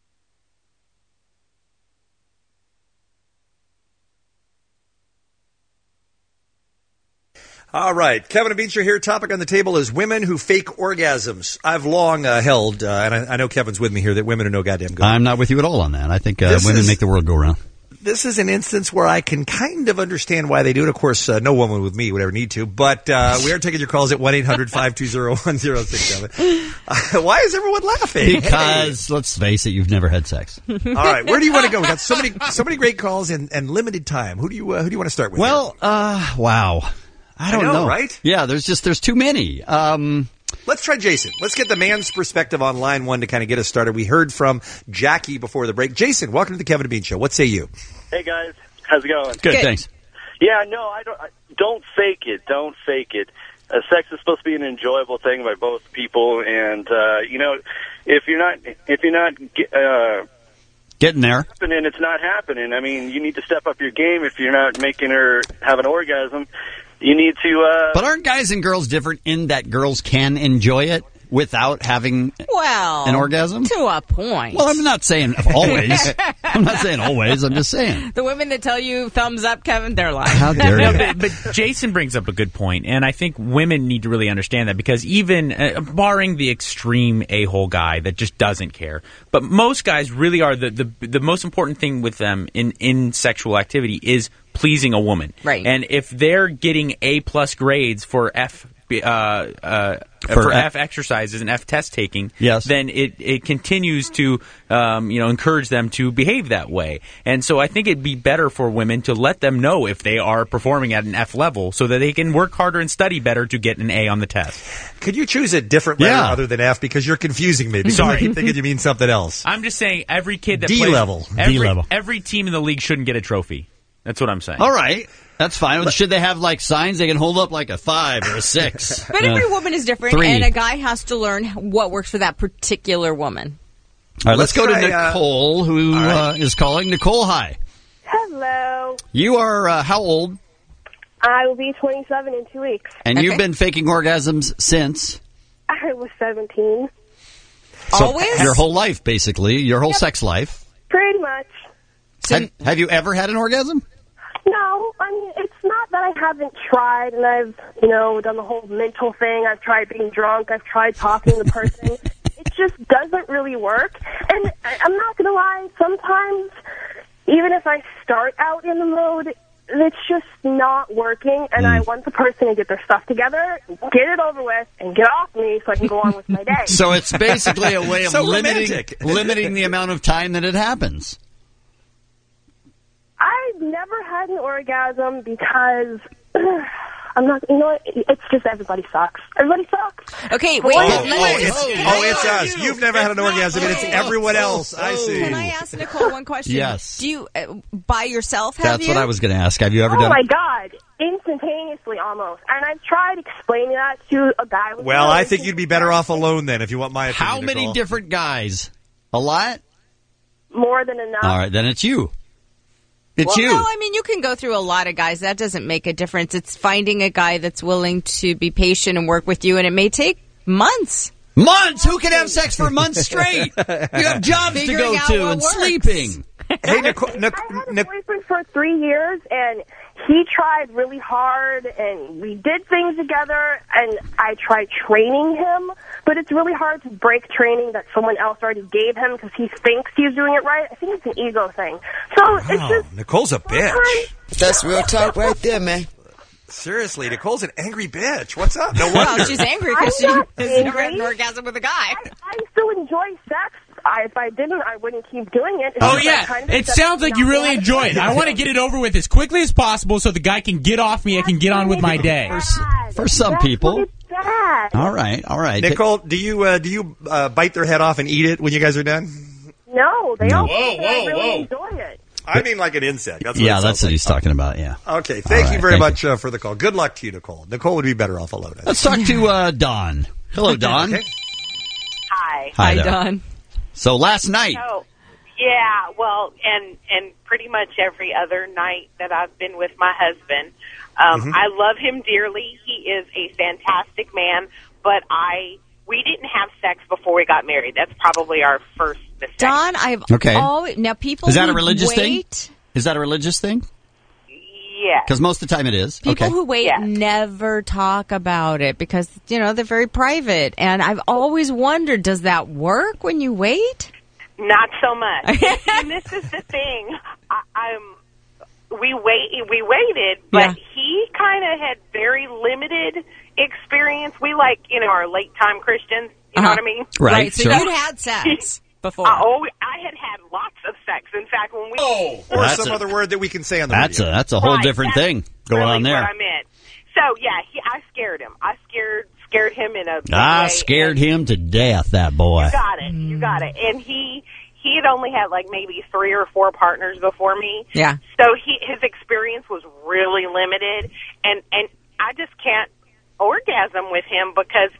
[SPEAKER 15] All right, Kevin and Beach are here. Topic on the table is women who fake orgasms. I've long uh, held, uh, and I, I know Kevin's with me here, that women are no goddamn good.
[SPEAKER 14] I'm not with you at all on that. I think uh,
[SPEAKER 15] This
[SPEAKER 14] women
[SPEAKER 15] is-
[SPEAKER 14] make the world go round.
[SPEAKER 15] This is an instance where I can kind of understand why they do it. Of course, uh, no woman with me would ever need to, but uh, we are taking your calls at one eight hundred five two zero one zero six seven. Uh, why is everyone laughing?
[SPEAKER 14] Because, let's face it, you've never had sex.
[SPEAKER 15] All right, where do you want to go? We've got so many, so many great calls and, and limited time. Who do you, uh, who do you want to start with?
[SPEAKER 14] Well, uh, wow. I don't
[SPEAKER 15] I know,
[SPEAKER 14] know.
[SPEAKER 15] right?
[SPEAKER 14] Yeah, there's just, there's too many. Um,
[SPEAKER 15] Let's try Jason. Let's get the man's perspective on line one to kind of get us started. We heard from Jackie before the break. Jason, welcome to the Kevin and Bean Show. What say you?
[SPEAKER 4] Hey guys, how's it going?
[SPEAKER 14] Good, thanks.
[SPEAKER 4] Yeah, no, I don't. I, don't fake it. Don't fake it. Uh, sex is supposed to be an enjoyable thing by both people, and uh, you know, if you're not, if you're not uh,
[SPEAKER 14] Getting there.
[SPEAKER 4] happening, it's not happening. I mean, you need to step up your game if you're not making her have an orgasm. you need to. Uh,
[SPEAKER 14] But aren't guys and girls different in that girls can enjoy it without having
[SPEAKER 12] Well,
[SPEAKER 14] an orgasm?
[SPEAKER 12] to a point.
[SPEAKER 14] Well, I'm not saying always. I'm not saying always. I'm just saying.
[SPEAKER 12] The women that tell you thumbs up, Kevin, they're lying.
[SPEAKER 14] How dare
[SPEAKER 6] No,
[SPEAKER 14] you?
[SPEAKER 6] but, but Jason brings up a good point, and I think women need to really understand that because even uh, barring the extreme a-hole guy that just doesn't care, but most guys really are the the, the most important thing with them in, in sexual activity is pleasing a woman.
[SPEAKER 12] Right.
[SPEAKER 6] And if they're getting A plus grades for F. Uh, uh,
[SPEAKER 14] For
[SPEAKER 6] for,
[SPEAKER 14] F-
[SPEAKER 6] F exercises and F test taking,
[SPEAKER 14] Yes.
[SPEAKER 6] then it, it continues to um, you know encourage them to behave that way. And so I think it'd be better for women to let them know if they are performing at an F level so that they can work harder and study better to get an A on the test.
[SPEAKER 15] Could you choose a different letter
[SPEAKER 6] Yeah.
[SPEAKER 15] other than F because you're confusing me? Because
[SPEAKER 6] Sorry.
[SPEAKER 15] I keep thinking you mean something else.
[SPEAKER 6] I'm just saying every kid that
[SPEAKER 15] D
[SPEAKER 6] plays
[SPEAKER 15] level.
[SPEAKER 6] every,
[SPEAKER 15] D level.
[SPEAKER 6] every team in the league shouldn't get a trophy. That's what I'm saying.
[SPEAKER 14] All right. That's fine. Well, should they have like signs they can hold up like a five or a six?
[SPEAKER 12] But every woman is different,
[SPEAKER 14] Three.
[SPEAKER 12] and a guy has to learn what works for that particular woman.
[SPEAKER 14] All right, let's,
[SPEAKER 12] Let's
[SPEAKER 14] go to
[SPEAKER 12] try, uh,
[SPEAKER 14] Nicole, who
[SPEAKER 12] all right.
[SPEAKER 14] uh, is calling. Nicole, hi.
[SPEAKER 8] Hello.
[SPEAKER 14] You are uh, how old?
[SPEAKER 8] I will be twenty-seven in two weeks.
[SPEAKER 14] And you've been faking orgasms since?
[SPEAKER 8] I was seventeen.
[SPEAKER 14] So your whole life, basically, your whole
[SPEAKER 8] Yep.
[SPEAKER 14] sex life.
[SPEAKER 8] Pretty much.
[SPEAKER 14] Have, have you ever had an orgasm?
[SPEAKER 8] No, I mean, it's not that I haven't tried and I've, you know, done the whole mental thing. I've tried being drunk. I've tried talking to the person. It just doesn't really work. And I- I'm not going to lie, sometimes, even if I start out in the mode, it's just not working, and I want the person to get their stuff together, get it over with, and get off me so I can go on with my day.
[SPEAKER 14] So it's basically a way of
[SPEAKER 15] So
[SPEAKER 14] limiting
[SPEAKER 15] romantic.
[SPEAKER 14] limiting the amount of time that it happens.
[SPEAKER 8] I've never had an orgasm because I'm not, you know what, it's just everybody sucks. Everybody sucks.
[SPEAKER 12] Okay,
[SPEAKER 8] wait,
[SPEAKER 15] Oh,
[SPEAKER 8] let-
[SPEAKER 15] oh,
[SPEAKER 8] let-
[SPEAKER 15] it's, oh, it's us. You've never had an orgasm, and it's everyone else. I see.
[SPEAKER 12] Can I ask Nicole one question?
[SPEAKER 14] Yes.
[SPEAKER 12] Do you, uh, by yourself, have
[SPEAKER 14] That's
[SPEAKER 12] you?
[SPEAKER 14] what I was going to ask. Have you ever
[SPEAKER 8] Oh
[SPEAKER 14] done
[SPEAKER 8] my God, instantaneously almost. And I've tried explaining that to a guy with
[SPEAKER 15] Well, I think you'd be better off alone then, if you want my opinion.
[SPEAKER 14] How many
[SPEAKER 15] Nicole.
[SPEAKER 14] different guys? A lot?
[SPEAKER 8] more than enough.
[SPEAKER 14] All right, then it's you. It's
[SPEAKER 12] well,
[SPEAKER 14] you.
[SPEAKER 12] No, I mean, you can go through a lot of guys. That doesn't make a difference. It's finding a guy that's willing to be patient and work with you, and it may take months.
[SPEAKER 14] Months? Who can have sex for months straight? You have jobs to
[SPEAKER 12] Figuring
[SPEAKER 14] go
[SPEAKER 12] out
[SPEAKER 14] to
[SPEAKER 12] what
[SPEAKER 14] and
[SPEAKER 12] works.
[SPEAKER 14] sleeping.
[SPEAKER 15] Hey, Nicole, Nic-
[SPEAKER 8] I had a
[SPEAKER 15] Nic-
[SPEAKER 8] boyfriend for three years, and he tried really hard, and we did things together, and I tried training him, but it's really hard to break training that someone else already gave him because he thinks he's doing it right. I think it's an ego thing. So it's
[SPEAKER 15] Wow,
[SPEAKER 8] just...
[SPEAKER 15] Nicole's a bitch.
[SPEAKER 8] That's real talk right there, man.
[SPEAKER 15] Seriously, Nicole's an angry bitch. What's up? No
[SPEAKER 12] Well,
[SPEAKER 15] wonder.
[SPEAKER 12] she's angry because she
[SPEAKER 8] I'm not
[SPEAKER 12] has never had
[SPEAKER 8] angry.
[SPEAKER 12] an orgasm with a guy.
[SPEAKER 8] I, I still enjoy sex. I, if I didn't, I wouldn't keep doing it. It's
[SPEAKER 17] Oh
[SPEAKER 8] just
[SPEAKER 17] yeah,
[SPEAKER 8] that kind of
[SPEAKER 17] it
[SPEAKER 8] stuff
[SPEAKER 17] sounds
[SPEAKER 8] that's
[SPEAKER 17] like you
[SPEAKER 8] not
[SPEAKER 17] really
[SPEAKER 8] right.
[SPEAKER 17] enjoy it. I want to get it over with as quickly as possible so the guy can get off me. I can get on with my day.
[SPEAKER 14] For some people.
[SPEAKER 8] Bad.
[SPEAKER 14] All right, all right.
[SPEAKER 15] Nicole, do you uh, do you uh, bite their head off and eat it when you guys are done?
[SPEAKER 8] No, they
[SPEAKER 14] No.
[SPEAKER 8] all
[SPEAKER 15] Whoa,
[SPEAKER 8] think that I
[SPEAKER 15] whoa,
[SPEAKER 8] really
[SPEAKER 15] whoa.
[SPEAKER 8] enjoy it.
[SPEAKER 15] I mean, like an insect. That's what
[SPEAKER 14] Yeah,
[SPEAKER 15] it
[SPEAKER 14] that's
[SPEAKER 15] sounds
[SPEAKER 14] what he's talking about, yeah.
[SPEAKER 15] like. Okay,
[SPEAKER 14] All
[SPEAKER 15] thank you
[SPEAKER 14] right,
[SPEAKER 15] very
[SPEAKER 14] thank
[SPEAKER 15] much uh, for the call. Good luck to you, Nicole. Nicole would be better off alone. I
[SPEAKER 14] Let's
[SPEAKER 15] think.
[SPEAKER 14] talk to uh, Don. Hello, Don.
[SPEAKER 15] Okay.
[SPEAKER 18] Hi.
[SPEAKER 14] Hi, there. So last night,
[SPEAKER 18] Oh, yeah. Well, and and pretty much every other night that I've been with my husband, um,
[SPEAKER 14] Mm-hmm.
[SPEAKER 19] Mhm.
[SPEAKER 18] I love him dearly. He is a fantastic man, but I we didn't have sex before we got married. That's probably our first mistake.
[SPEAKER 12] Don, I've
[SPEAKER 14] Okay.
[SPEAKER 12] always now people
[SPEAKER 14] is that
[SPEAKER 12] who
[SPEAKER 14] a religious
[SPEAKER 12] wait,
[SPEAKER 14] thing? Is that a religious thing?
[SPEAKER 18] Yes.
[SPEAKER 14] Because most of the time it is.
[SPEAKER 12] People
[SPEAKER 14] okay.
[SPEAKER 12] who wait never talk about it because you know they're very private. And I've always wondered, does that work when you wait?
[SPEAKER 18] Not so much. And this is the thing. I, I'm. We wait. We waited, but
[SPEAKER 12] Yeah.
[SPEAKER 18] he kind of had very limited experience. We like, you know, our late time Christians. You know
[SPEAKER 12] Uh-huh.
[SPEAKER 18] what I mean?
[SPEAKER 12] Right. So you'd had sex before.
[SPEAKER 18] Uh, oh, I had had lots of sex. In fact, when we oh,
[SPEAKER 15] Or
[SPEAKER 14] That's
[SPEAKER 15] some
[SPEAKER 14] a-
[SPEAKER 15] other word that we can say on the
[SPEAKER 14] That's a
[SPEAKER 15] radio.
[SPEAKER 14] that's a whole
[SPEAKER 18] Right,
[SPEAKER 14] different
[SPEAKER 18] that's
[SPEAKER 14] thing going
[SPEAKER 18] really
[SPEAKER 14] on there.
[SPEAKER 18] What I meant. So yeah, he, I scared him. I scared scared him in a big
[SPEAKER 14] I
[SPEAKER 18] way.
[SPEAKER 14] scared him to death, that boy.
[SPEAKER 18] You got it. You got it. And he he had only had like maybe three or four partners before me.
[SPEAKER 12] Yeah.
[SPEAKER 18] So he his experience was really limited, and and I just can't orgasm with him because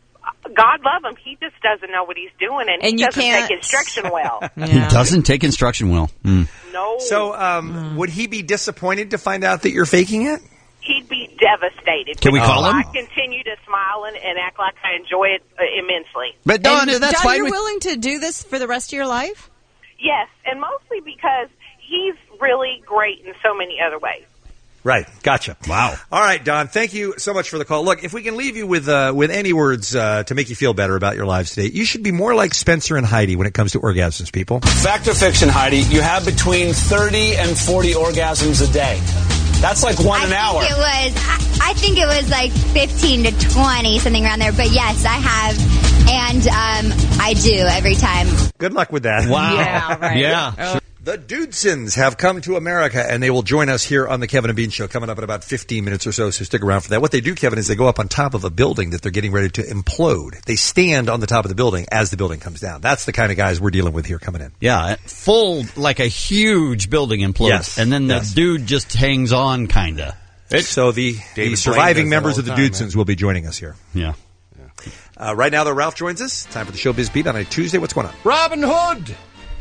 [SPEAKER 18] God love him, he just doesn't know what he's doing, and,
[SPEAKER 12] And
[SPEAKER 18] he
[SPEAKER 12] you
[SPEAKER 18] doesn't
[SPEAKER 12] can't-
[SPEAKER 18] take instruction well.
[SPEAKER 14] He doesn't take instruction well. Mm.
[SPEAKER 18] No.
[SPEAKER 15] So, um, would he be disappointed to find out that you're faking it?
[SPEAKER 18] He'd be devastated.
[SPEAKER 14] Can we
[SPEAKER 18] Which
[SPEAKER 14] call
[SPEAKER 18] is why
[SPEAKER 14] him?
[SPEAKER 18] I continue to smile and, and act like I enjoy it uh, immensely.
[SPEAKER 14] But Don,
[SPEAKER 12] And,
[SPEAKER 14] that's
[SPEAKER 12] Don,
[SPEAKER 14] fine.
[SPEAKER 12] you're
[SPEAKER 14] with-
[SPEAKER 12] willing to do this for the rest of your life?
[SPEAKER 18] Yes, and mostly because he's really great in so many other ways.
[SPEAKER 15] Right. Gotcha.
[SPEAKER 14] Wow.
[SPEAKER 15] All right, Don, thank you so much for the call. Look, if we can leave you with uh, with any words uh, to make you feel better about your lives today, you should be more like Spencer and Heidi when it comes to orgasms, people.
[SPEAKER 7] Fact or fiction, Heidi? You have between thirty and forty orgasms a day. That's like one
[SPEAKER 9] I
[SPEAKER 7] an hour.
[SPEAKER 9] Think it was, I, I think it was like fifteen to twenty, something around there. But yes, I have, and um, I do every time.
[SPEAKER 15] Good luck with that.
[SPEAKER 14] Wow.
[SPEAKER 12] Yeah, right.
[SPEAKER 14] Yeah.
[SPEAKER 12] Oh.
[SPEAKER 15] The Dudesons have come to America, and they will join us here on the Kevin and Bean Show coming up in about fifteen minutes or so, so stick around for that. What they do, Kevin, is they go up on top of a building that they're getting ready to implode. They stand on the top of the building as the building comes down. That's the kind of guys we're dealing with here coming in.
[SPEAKER 14] Yeah, full, like a huge building implodes.
[SPEAKER 15] Yes.
[SPEAKER 14] And then the
[SPEAKER 15] Yes.
[SPEAKER 14] dude just hangs on, kind of.
[SPEAKER 15] So the, the
[SPEAKER 20] Blaine
[SPEAKER 15] surviving
[SPEAKER 20] does that
[SPEAKER 15] members
[SPEAKER 20] all
[SPEAKER 15] of the
[SPEAKER 20] the time,
[SPEAKER 15] Dudesons will be joining us here.
[SPEAKER 14] Yeah.
[SPEAKER 15] Uh, right now, though, Ralph joins us. Time for the Showbiz Beat on a Tuesday. What's going on?
[SPEAKER 20] Robin Hood!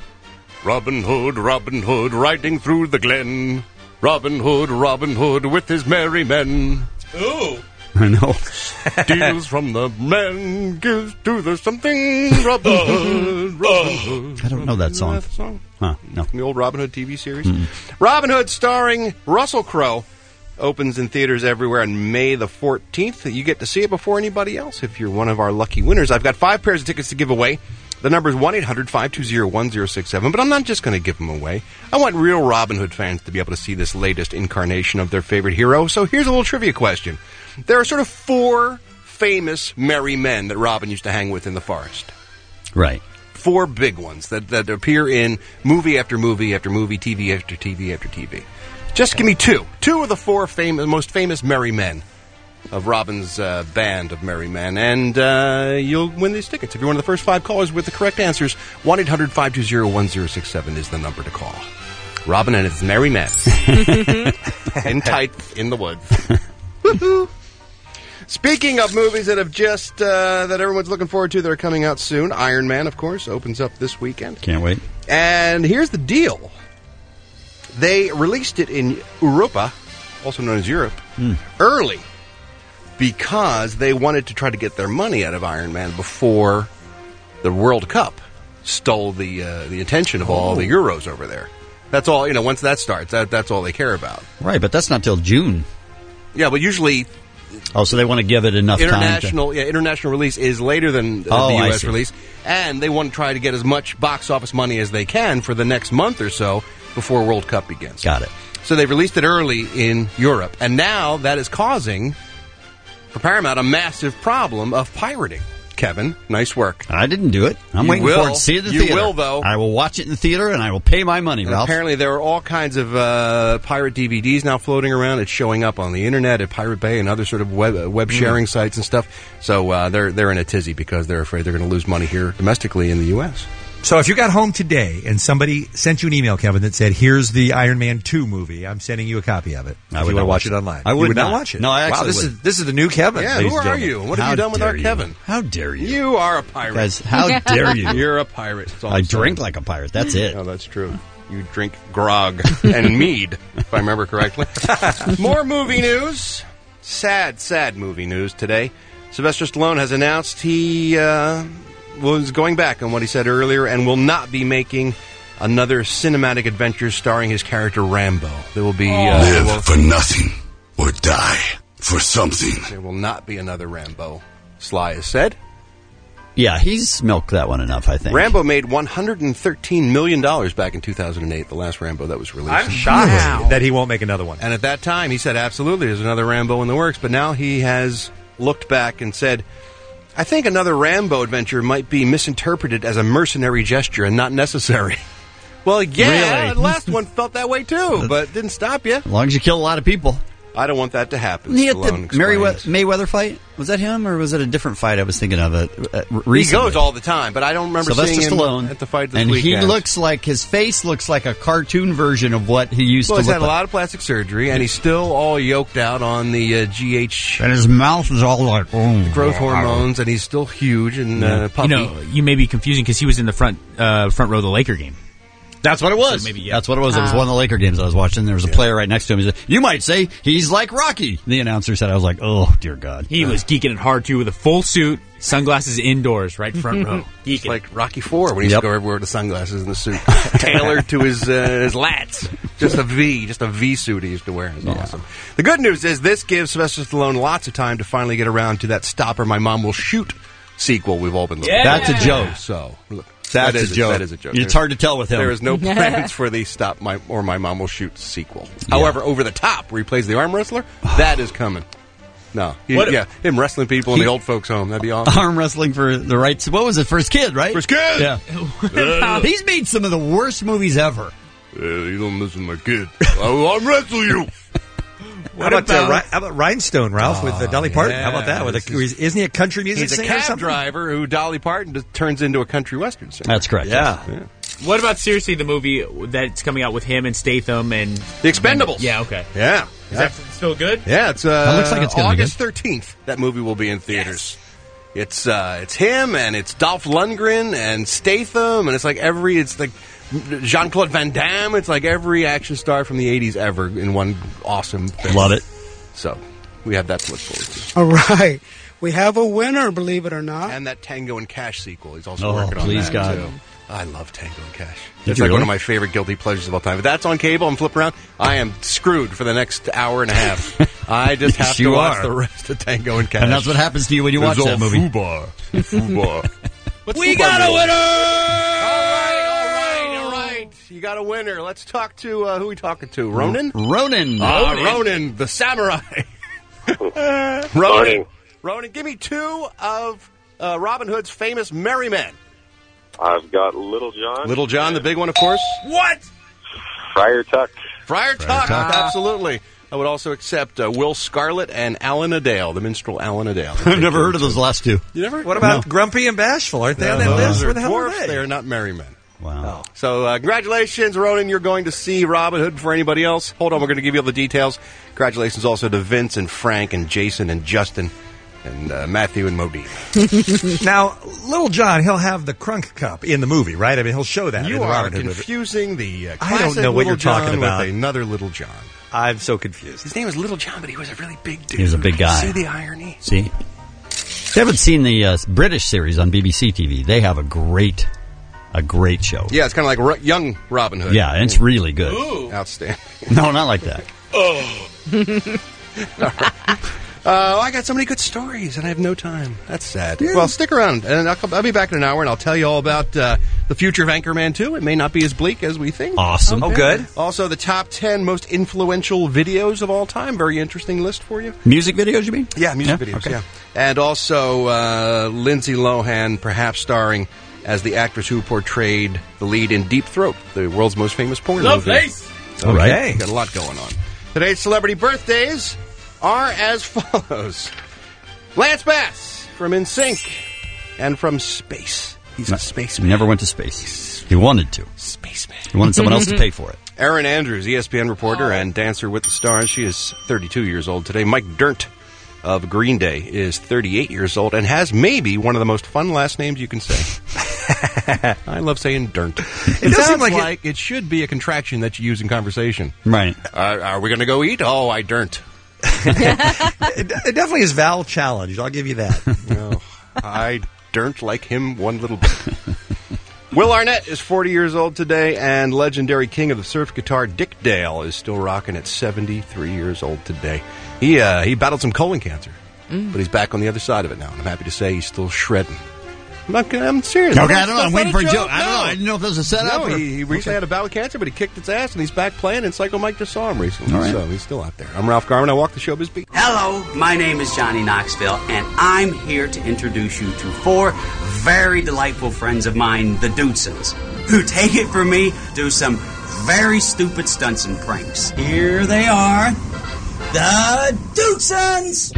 [SPEAKER 20] Robin Hood, Robin Hood, riding through the glen. Robin Hood, Robin Hood, with his merry men.
[SPEAKER 17] Ooh.
[SPEAKER 14] I know.
[SPEAKER 20] Steals from the men, gives to the something. Robin Hood, Robin Hood.
[SPEAKER 14] I don't know that song.
[SPEAKER 20] That song?
[SPEAKER 14] Huh, no.
[SPEAKER 20] From the old Robin Hood T V series. Robin Hood, starring Russell Crowe, opens in theaters everywhere on May the fourteenth. You get to see it before anybody else if you're one of our lucky winners. I've got five pairs of tickets to give away. The number is one eight hundred five two zero one zero six seven, but I'm not just going to give them away. I want real Robin Hood fans to be able to see this latest incarnation of their favorite hero. So here's a little trivia question. There are sort of four famous merry men that Robin used to hang with in the forest.
[SPEAKER 14] Right.
[SPEAKER 20] Four big ones that, that appear in movie after movie after movie, T V after T V after T V. Just give me two. Two of the four famous, most famous merry men of Robin's uh, band of merry men, and uh, you'll win these tickets. If you're one of the first five callers with the correct answers, one eight hundred five two zero one zero six seven is the number to call. Robin and his merry men. In tights in the woods. Speaking of movies that have just, uh, that everyone's looking forward to that are coming out soon, Iron Man, of course, opens up this weekend.
[SPEAKER 14] Can't wait.
[SPEAKER 20] And here's the deal. They released it in Europa, also known as Europe,
[SPEAKER 14] Mm.
[SPEAKER 20] early because they wanted to try to get their money out of Iron Man before the World Cup stole the uh, the attention of all
[SPEAKER 14] Oh.
[SPEAKER 20] the Euros over there. That's all, you know, once that starts, that, that's all they care about.
[SPEAKER 14] Right, but that's not till June.
[SPEAKER 20] Yeah, but usually
[SPEAKER 14] Oh, so they want to give it enough time to...
[SPEAKER 20] international yeah, international release is later than uh,
[SPEAKER 14] Oh,
[SPEAKER 20] the
[SPEAKER 14] I
[SPEAKER 20] U S
[SPEAKER 14] see.
[SPEAKER 20] release, and they want to try to get as much box office money as they can for the next month or so before World Cup begins.
[SPEAKER 14] Got it.
[SPEAKER 20] So they released it early in Europe, and now that is causing, for Paramount, a massive problem of pirating. Kevin, nice work.
[SPEAKER 14] I didn't do it. I'm
[SPEAKER 20] You
[SPEAKER 14] waiting
[SPEAKER 20] will.
[SPEAKER 14] for it to see it in the
[SPEAKER 20] You
[SPEAKER 14] theater.
[SPEAKER 20] will, though.
[SPEAKER 14] I will watch it in the theater, and I will pay my money,
[SPEAKER 20] And
[SPEAKER 14] Ralph.
[SPEAKER 20] apparently there are all kinds of uh, pirate D V Ds now floating around. It's showing up on the internet at Pirate Bay and other sort of web, uh, web sharing
[SPEAKER 14] Mm.
[SPEAKER 20] sites and stuff. So uh, they're they're in a tizzy because they're afraid they're going to lose money here domestically in the U S.
[SPEAKER 15] So if you got home today and somebody sent you an email, Kevin, that said, here's the Iron Man two movie, I'm sending you a copy of it.
[SPEAKER 14] I
[SPEAKER 15] if
[SPEAKER 14] would
[SPEAKER 15] you want
[SPEAKER 14] not
[SPEAKER 15] to watch
[SPEAKER 14] watch
[SPEAKER 15] it
[SPEAKER 14] it.
[SPEAKER 15] online.
[SPEAKER 14] I
[SPEAKER 15] You
[SPEAKER 14] would
[SPEAKER 15] would not
[SPEAKER 14] not.
[SPEAKER 15] watch it.
[SPEAKER 14] No, I
[SPEAKER 15] Wow,
[SPEAKER 14] actually
[SPEAKER 15] this
[SPEAKER 14] would.
[SPEAKER 15] is this is the new Kevin.
[SPEAKER 20] Yeah,
[SPEAKER 15] ladies
[SPEAKER 20] who
[SPEAKER 15] and
[SPEAKER 20] are
[SPEAKER 15] gentlemen.
[SPEAKER 20] you? What have
[SPEAKER 14] How
[SPEAKER 20] you done with
[SPEAKER 14] dare
[SPEAKER 20] our
[SPEAKER 14] you.
[SPEAKER 20] Kevin?
[SPEAKER 14] How dare you?
[SPEAKER 20] You are a pirate.
[SPEAKER 14] Guys, how dare you?
[SPEAKER 20] You're a pirate. That's all
[SPEAKER 14] I
[SPEAKER 20] I'm
[SPEAKER 14] drink
[SPEAKER 20] saying.
[SPEAKER 14] like a pirate. That's it.
[SPEAKER 20] Oh, that's true. You drink grog and mead, if I remember correctly. More movie news. Sad, sad movie news today. Sylvester Stallone has announced he uh, was going back on what he said earlier and will not be making another cinematic adventure starring his character Rambo. There will be... Uh,
[SPEAKER 10] Live
[SPEAKER 20] well,
[SPEAKER 10] for nothing or die for something.
[SPEAKER 20] there will not be another Rambo, Sly has said.
[SPEAKER 14] Yeah, he's milked that one enough, I think.
[SPEAKER 20] Rambo made one hundred thirteen million dollars back in two thousand eight, the last Rambo that was released.
[SPEAKER 15] I'm shocked that he won't make another one.
[SPEAKER 20] And at that time, he said, absolutely, there's another Rambo in the works. But now he has looked back and said, I think another Rambo adventure might be misinterpreted as a mercenary gesture and not necessary. Well, yeah,
[SPEAKER 14] Really?
[SPEAKER 20] the last one felt that way too, but didn't stop you.
[SPEAKER 14] As long as you kill a lot of people.
[SPEAKER 20] I don't want that to happen.
[SPEAKER 14] Wasn't he at
[SPEAKER 20] Stallone
[SPEAKER 14] the Merriwe-
[SPEAKER 20] explains.
[SPEAKER 14] Mayweather fight? Was that him, or was it a different fight I was thinking of? It uh, recently.
[SPEAKER 20] He goes all the time, but I don't remember
[SPEAKER 14] Sylvester
[SPEAKER 20] seeing him
[SPEAKER 14] Stallone
[SPEAKER 20] at the fight this
[SPEAKER 14] and he
[SPEAKER 20] weekend.
[SPEAKER 14] looks like his face looks like a cartoon version of what he used
[SPEAKER 20] Well,
[SPEAKER 14] to
[SPEAKER 20] he's
[SPEAKER 14] look
[SPEAKER 20] had a
[SPEAKER 14] like.
[SPEAKER 20] lot of plastic surgery, and he's still all yoked out on the uh, G H
[SPEAKER 14] And his mouth is all like oh,
[SPEAKER 20] growth hormones, and he's still huge and uh,
[SPEAKER 6] You
[SPEAKER 20] puffy.
[SPEAKER 6] know, you may be confusing because he was in the front uh, front row of the Laker game.
[SPEAKER 14] That's what it was.
[SPEAKER 6] So maybe, yeah.
[SPEAKER 14] That's what it was. It was
[SPEAKER 6] Uh,
[SPEAKER 14] one of the Laker games I was watching. There was a player right next to him. He said, "You might say he's like Rocky." The announcer said, "I was like, oh dear God."
[SPEAKER 6] He was geeking it hard too with a full suit, sunglasses indoors, right front row.
[SPEAKER 20] Geeking. Like Rocky Four when he used to go everywhere with the sunglasses and the suit, tailored to his uh, his lats. Just a V, just a V suit he used to wear. It was awesome. The good news is this gives Sylvester Stallone lots of time to finally get around to that "Stop or My Mom Will Shoot" sequel we've all been looking.
[SPEAKER 14] Yeah.
[SPEAKER 20] for.
[SPEAKER 14] That's a joke.
[SPEAKER 20] So look,
[SPEAKER 14] That's
[SPEAKER 20] that is
[SPEAKER 14] a joke.
[SPEAKER 20] That is a joke.
[SPEAKER 14] It's hard to tell with him.
[SPEAKER 20] There is no plans for the "Stop My or My Mom Will Shoot" sequel. However, Over the Top, where he plays the arm wrestler, that is coming. No, he,
[SPEAKER 14] What-
[SPEAKER 20] yeah, him wrestling people in
[SPEAKER 14] He-
[SPEAKER 20] the old folks' home. That'd be awesome.
[SPEAKER 14] Arm wrestling for the rights. What was it? For his kid, right?
[SPEAKER 20] For his kid!
[SPEAKER 14] Yeah. He's made some of the worst movies ever.
[SPEAKER 20] Uh, you don't listen to my kid. I'll arm wrestle you.
[SPEAKER 15] How about, uh, Ri- how about Rhinestone, Ralph, with uh, Dolly Parton? How about that?
[SPEAKER 20] yeah,
[SPEAKER 15] With
[SPEAKER 20] this
[SPEAKER 15] a, isn't he a country music
[SPEAKER 20] He's a
[SPEAKER 15] singer or
[SPEAKER 20] cab
[SPEAKER 15] something?
[SPEAKER 20] driver who Dolly Parton just turns into a country western singer.
[SPEAKER 14] That's correct.
[SPEAKER 15] Yeah.
[SPEAKER 20] Yeah.
[SPEAKER 6] What about seriously the movie that's coming out with him and Statham and
[SPEAKER 20] The Expendables.
[SPEAKER 6] Yeah, okay.
[SPEAKER 20] Yeah.
[SPEAKER 6] Is that still good?
[SPEAKER 20] Yeah, it's uh,
[SPEAKER 14] It looks like it's gonna be
[SPEAKER 20] August thirteenth. That movie will be in theaters. It's uh, it's him and it's Dolph Lundgren and Statham and it's like every it's like Jean-Claude Van Damme. It's like every action star from the eighties ever in one awesome film.
[SPEAKER 14] Love it.
[SPEAKER 20] So we have that to look forward to.
[SPEAKER 5] All right. We have a winner, believe it or not.
[SPEAKER 20] And that Tango and Cash sequel. He's also
[SPEAKER 14] Oh,
[SPEAKER 20] working on
[SPEAKER 14] please,
[SPEAKER 20] that
[SPEAKER 14] God.
[SPEAKER 20] too. I love Tango and Cash.
[SPEAKER 14] Did
[SPEAKER 20] It's
[SPEAKER 14] you
[SPEAKER 20] like one
[SPEAKER 14] really?
[SPEAKER 20] of my favorite guilty pleasures of all time. If that's on cable and flip around, I am screwed for the next hour and a half. I just have
[SPEAKER 14] Yes,
[SPEAKER 20] to
[SPEAKER 14] you
[SPEAKER 20] watch
[SPEAKER 14] are.
[SPEAKER 20] the rest of Tango and Cash.
[SPEAKER 14] And that's what happens to you when you watch
[SPEAKER 20] It's
[SPEAKER 14] that
[SPEAKER 20] all
[SPEAKER 14] movie.
[SPEAKER 20] Fubar. Fubar. What's
[SPEAKER 6] We
[SPEAKER 20] Fubar
[SPEAKER 6] got a
[SPEAKER 20] mean?
[SPEAKER 6] winner!
[SPEAKER 20] All right, all right, all right. You got a winner. Let's talk to, uh, who are we talking to? Ronan?
[SPEAKER 14] Ronan.
[SPEAKER 20] Ah, Ronan, the samurai. Ronan.
[SPEAKER 13] Morning.
[SPEAKER 20] Ronan, give me two of uh, Robin Hood's famous merry men.
[SPEAKER 13] I've got Little John.
[SPEAKER 20] Little John, the big one, of course.
[SPEAKER 6] What?
[SPEAKER 13] Friar Tuck.
[SPEAKER 20] Friar Tuck,
[SPEAKER 14] Tuck.
[SPEAKER 20] absolutely. I would also accept uh, Will Scarlet and Alan Adale, the minstrel Alan Adale.
[SPEAKER 14] I've never heard of those last two.
[SPEAKER 20] You never?
[SPEAKER 15] What about Grumpy and Bashful? Aren't they on that
[SPEAKER 20] Those
[SPEAKER 15] list?
[SPEAKER 20] are
[SPEAKER 15] Where the hell are
[SPEAKER 20] dwarfs.
[SPEAKER 15] they?
[SPEAKER 20] They are not merry men.
[SPEAKER 14] Wow.
[SPEAKER 20] So, uh, congratulations, Ronan. You're going to see Robin Hood before anybody else. Hold on, we're going to give you all the details. Congratulations also to Vince and Frank and Jason and Justin and uh, Matthew and Modine.
[SPEAKER 15] Now, Little John, he'll have the Crunk Cup in the movie, right? I mean, he'll show that. in
[SPEAKER 20] You
[SPEAKER 15] the
[SPEAKER 20] are
[SPEAKER 15] Robin Hood movie.
[SPEAKER 20] confusing the uh,
[SPEAKER 15] I don't
[SPEAKER 20] classic
[SPEAKER 15] know what
[SPEAKER 20] Little
[SPEAKER 15] you're talking
[SPEAKER 20] John
[SPEAKER 15] about.
[SPEAKER 20] with another Little John.
[SPEAKER 15] I'm so confused.
[SPEAKER 20] His name was Little John, but he was a really big dude.
[SPEAKER 14] He was a big guy.
[SPEAKER 20] See the irony?
[SPEAKER 14] See? If you haven't seen the uh, British series on B B C T V, they have a great, a great show.
[SPEAKER 20] Yeah, it's kind of like Ro- young Robin Hood.
[SPEAKER 14] Yeah, and it's really good.
[SPEAKER 20] Ooh. Outstanding.
[SPEAKER 14] No, not like that.
[SPEAKER 20] Uh, I got so many good stories, and I have no time. That's sad. Well, stick around, and I'll, come, I'll be back in an hour, and I'll tell you all about uh, the future of Anchorman two. It may not be as bleak as we think.
[SPEAKER 14] Awesome.
[SPEAKER 15] Oh, good.
[SPEAKER 20] Also, the top ten most influential videos of all time. Very interesting list for you.
[SPEAKER 14] Music videos, you mean?
[SPEAKER 20] Yeah, music
[SPEAKER 14] Yeah?
[SPEAKER 20] videos,
[SPEAKER 14] Okay.
[SPEAKER 20] yeah. And also, uh, Lindsay Lohan, perhaps starring as the actress who portrayed the lead in Deep Throat, the world's most famous porn
[SPEAKER 6] The
[SPEAKER 20] movie.
[SPEAKER 6] face.
[SPEAKER 20] So,
[SPEAKER 14] All right.
[SPEAKER 20] okay, got a lot going on. Today's celebrity birthdays are as follows. Lance Bass from N Sync and from Space. He's a
[SPEAKER 14] He
[SPEAKER 20] spaceman.
[SPEAKER 14] never went to space. He wanted to.
[SPEAKER 20] Spaceman.
[SPEAKER 14] He wanted someone else to pay for it.
[SPEAKER 20] Erin Andrews, E S P N reporter and Dancer with the Stars. She is thirty-two years old today. Mike Dirnt of Green Day is thirty-eight years old and has maybe one of the most fun last names you can say. I love saying Dirnt. It,
[SPEAKER 15] does
[SPEAKER 20] sounds
[SPEAKER 15] seem
[SPEAKER 20] like,
[SPEAKER 15] like
[SPEAKER 20] it, should be a contraction that you use in conversation.
[SPEAKER 14] Right.
[SPEAKER 20] Uh, are we going to go eat? Oh, I Dirnt.
[SPEAKER 15] it, it definitely is Val challenged. I'll give you that.
[SPEAKER 20] No, I Dirnt like him one little bit. Will Arnett is forty years old today, and legendary king of the surf guitar Dick Dale is still rocking at seventy-three years old today. He uh, he battled some colon cancer,
[SPEAKER 14] Mm.
[SPEAKER 20] but he's back on the other side of it now, and I'm happy to say he's still shredding. I'm not gonna, I'm serious.
[SPEAKER 14] Okay,
[SPEAKER 20] That's
[SPEAKER 14] I don't know.
[SPEAKER 20] not
[SPEAKER 14] I'm waiting for a
[SPEAKER 20] funny
[SPEAKER 14] joke. I don't know. I didn't know if there was a setup.
[SPEAKER 20] No,
[SPEAKER 14] or-
[SPEAKER 20] he, he recently had a bout of cancer, but he kicked its ass, and he's back playing, and Psycho Mike just saw him recently,
[SPEAKER 14] All right.
[SPEAKER 20] so he's still out there. I'm Ralph Garman. I walk the showbiz beat.
[SPEAKER 3] Hello, my name is Johnny Knoxville, and I'm here to introduce you to four very delightful friends of mine, the Dudesons, who, take it from me, do some very stupid stunts and pranks. Here they are, the Dudesons!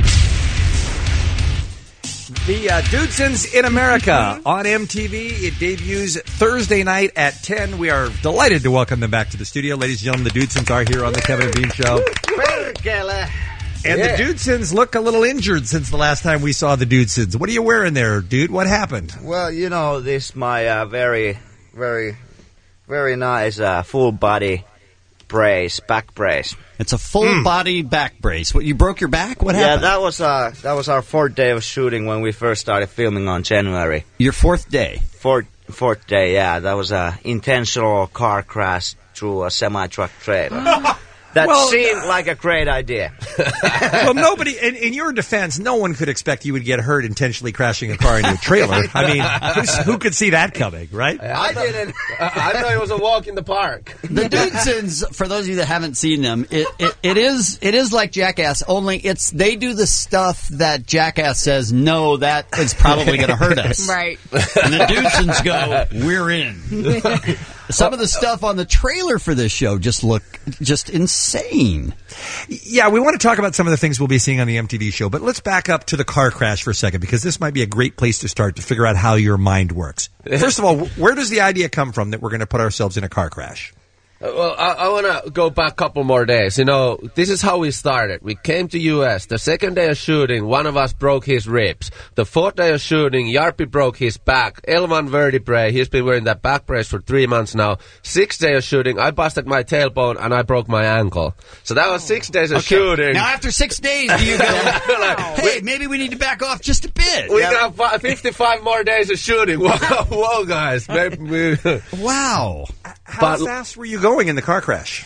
[SPEAKER 15] The uh, Dudesons in America on M T V. It debuts Thursday night at ten. We are delighted to welcome them back to the studio. Ladies and gentlemen, the Dudesons are here on the Kevin and Bean Show. And
[SPEAKER 19] Yeah.
[SPEAKER 15] the Dudesons look a little injured since the last time we saw the Dudesons. What are you wearing there, dude? What happened?
[SPEAKER 19] Well, you know, this my uh, very, very, very nice uh, full body brace, back brace.
[SPEAKER 14] It's a full mm. body back brace. What, you broke your back? What
[SPEAKER 19] yeah,
[SPEAKER 14] happened?
[SPEAKER 19] Yeah, that was uh, that was our fourth day of shooting when we first started filming on January.
[SPEAKER 14] Your fourth day?
[SPEAKER 19] Fourth fourth day, yeah. That was a intentional car crash through a semi truck trailer. That
[SPEAKER 15] well,
[SPEAKER 19] seemed like a great idea.
[SPEAKER 15] Well, nobody, in, in your defense, no one could expect you would get hurt intentionally crashing a car into a trailer. I mean, who's, who could see that coming, right?
[SPEAKER 19] I didn't.
[SPEAKER 21] I, I thought it was a walk in the park.
[SPEAKER 14] The Dudesons, for those of you that haven't seen them, it, it, it is it is like Jackass, only it's they do the stuff that Jackass says, no, that is probably going to hurt us.
[SPEAKER 12] Right.
[SPEAKER 14] And the Dudesons go, we're in. Some of the stuff on the trailer for this show just look just insane.
[SPEAKER 15] Yeah, we want to talk about some of the things we'll be seeing on the M T V show, but let's back up to the car crash for a second, because this might be a great place to start to figure out how your mind works. First of all, where does the idea come from that we're going to put ourselves in a car crash?
[SPEAKER 21] Well, I, I want to go back a couple more days. You know, this is how we started. We came to U S. The second day of shooting, one of us broke his ribs. The fourth day of shooting, Jarppi broke his back. L one vertebrae, he's been wearing that back brace for three months now. Sixth day of shooting, I busted my tailbone and I broke my ankle. So that was six days of
[SPEAKER 14] okay.
[SPEAKER 21] shooting.
[SPEAKER 14] Now after six days, do you go, like, hey, maybe we need to back off just a bit.
[SPEAKER 21] We
[SPEAKER 14] yeah.
[SPEAKER 21] got fifty-five more days of shooting. Whoa, whoa guys. Maybe,
[SPEAKER 14] wow.
[SPEAKER 15] How
[SPEAKER 21] but,
[SPEAKER 15] fast were you going in the car crash?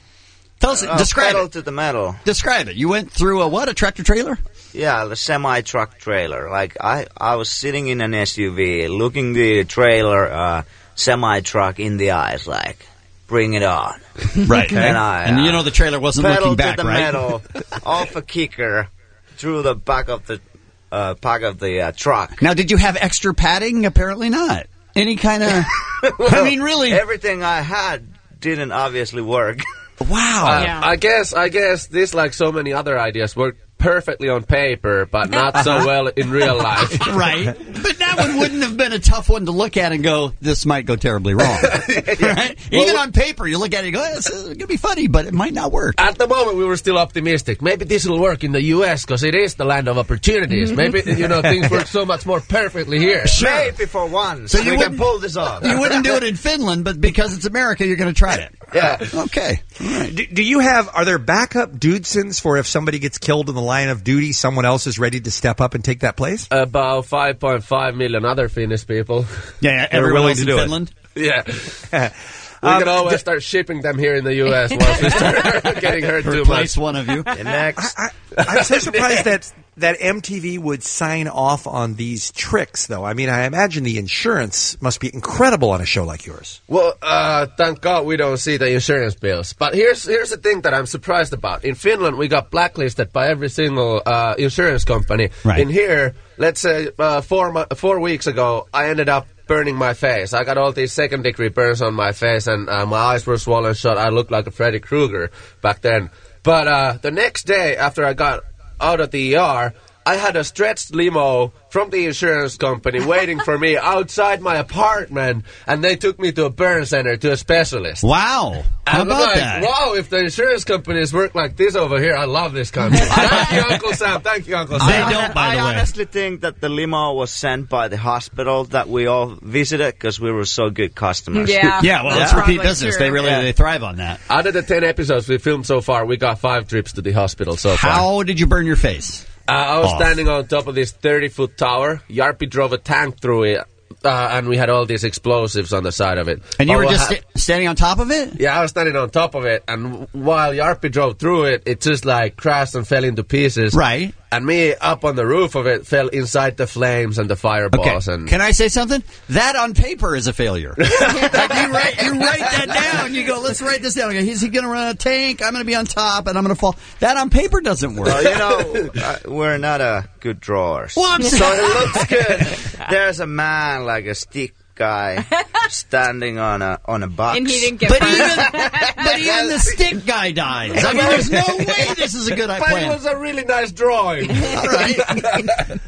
[SPEAKER 14] Tell us,
[SPEAKER 19] uh,
[SPEAKER 14] describe
[SPEAKER 19] pedal
[SPEAKER 14] it.
[SPEAKER 19] to the metal.
[SPEAKER 14] Describe it. You went through a what? A tractor trailer?
[SPEAKER 19] Yeah, the semi truck trailer. Like I, I was sitting in an S U V, looking the trailer uh, semi truck in the eyes, like, bring it on.
[SPEAKER 14] Right.
[SPEAKER 19] And I,
[SPEAKER 14] and you know the trailer wasn't looking back,
[SPEAKER 19] to the
[SPEAKER 14] right?
[SPEAKER 19] metal, off a kicker, through the back of the uh, back of the uh, truck.
[SPEAKER 14] Now, did you have extra padding? Apparently not. Any kind of.
[SPEAKER 19] Well,
[SPEAKER 14] I mean, really,
[SPEAKER 19] everything I had didn't obviously work.
[SPEAKER 14] Wow.
[SPEAKER 21] Uh, yeah. I guess I guess this, like so many other ideas, worked perfectly on paper, but not so well in real life.
[SPEAKER 14] Right. But that one wouldn't have been a tough one to look at and go, this might go terribly wrong. Right?
[SPEAKER 21] Well,
[SPEAKER 14] even on paper, you look at it and go, this is going to be funny, but it might not work.
[SPEAKER 21] At the moment, we were still optimistic. Maybe this will work in the U S because it is the land of opportunities. Maybe, you know, things work so much more perfectly here.
[SPEAKER 19] Sure. Maybe for once, so we can pull this off.
[SPEAKER 14] You wouldn't do it in Finland, but because it's America, you're going to try it.
[SPEAKER 21] Yeah.
[SPEAKER 14] Okay. Right.
[SPEAKER 15] Do, do you have, are there backup Dudesons for if somebody gets killed in the line of duty, someone else is ready to step up and take that place?
[SPEAKER 21] About five point five million other Finnish people.
[SPEAKER 14] Yeah, yeah everyone willing to do Finland.
[SPEAKER 21] It. Yeah. We um, can always d- start shipping them here in the U S once we start getting hurt too much.
[SPEAKER 14] Replace one of you.
[SPEAKER 19] Next.
[SPEAKER 15] I, I, I'm so surprised that, that M T V would sign off on these tricks, though. I mean, I imagine the insurance must be incredible on a show like yours.
[SPEAKER 21] Well, uh, thank God we don't see the insurance bills. But here's here's the thing that I'm surprised about. In Finland, we got blacklisted by every single uh, insurance company.
[SPEAKER 14] Right.
[SPEAKER 21] In here, let's say uh, four mo- four weeks ago, I ended up burning my face. I got all these second degree burns on my face, and uh, my eyes were swollen shut. I looked like a Freddy Krueger back then. But uh, the next day after I got out of the E R, I had a stretched limo from the insurance company waiting for me outside my apartment, and they took me to a burn center, to a specialist.
[SPEAKER 14] Wow. How
[SPEAKER 21] and
[SPEAKER 14] about
[SPEAKER 21] I'm like,
[SPEAKER 14] that?
[SPEAKER 21] wow, if the insurance companies work like this over here, I love this country. Thank you, Uncle Sam. Thank you, Uncle Sam.
[SPEAKER 14] They don't, by
[SPEAKER 19] I
[SPEAKER 14] the way.
[SPEAKER 19] honestly think that the limo was sent by the hospital that we all visited because we were so good customers.
[SPEAKER 12] Yeah.
[SPEAKER 14] Yeah, well,
[SPEAKER 12] yeah.
[SPEAKER 14] it's repeat business.
[SPEAKER 12] True.
[SPEAKER 14] They really
[SPEAKER 19] Yeah.
[SPEAKER 14] they thrive on that.
[SPEAKER 21] Out of the ten episodes we filmed so far, we got five trips to the hospital so far.
[SPEAKER 14] How did you burn your face?
[SPEAKER 21] Uh, I was
[SPEAKER 14] Off.
[SPEAKER 21] standing on top of this thirty-foot tower. Jarppi drove a tank through it, uh, and we had all these explosives on the side of it.
[SPEAKER 14] And you
[SPEAKER 21] But
[SPEAKER 14] were
[SPEAKER 21] what
[SPEAKER 14] just
[SPEAKER 21] hap-
[SPEAKER 14] sta- standing on top of it?
[SPEAKER 21] Yeah, I was standing on top of it, and while Jarppi drove through it, it just like crashed and fell into pieces.
[SPEAKER 14] Right.
[SPEAKER 21] And me up on the roof of it fell inside the flames and the fireballs.
[SPEAKER 14] Okay.
[SPEAKER 21] And
[SPEAKER 14] Can I say something? That on paper is a failure. Like you, write, you write that down. You go, let's write this down. Is he going to run a tank? I'm going to be on top, and I'm going to fall. That on paper doesn't work.
[SPEAKER 19] Well, you know, uh, we're not uh, good drawers.
[SPEAKER 14] Well, I'm
[SPEAKER 19] so it looks good. There's a man, like a stick guy, standing on a on a box.
[SPEAKER 12] And he didn't get
[SPEAKER 14] But
[SPEAKER 12] burned.
[SPEAKER 14] even, but even the stick guy dies. I mean, there's no way this is a good
[SPEAKER 21] but
[SPEAKER 14] plan.
[SPEAKER 21] it was a really nice drawing.
[SPEAKER 14] All right.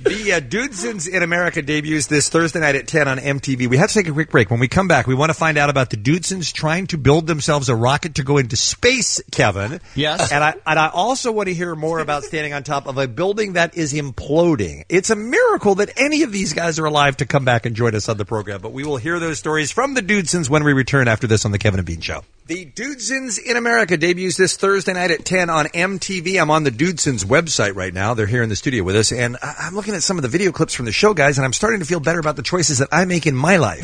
[SPEAKER 15] The uh, Dudesons in America debuts this Thursday night at ten on M T V. We have to take a quick break. When we come back, we want to find out about the Dudesons trying to build themselves a rocket to go into space, Kevin.
[SPEAKER 14] Yes.
[SPEAKER 15] And I, and I also want to hear more about standing on top of a building that is imploding. It's a miracle that any of these guys are alive to come back and join us on the program. But we will hear those stories from the Dudesons when we return after this on the Kevin and Bean Show. The Dudesons in America debuts this Thursday night at ten on M T V. I'm on the Dudesons website right now. They're here in the studio with us, and I'm looking at some of the video clips from the show, guys, and I'm starting to feel better about the choices that I make in my life.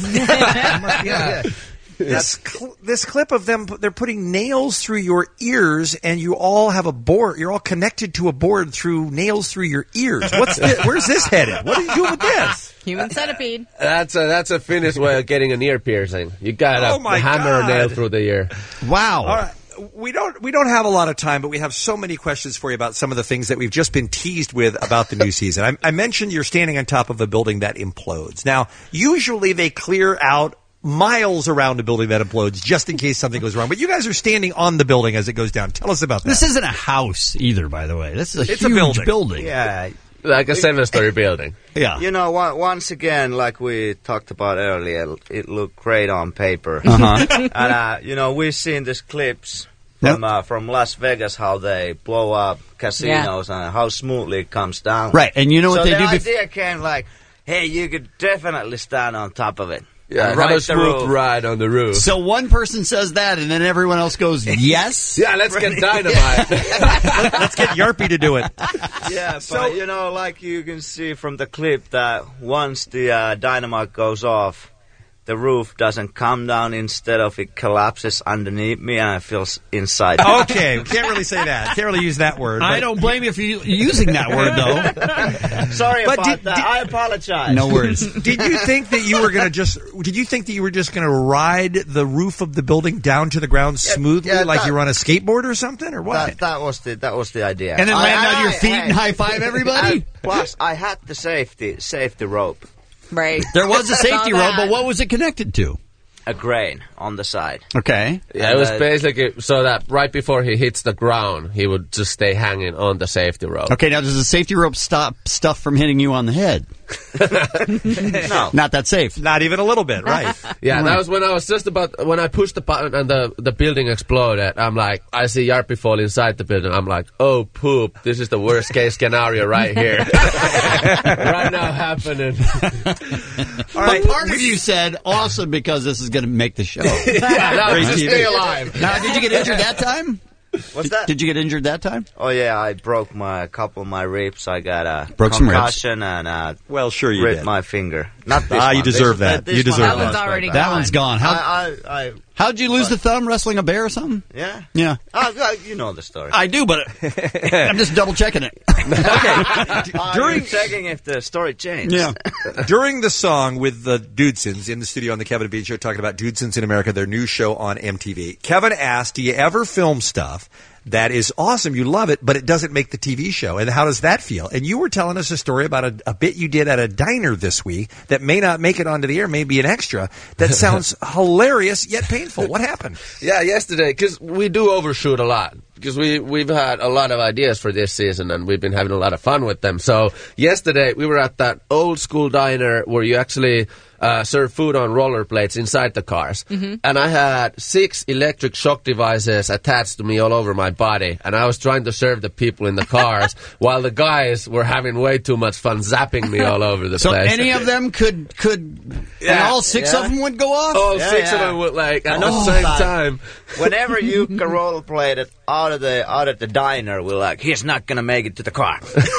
[SPEAKER 15] yeah. This cl- this clip of them, they're putting nails through your ears, and you all have a board. You're all connected to a board through nails through your ears. What's this? Where's this headed? What are you doing with this?
[SPEAKER 12] Human centipede.
[SPEAKER 21] That's a that's a Finnish way of getting an ear piercing. You got to
[SPEAKER 15] Oh, my
[SPEAKER 21] hammer
[SPEAKER 15] God.
[SPEAKER 21] a nail through the ear.
[SPEAKER 14] Wow.
[SPEAKER 15] All right. We don't we don't have a lot of time, but we have so many questions for you about some of the things that we've just been teased with about the new season. I, I mentioned you're standing on top of a building that implodes. Now, usually they clear out miles around a building that implodes just in case something goes wrong. But you guys are standing on the building as it goes down. Tell us about that.
[SPEAKER 14] This isn't a house either, by the way. This is a
[SPEAKER 15] It's a
[SPEAKER 14] huge
[SPEAKER 15] building.
[SPEAKER 14] building.
[SPEAKER 19] Yeah.
[SPEAKER 21] Like a seven-story building.
[SPEAKER 14] Yeah.
[SPEAKER 19] You know, on- once again, like we talked about earlier, it looked great on paper.
[SPEAKER 14] Uh-huh.
[SPEAKER 19] and, uh, you know, we've seen these clips from, uh, from Las Vegas, how they blow up casinos and how smoothly it comes down.
[SPEAKER 14] Right, and you know what
[SPEAKER 19] so
[SPEAKER 14] they
[SPEAKER 19] the
[SPEAKER 14] do bef-
[SPEAKER 19] idea came like, hey, you could definitely stand on top of it.
[SPEAKER 21] Yeah,
[SPEAKER 19] and
[SPEAKER 21] have
[SPEAKER 19] ride
[SPEAKER 21] a
[SPEAKER 19] the
[SPEAKER 21] smooth
[SPEAKER 19] roof.
[SPEAKER 21] ride on the roof.
[SPEAKER 14] So one person says that, and then everyone else goes, yes?
[SPEAKER 21] Yeah, let's get dynamite.
[SPEAKER 15] Let's get Yarpy to do it.
[SPEAKER 19] Yeah, but you know, like you can see from the clip that once the uh, dynamite goes off, the roof doesn't come down. Instead of it collapses underneath me, and I feel s- inside.
[SPEAKER 15] Okay, we can't really say that. Can't really use that word.
[SPEAKER 14] I
[SPEAKER 15] but-
[SPEAKER 14] don't blame you for u- using that word, though.
[SPEAKER 19] Sorry
[SPEAKER 15] But
[SPEAKER 19] about
[SPEAKER 15] did-
[SPEAKER 19] that.
[SPEAKER 15] did-
[SPEAKER 19] I apologize.
[SPEAKER 14] No worries.
[SPEAKER 15] Did you think that you were going to just? Did you think that you were just going to ride the roof of the building down to the ground smoothly,
[SPEAKER 19] yeah,
[SPEAKER 15] like
[SPEAKER 19] that-
[SPEAKER 15] you were on a skateboard or something, or what?
[SPEAKER 19] That, that was the that was the idea.
[SPEAKER 14] And then
[SPEAKER 19] I-
[SPEAKER 14] land
[SPEAKER 19] I-
[SPEAKER 14] on your
[SPEAKER 19] I-
[SPEAKER 14] feet
[SPEAKER 19] I-
[SPEAKER 14] and high-five everybody?
[SPEAKER 19] I- plus, I had the safety safety rope,
[SPEAKER 12] Right.
[SPEAKER 14] There was a safety
[SPEAKER 12] Saw
[SPEAKER 14] rope,
[SPEAKER 12] that.
[SPEAKER 14] but what was it connected to?
[SPEAKER 19] a crane on the side.
[SPEAKER 14] Okay.
[SPEAKER 21] Yeah, it was
[SPEAKER 19] And, uh,
[SPEAKER 21] basically so that right before he hits the ground, he would just stay hanging on the safety rope.
[SPEAKER 14] Okay, now does the safety rope stop stuff from hitting you on the head?
[SPEAKER 19] No.
[SPEAKER 14] Not that safe.
[SPEAKER 15] Not even a little bit, right?
[SPEAKER 21] Yeah, that was when I was just about when I pushed the button and the the building exploded. I'm like, I see Yarpy fall inside the building. I'm like, oh poop! This is the worst case scenario right here, right now happening.
[SPEAKER 14] All right. But part of you said, awesome, because this is going to make the show.
[SPEAKER 21] Yeah, no,
[SPEAKER 14] Great
[SPEAKER 21] just
[SPEAKER 14] T V.
[SPEAKER 21] stay alive.
[SPEAKER 14] Now, did you get injured that time?
[SPEAKER 19] What's that?
[SPEAKER 14] Did you get injured that time?
[SPEAKER 19] Oh yeah, I broke my a couple of my ribs. I got a
[SPEAKER 14] Broke some ribs.
[SPEAKER 19] concussion and uh,
[SPEAKER 15] Well, sure you
[SPEAKER 19] ripped
[SPEAKER 15] did.
[SPEAKER 19] my finger. Not this
[SPEAKER 15] Ah,
[SPEAKER 19] one.
[SPEAKER 15] you deserve
[SPEAKER 19] This-
[SPEAKER 15] that.
[SPEAKER 19] this
[SPEAKER 15] You
[SPEAKER 19] one
[SPEAKER 15] deserve
[SPEAKER 19] I
[SPEAKER 15] that.
[SPEAKER 19] lost
[SPEAKER 12] That one's
[SPEAKER 19] my
[SPEAKER 12] already
[SPEAKER 19] back.
[SPEAKER 14] That one's gone. How,
[SPEAKER 19] I, I, I,
[SPEAKER 14] how'd you lose the thumb? Wrestling a bear or something?
[SPEAKER 19] yeah.
[SPEAKER 14] Yeah.
[SPEAKER 19] Oh, yeah, you know the story.
[SPEAKER 14] I do, but I'm just double checking it.
[SPEAKER 19] Are
[SPEAKER 15] During-
[SPEAKER 19] you checking if the story changed?
[SPEAKER 14] Yeah.
[SPEAKER 15] During the song with the Dudesons in the studio on the Kevin and Bean Show, talking about Dudesons in America, their new show on M T V, Kevin asked, do you ever film stuff that is awesome, you love it, but it doesn't make the T V show? And how does that feel? And you were telling us a story about a, a bit you did at a diner this week that may not make it onto the air, may be an extra, that sounds hilarious yet painful. What happened?
[SPEAKER 21] Yeah, yesterday, because we do overshoot a lot. Because we, we've had a lot of ideas for this season, and we've been having a lot of fun with them. So yesterday, we were at that old school diner where you actually uh, serve food on rollerblades inside the cars.
[SPEAKER 12] Mm-hmm.
[SPEAKER 21] And I had six electric shock devices attached to me all over my body. And I was trying to serve the people in the cars while the guys were having way too much fun zapping me all over the
[SPEAKER 14] So
[SPEAKER 21] place.
[SPEAKER 14] any of them could, could and
[SPEAKER 21] Yeah.
[SPEAKER 14] all six
[SPEAKER 19] Yeah.
[SPEAKER 14] of them would go off?
[SPEAKER 21] all
[SPEAKER 19] Yeah,
[SPEAKER 21] six of
[SPEAKER 19] yeah.
[SPEAKER 21] them would, like, at
[SPEAKER 19] And
[SPEAKER 21] the
[SPEAKER 19] all
[SPEAKER 21] same
[SPEAKER 19] that.
[SPEAKER 21] time.
[SPEAKER 19] Whenever you can rollerblade it out of the out of the diner, we're like, he's not gonna make it to the car.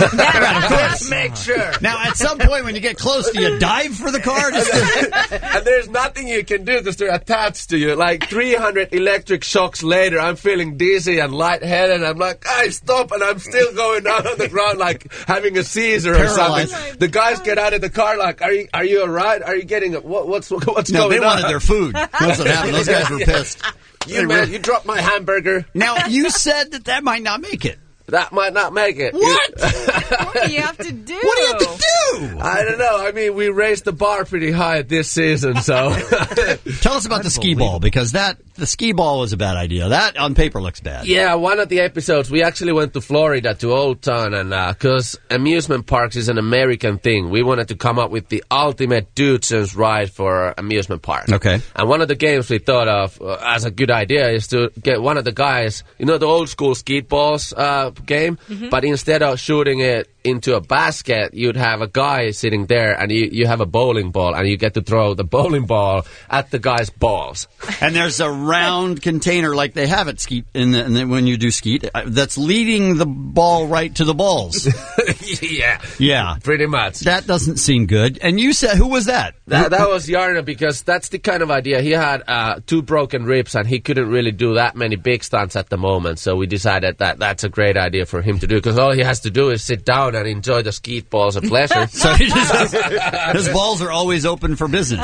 [SPEAKER 19] Let's make sure.
[SPEAKER 14] Now, at some point when you get close, do you dive for the car? Just to-
[SPEAKER 21] And there's nothing you can do because they're attached to you. Like three hundred electric shocks later, I'm feeling dizzy and lightheaded. And I'm like, guys, stop. And I'm still going down on the ground like having a seizure or
[SPEAKER 14] Paralyzed.
[SPEAKER 21] something. The guys get out of the car like, are you are you all right? Are you getting, a, what, what's what's
[SPEAKER 14] no,
[SPEAKER 21] going
[SPEAKER 14] they
[SPEAKER 21] on?
[SPEAKER 14] wanted their food. That's what happened. Those guys were pissed.
[SPEAKER 21] You, man, you dropped my hamburger.
[SPEAKER 14] Now, you said that that might not make it.
[SPEAKER 21] That might not make it.
[SPEAKER 14] What?
[SPEAKER 12] What do you have to do?
[SPEAKER 14] What do you have to do?
[SPEAKER 21] I don't know. I mean, we raised the bar pretty high this season, so.
[SPEAKER 14] Tell us about the skee ball, because that the skee ball was a bad idea. That on paper looks bad.
[SPEAKER 21] Yeah, one of the episodes, we actually went to Florida, to Old Town, and because uh, amusement parks is an American thing, we wanted to come up with the ultimate Dudesons ride for amusement park.
[SPEAKER 14] Okay.
[SPEAKER 21] And one of the games we thought of uh, as a good idea is to get one of the guys, you know, the old school skeet balls uh, game,
[SPEAKER 12] Mm-hmm.
[SPEAKER 21] but instead of shooting it into a basket, you'd have a guy sitting there, and you, you have a bowling ball, and you get to throw the bowling ball at the guy's balls.
[SPEAKER 14] And there's a round container like they have at skeet, in the, in the, when you do skeet, uh, that's leading the ball right to the balls.
[SPEAKER 21] Yeah.
[SPEAKER 14] Yeah.
[SPEAKER 21] Pretty much.
[SPEAKER 14] That doesn't seem good. And you said, who was that?
[SPEAKER 21] That, that was Jarno, because that's the kind of idea. He had uh, two broken ribs, and he couldn't really do that many big stunts at the moment, so we decided that that's a great idea for him to do, because all he has to do is sit down and enjoy the skeet balls of pleasure.
[SPEAKER 14] So he just, his balls are always open for business.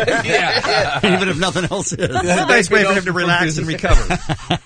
[SPEAKER 21] Yeah.
[SPEAKER 14] Even if nothing else is.
[SPEAKER 15] It's a nice way for him to relax and recover.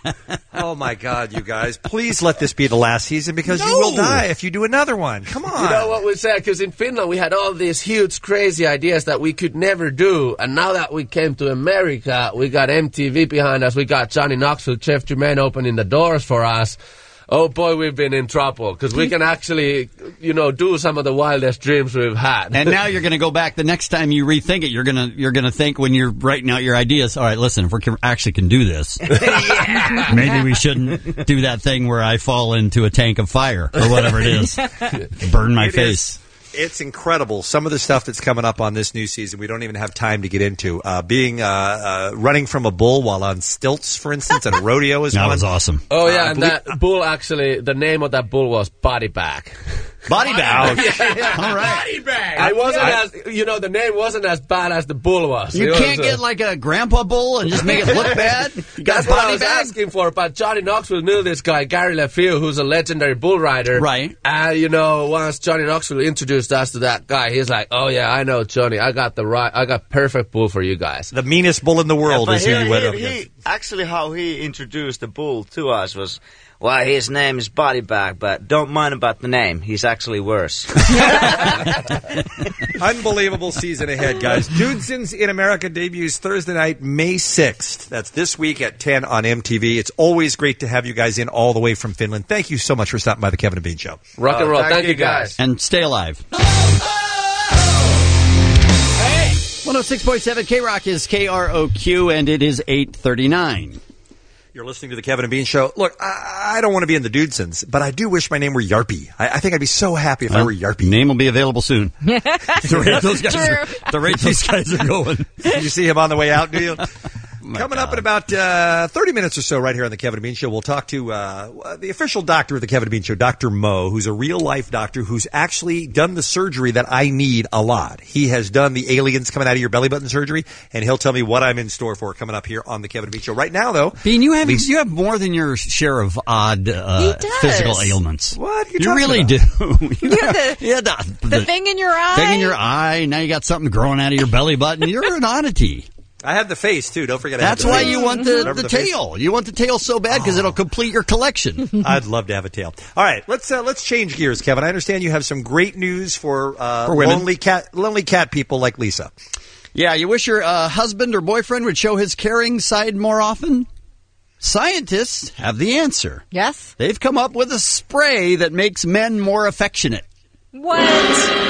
[SPEAKER 15] Oh, my God, you guys. Please let this be the last season, because you will die if you do another one. Come on.
[SPEAKER 21] You know what we said? Because in Finland we had all these huge, crazy ideas that we could never do. And now that we came to America, we got M T V behind us. We got Johnny Knoxville, Jeff Tremaine opening the doors for us. Oh, boy, we've been in trouble, because we can actually, you know, do some of the wildest dreams we've had.
[SPEAKER 14] And now you're going to go back the next time you rethink it. You're going to you're going to think when you're writing out your ideas. All right, listen, if we can, actually can do this,
[SPEAKER 21] Yeah.
[SPEAKER 14] maybe we shouldn't do that thing where I fall into a tank of fire or whatever it is, burn my
[SPEAKER 15] It
[SPEAKER 14] face.
[SPEAKER 15] is- It's incredible. Some of the stuff that's coming up on this new season, we don't even have time to get into. Uh, being uh, uh, running from a bull while on stilts, for instance, at a rodeo is
[SPEAKER 14] That
[SPEAKER 15] one.
[SPEAKER 14] was awesome.
[SPEAKER 21] Oh,
[SPEAKER 15] Uh,
[SPEAKER 21] yeah,
[SPEAKER 15] I
[SPEAKER 21] and
[SPEAKER 15] believe-
[SPEAKER 21] that bull actually, the name of that bull was Body Bag.
[SPEAKER 14] Body bag.
[SPEAKER 21] Yeah, yeah.
[SPEAKER 14] All right.
[SPEAKER 21] Body Bag. It wasn't
[SPEAKER 14] I-
[SPEAKER 21] as, you know, the name wasn't as bad as the bull was.
[SPEAKER 14] You
[SPEAKER 21] It
[SPEAKER 14] can't
[SPEAKER 21] was,
[SPEAKER 14] get
[SPEAKER 21] uh,
[SPEAKER 14] like a grandpa bull and just make it look bad. You got
[SPEAKER 21] That's what I
[SPEAKER 14] body
[SPEAKER 21] was
[SPEAKER 14] bag.
[SPEAKER 21] asking for, but Johnny Knoxville knew this guy, Gary LeFew, who's a legendary bull rider.
[SPEAKER 14] Right.
[SPEAKER 21] And, you know, once Johnny Knoxville introduced us to that guy, he's like, oh, yeah, I know, Johnny. I got the right, I got perfect bull for you guys.
[SPEAKER 15] The meanest bull in the world
[SPEAKER 19] Yeah,
[SPEAKER 15] is
[SPEAKER 19] but
[SPEAKER 15] who
[SPEAKER 19] he-
[SPEAKER 15] you went
[SPEAKER 19] he-
[SPEAKER 15] up
[SPEAKER 19] he-
[SPEAKER 15] against.
[SPEAKER 19] Actually, how he introduced the bull to us was, well, his name is Body Bag, but don't mind about the name. He's actually worse.
[SPEAKER 15] Unbelievable season ahead, guys. Dudesons in America debuts Thursday night, May sixth. That's this week at ten on M T V. It's always great to have you guys in all the way from Finland. Thank you so much for stopping by the Kevin and Bean Show.
[SPEAKER 21] Rock and
[SPEAKER 19] Oh,
[SPEAKER 21] roll.
[SPEAKER 19] thank
[SPEAKER 21] Thank,
[SPEAKER 19] you,
[SPEAKER 21] you guys.
[SPEAKER 14] And stay alive. one oh six point seven K-Rock is K R O Q, and it is eight thirty-nine.
[SPEAKER 15] You're listening to the Kevin and Bean Show. Look, I, I don't want to be in the Dudesons, but I do wish my name were Yarpy. I, I think I'd be so happy if I
[SPEAKER 14] Well,
[SPEAKER 15] were Yarpy.
[SPEAKER 14] Name will be available soon. the rate those guys are, the rate those guys are going.
[SPEAKER 15] Did you see him on the way out, do you?
[SPEAKER 14] My
[SPEAKER 15] Coming
[SPEAKER 14] God.
[SPEAKER 15] up in about uh, thirty minutes or so right here on the Kevin and Bean Show, we'll talk to uh, the official doctor of the Kevin and Bean Show, Doctor Mo, who's a real-life doctor who's actually done the surgery that I need a lot. He has done the aliens coming out of your belly button surgery, and he'll tell me what I'm in store for coming up here on the Kevin and Bean Show. Right now, though...
[SPEAKER 14] Bean, you have
[SPEAKER 15] we-
[SPEAKER 14] you have more than your share of odd uh,
[SPEAKER 12] He does.
[SPEAKER 14] physical ailments.
[SPEAKER 15] What are you
[SPEAKER 14] You
[SPEAKER 15] talking
[SPEAKER 14] really
[SPEAKER 15] about?
[SPEAKER 14] do. you
[SPEAKER 12] You have the,
[SPEAKER 14] yeah, the,
[SPEAKER 12] the thing in your eye.
[SPEAKER 14] thing in your eye. Now you got something growing out of your belly button. You're an oddity.
[SPEAKER 15] I have the face, too. Don't forget I have
[SPEAKER 14] That's
[SPEAKER 15] the
[SPEAKER 14] why
[SPEAKER 15] face.
[SPEAKER 14] you want the,
[SPEAKER 15] Remember
[SPEAKER 14] the,
[SPEAKER 15] face?
[SPEAKER 14] tail. You want the tail so bad because it'll complete your collection.
[SPEAKER 15] I'd love to have a tail. All right, let's uh, let's change gears, Kevin. I understand you have some great news for, uh,
[SPEAKER 14] For women.
[SPEAKER 15] lonely cat lonely cat people like Lisa.
[SPEAKER 14] Yeah, you wish your uh, husband or boyfriend would show his caring side more often? Scientists have the answer.
[SPEAKER 12] Yes.
[SPEAKER 14] They've come up with a spray that makes men more affectionate.
[SPEAKER 12] What?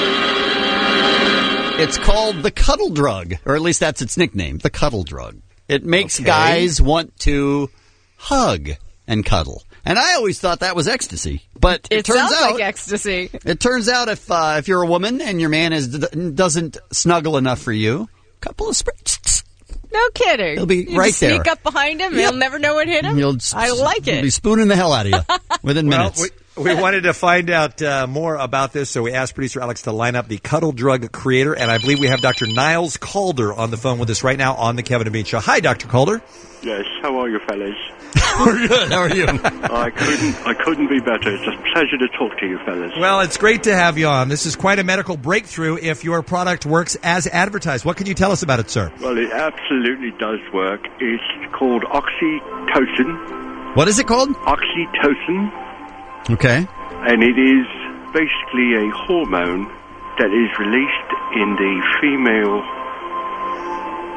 [SPEAKER 14] It's called the cuddle drug, or at least that's its nickname, the cuddle drug. It makes
[SPEAKER 15] Okay.
[SPEAKER 14] guys want to hug and cuddle. And I always thought that was ecstasy, but it,
[SPEAKER 12] It
[SPEAKER 14] turns
[SPEAKER 12] sounds
[SPEAKER 14] out
[SPEAKER 12] like ecstasy.
[SPEAKER 14] it turns out if uh, if you're a woman and your man is doesn't snuggle enough for you, a couple of sprays.
[SPEAKER 12] No kidding.
[SPEAKER 14] He'll be
[SPEAKER 12] you
[SPEAKER 14] right
[SPEAKER 12] just sneak
[SPEAKER 14] there.
[SPEAKER 12] up behind him.
[SPEAKER 14] Yep.
[SPEAKER 12] He'll never know what hit him.
[SPEAKER 14] You'll,
[SPEAKER 12] I like
[SPEAKER 14] You'll be
[SPEAKER 12] it.
[SPEAKER 14] spooning the hell out of you within
[SPEAKER 15] Well,
[SPEAKER 14] minutes.
[SPEAKER 15] we, we wanted to find out uh, more about this, so we asked producer Alex to line up the cuddle drug creator, and I believe we have Doctor Niles Calder on the phone with us right now on the Kevin and Bean Show. Hi, Doctor Calder.
[SPEAKER 1] Yes, how are you, fellas?
[SPEAKER 14] We're good. How are you?
[SPEAKER 1] I couldn't, I couldn't be better. It's a pleasure to talk to you, fellas.
[SPEAKER 15] Well, it's great to have you on. This is quite a medical breakthrough if your product works as advertised. What can you tell us about it, sir?
[SPEAKER 1] Well, it absolutely does work. It's called oxytocin.
[SPEAKER 14] What is it called?
[SPEAKER 1] Oxytocin,
[SPEAKER 14] Okay.
[SPEAKER 1] and it is basically a hormone that is released in the female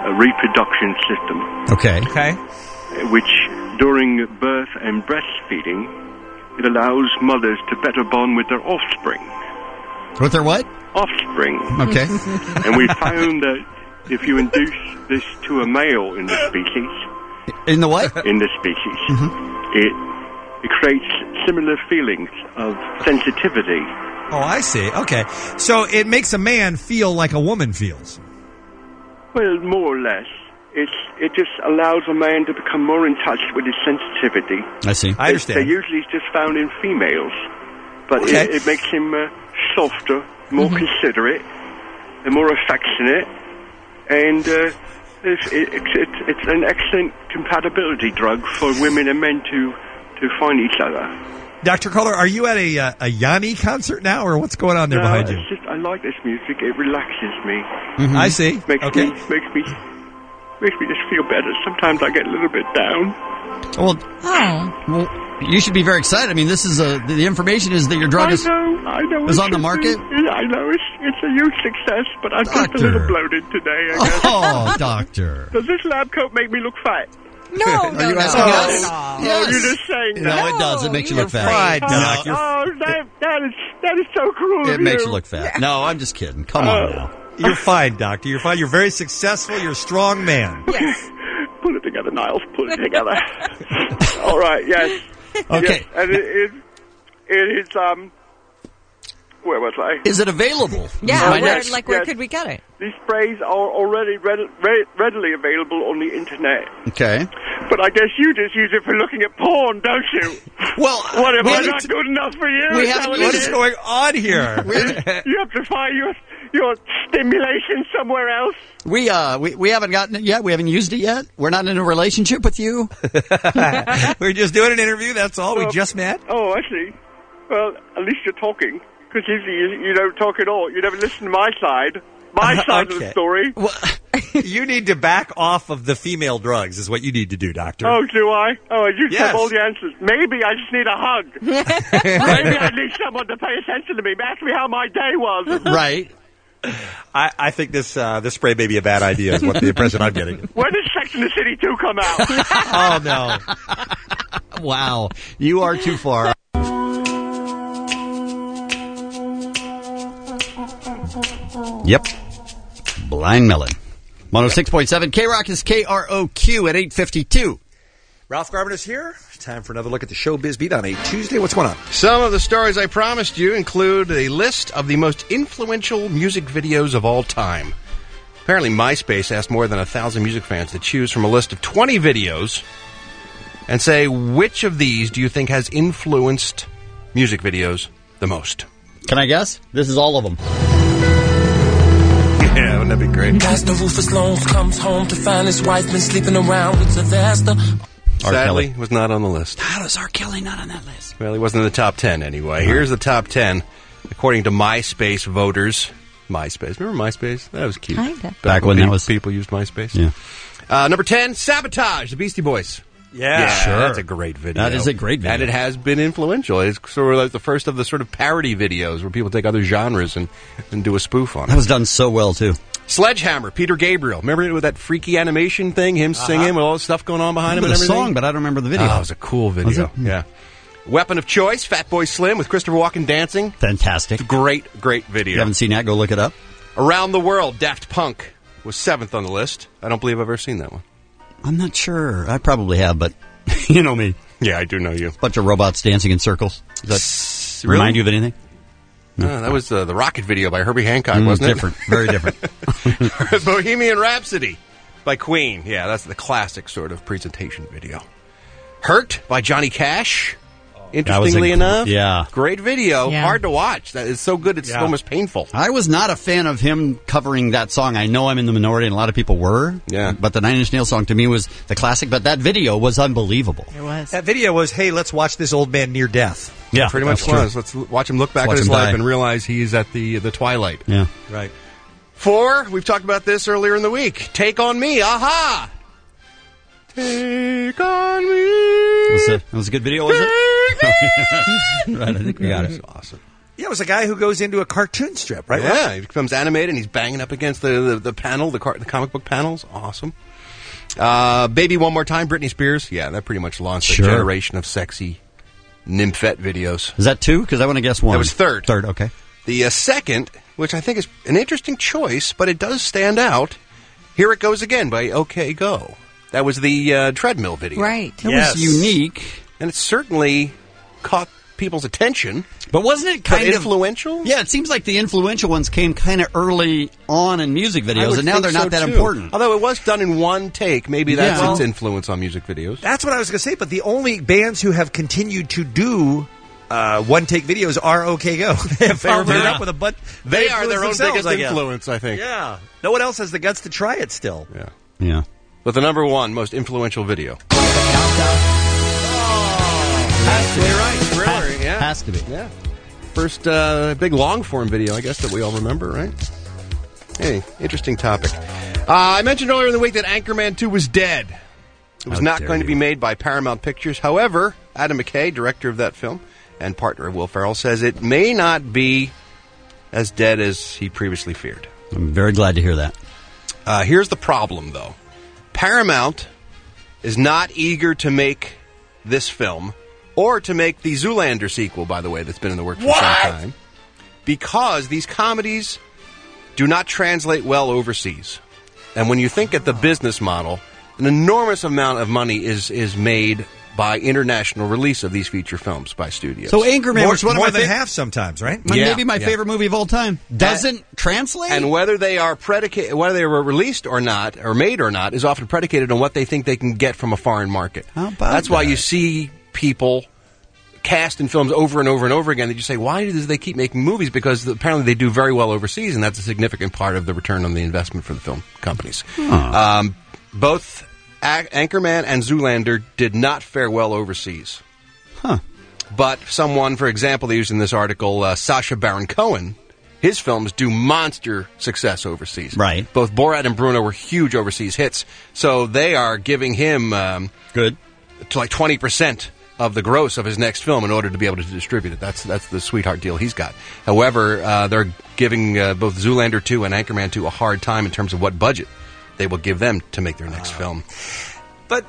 [SPEAKER 1] a reproduction system.
[SPEAKER 14] Okay.
[SPEAKER 15] Okay.
[SPEAKER 1] Which, during birth and breastfeeding, it allows mothers to better bond with their offspring.
[SPEAKER 14] With their what?
[SPEAKER 1] Offspring.
[SPEAKER 14] Okay.
[SPEAKER 1] And we found that if you induce this to a male in the species...
[SPEAKER 14] In the what?
[SPEAKER 1] In the species.
[SPEAKER 14] Mm-hmm.
[SPEAKER 1] It, it creates similar feelings of sensitivity.
[SPEAKER 15] Oh, I see. Okay. So it makes a man feel like a woman feels.
[SPEAKER 1] Well, more or less. It's, it just allows a man to become more in touch with his sensitivity.
[SPEAKER 14] I see.
[SPEAKER 15] I understand.
[SPEAKER 1] They're usually just found in females. But
[SPEAKER 15] Okay.
[SPEAKER 1] it, it makes him uh, softer, more
[SPEAKER 14] Mm-hmm.
[SPEAKER 1] considerate, and more affectionate. And uh, it's, it, it's, it's an excellent compatibility drug for women and men to, to find each other.
[SPEAKER 15] Doctor Kohler, are you at a uh, a Yanni concert now, or what's going on there
[SPEAKER 1] No,
[SPEAKER 15] behind you?
[SPEAKER 1] it's just, I like this music. It relaxes me.
[SPEAKER 15] Mhm. I see.
[SPEAKER 1] Makes
[SPEAKER 15] Okay.
[SPEAKER 1] me makes me makes me just feel better. Sometimes I get a little bit down.
[SPEAKER 14] Well,
[SPEAKER 12] Oh.
[SPEAKER 14] well, you should be very excited. I mean, this is a the information is that your drug
[SPEAKER 1] I
[SPEAKER 14] is
[SPEAKER 1] know, I know.
[SPEAKER 14] is
[SPEAKER 1] it
[SPEAKER 14] on the
[SPEAKER 1] should
[SPEAKER 14] market.
[SPEAKER 1] be. I know it's it's a huge success, but I'm just a
[SPEAKER 14] Doctor.
[SPEAKER 1] little bloated today. I guess.
[SPEAKER 14] Oh, doctor.
[SPEAKER 1] Does this lab coat make me look fat?
[SPEAKER 12] No,
[SPEAKER 14] Are
[SPEAKER 12] no,
[SPEAKER 14] you
[SPEAKER 12] no,
[SPEAKER 14] asking
[SPEAKER 12] not
[SPEAKER 14] us?
[SPEAKER 12] at all.
[SPEAKER 1] Oh,
[SPEAKER 14] Yes.
[SPEAKER 1] you're just saying
[SPEAKER 14] No,
[SPEAKER 1] that.
[SPEAKER 14] it does. It makes you look fat.
[SPEAKER 15] fine, Doc.
[SPEAKER 1] Oh, oh, that, that is that is so cruel.
[SPEAKER 14] It
[SPEAKER 1] of
[SPEAKER 14] makes
[SPEAKER 1] you.
[SPEAKER 14] you look fat. No, I'm just kidding. Come
[SPEAKER 1] Oh.
[SPEAKER 14] on now.
[SPEAKER 15] You're fine, Doctor. You're fine. You're very successful. You're a strong man.
[SPEAKER 12] Yes.
[SPEAKER 1] Pull it together, Niles. Pull it together. All right. Yes.
[SPEAKER 14] Okay.
[SPEAKER 1] Yes, and it is. It is. Um. Where was I?
[SPEAKER 14] Is it available?
[SPEAKER 12] Yeah,
[SPEAKER 1] Oh,
[SPEAKER 12] where,
[SPEAKER 1] yes,
[SPEAKER 12] like where
[SPEAKER 1] yes.
[SPEAKER 12] could we get it?
[SPEAKER 1] These sprays are already read, re- readily available on the internet.
[SPEAKER 14] Okay.
[SPEAKER 1] But I guess you just use it for looking at porn, don't you?
[SPEAKER 14] Well,
[SPEAKER 1] What am
[SPEAKER 14] we
[SPEAKER 1] I
[SPEAKER 14] haven't-
[SPEAKER 1] not good enough for you?
[SPEAKER 14] we
[SPEAKER 1] Is that
[SPEAKER 14] haven't
[SPEAKER 1] what
[SPEAKER 15] What
[SPEAKER 1] it
[SPEAKER 15] is
[SPEAKER 1] is?
[SPEAKER 15] going on here?
[SPEAKER 1] You have to find your your stimulation somewhere else.
[SPEAKER 14] We uh we, we haven't gotten it yet. We haven't used it yet. We're not in a relationship with you.
[SPEAKER 15] We're just doing an interview. That's all. We
[SPEAKER 1] Well,
[SPEAKER 15] just met.
[SPEAKER 1] Oh, I see. Well, at least you're talking. Because usually you, you don't talk at all. You never listen to my side. My side of the
[SPEAKER 15] Okay.
[SPEAKER 1] story.
[SPEAKER 15] You need to back off of the female drugs, is what you need to do, Doctor.
[SPEAKER 1] Oh, do I? Oh, you
[SPEAKER 15] Yes.
[SPEAKER 1] have all the answers. Maybe I just need a hug. Maybe I need someone to pay attention to me. Ask me how my day was.
[SPEAKER 14] Right.
[SPEAKER 15] I, I think this uh, this spray may be a bad idea, is what the impression I'm getting.
[SPEAKER 1] When did Sex and the City two come out?
[SPEAKER 15] Oh, no.
[SPEAKER 14] Wow. You are too far. Yep. Blind Melon. one oh six point seven K-Rock is K R O Q at eight fifty-two.
[SPEAKER 15] Ralph Garman is here. Time for another look at the Showbiz Beat on a Tuesday. What's going on?
[SPEAKER 20] Some of the stories I promised you include a list of the most influential music videos of all time. Apparently, MySpace asked more than a thousand music fans to choose from a list of twenty videos and say, which of these do you think has influenced music videos the most?
[SPEAKER 14] Can I guess? This is all of them.
[SPEAKER 20] Yeah, wouldn't that be great?
[SPEAKER 11] Pastor Rufus Loans comes home to find his wife been sleeping around with Sylvester.
[SPEAKER 20] Sadly, was not on the list.
[SPEAKER 14] How is R. Kelly not on that list?
[SPEAKER 20] Well, he wasn't in the top ten anyway. Here's the top ten, according to MySpace voters. MySpace. Remember MySpace? That was cute.
[SPEAKER 12] Kinda.
[SPEAKER 14] Back when
[SPEAKER 20] people,
[SPEAKER 14] that was-
[SPEAKER 20] people used MySpace.
[SPEAKER 14] Yeah.
[SPEAKER 20] Uh, number ten, Sabotage, the Beastie Boys.
[SPEAKER 15] Yeah,
[SPEAKER 14] sure.
[SPEAKER 20] That's a great video.
[SPEAKER 14] That is a great video.
[SPEAKER 20] And it has been influential. It's sort of like the first of the sort of parody videos where people take other genres and, and do a spoof on
[SPEAKER 14] That
[SPEAKER 20] it.
[SPEAKER 14] was done so well, too.
[SPEAKER 20] Sledgehammer, Peter Gabriel. Remember it with that freaky animation thing, him singing with all the stuff going on behind him
[SPEAKER 14] I
[SPEAKER 20] and
[SPEAKER 14] remember the
[SPEAKER 20] everything?
[SPEAKER 14] song, but I don't remember the video.
[SPEAKER 20] Oh, it was a cool video.
[SPEAKER 14] Was it?
[SPEAKER 20] Yeah. Weapon of Choice, Fatboy Slim with Christopher Walken dancing.
[SPEAKER 14] Fantastic.
[SPEAKER 20] Great, great
[SPEAKER 14] If
[SPEAKER 20] video.
[SPEAKER 14] you haven't seen that, go look it up.
[SPEAKER 20] Around the World, Daft Punk was seventh on the list. I don't believe I've ever seen that one.
[SPEAKER 14] I'm not sure. I probably have, but you know me.
[SPEAKER 20] Yeah, I do know you.
[SPEAKER 14] Bunch of robots dancing in circles. Does that
[SPEAKER 20] Really?
[SPEAKER 14] remind you of anything?
[SPEAKER 20] No, that was uh, the Rocket video by Herbie Hancock,
[SPEAKER 14] Mm,
[SPEAKER 20] wasn't
[SPEAKER 14] different. Very different.
[SPEAKER 20] it? Bohemian Rhapsody by Queen. Yeah, that's the classic sort of presentation video. Hurt by Johnny Cash. Interestingly
[SPEAKER 14] a-
[SPEAKER 20] enough,
[SPEAKER 14] yeah.
[SPEAKER 20] great video.
[SPEAKER 12] Yeah.
[SPEAKER 20] Hard to watch. That is so good, it's
[SPEAKER 15] Yeah.
[SPEAKER 20] almost painful.
[SPEAKER 14] I was not a fan of him covering that song. I know I'm in the minority, and a lot of people were.
[SPEAKER 20] Yeah.
[SPEAKER 14] But the Nine Inch Nails song to me was the classic. But that video was unbelievable.
[SPEAKER 12] It was.
[SPEAKER 15] That video was, hey, let's watch this old man near death.
[SPEAKER 14] Yeah,
[SPEAKER 20] Pretty much
[SPEAKER 14] that's true.
[SPEAKER 20] was. Let's l- watch him look back
[SPEAKER 14] Let's
[SPEAKER 20] at his
[SPEAKER 14] watch him
[SPEAKER 20] life
[SPEAKER 14] die.
[SPEAKER 20] and realize he's at the the twilight.
[SPEAKER 14] Yeah.
[SPEAKER 15] Right.
[SPEAKER 20] Four, we've talked about this earlier in the week. Take on Me, aha! Take on me.
[SPEAKER 14] Was it, that was a good video, was it? Right, I think we got it.
[SPEAKER 20] Awesome.
[SPEAKER 15] Yeah, it was a guy who goes into a cartoon strip, right?
[SPEAKER 20] Yeah, he becomes animated and he's banging up against the, the, the panel, the, car, the comic book panels. Awesome. Uh, Baby One More Time, Britney Spears. Yeah, that pretty much launched
[SPEAKER 14] Sure.
[SPEAKER 20] a generation of sexy nymphette videos.
[SPEAKER 14] Is that two? Because I want to guess one.
[SPEAKER 20] That was third.
[SPEAKER 14] Third, okay.
[SPEAKER 20] The uh, second, which I think is an interesting choice, but it does stand out, Here It Goes Again by OK Go. That was the uh, treadmill video.
[SPEAKER 12] Right.
[SPEAKER 14] That was unique.
[SPEAKER 20] And it certainly caught people's attention.
[SPEAKER 14] But wasn't it kind
[SPEAKER 20] But
[SPEAKER 14] of
[SPEAKER 20] influential?
[SPEAKER 14] Yeah, it seems like the influential ones came kind of early on in music
[SPEAKER 20] I
[SPEAKER 14] videos,
[SPEAKER 20] would
[SPEAKER 14] and now
[SPEAKER 20] think
[SPEAKER 14] they're
[SPEAKER 20] so,
[SPEAKER 14] not that
[SPEAKER 20] too.
[SPEAKER 14] important.
[SPEAKER 20] Although it was done in one take, maybe that's
[SPEAKER 15] Yeah.
[SPEAKER 20] its influence on music videos.
[SPEAKER 15] That's what I was going to say, but the only bands who have continued to do uh, one-take videos are OK Go. They have followed it up with a bunch.
[SPEAKER 20] They are their own
[SPEAKER 15] influence themselves,
[SPEAKER 20] biggest
[SPEAKER 15] I guess.
[SPEAKER 20] influence, I think.
[SPEAKER 15] Yeah. No one else has the guts to try it still.
[SPEAKER 20] Yeah.
[SPEAKER 14] Yeah.
[SPEAKER 20] But the number one most influential video.
[SPEAKER 15] Has to be right. Thriller, yeah.
[SPEAKER 14] Has to be.
[SPEAKER 20] Yeah. First uh, big long-form video, I guess, that we all remember, right? Hey, interesting topic. Uh, I mentioned earlier in the week that Anchorman two was dead. It was
[SPEAKER 14] How
[SPEAKER 20] not
[SPEAKER 14] dare
[SPEAKER 20] going to
[SPEAKER 14] you.
[SPEAKER 20] be made by Paramount Pictures. However, Adam McKay, director of that film and partner of Will Ferrell, says it may not be as dead as he previously feared.
[SPEAKER 14] I'm very glad to hear that.
[SPEAKER 20] Uh, here's the problem, though. Paramount is not eager to make this film or to make the Zoolander sequel, by the way, that's been in the works for
[SPEAKER 15] What?
[SPEAKER 20] some time, because these comedies do not translate well overseas. And when you think at the business model, an enormous amount of money is, is made by international release of these feature films by studios.
[SPEAKER 14] So Anchorman
[SPEAKER 15] More,
[SPEAKER 14] was one
[SPEAKER 15] more
[SPEAKER 14] of my
[SPEAKER 15] than
[SPEAKER 14] fa-
[SPEAKER 15] half sometimes, right?
[SPEAKER 20] Yeah.
[SPEAKER 14] maybe my
[SPEAKER 20] Yeah.
[SPEAKER 14] favorite movie of all time. Doesn't translate?
[SPEAKER 20] And whether they are predicated, whether they were released or not, or made or not, is often predicated on what they think they can get from a foreign market.
[SPEAKER 14] How about
[SPEAKER 20] That's why
[SPEAKER 14] that?
[SPEAKER 20] you see people cast in films over and over and over again. That you say, why do they keep making movies? Because apparently they do very well overseas, and that's a significant part of the return on the investment for the film companies. Um, both A- Anchorman and Zoolander did not fare well overseas.
[SPEAKER 14] Huh.
[SPEAKER 20] But someone, for example, they used in this article, uh, Sacha Baron Cohen, his films do monster success overseas.
[SPEAKER 14] Right.
[SPEAKER 20] Both Borat and Bruno were huge overseas hits, so they are giving him um,
[SPEAKER 14] good
[SPEAKER 20] to like twenty percent of the gross of his next film in order to be able to distribute it. That's that's the sweetheart deal he's got. However, uh, they're giving uh, both Zoolander two and Anchorman two a hard time in terms of what budget they will give them to make their next film.
[SPEAKER 15] But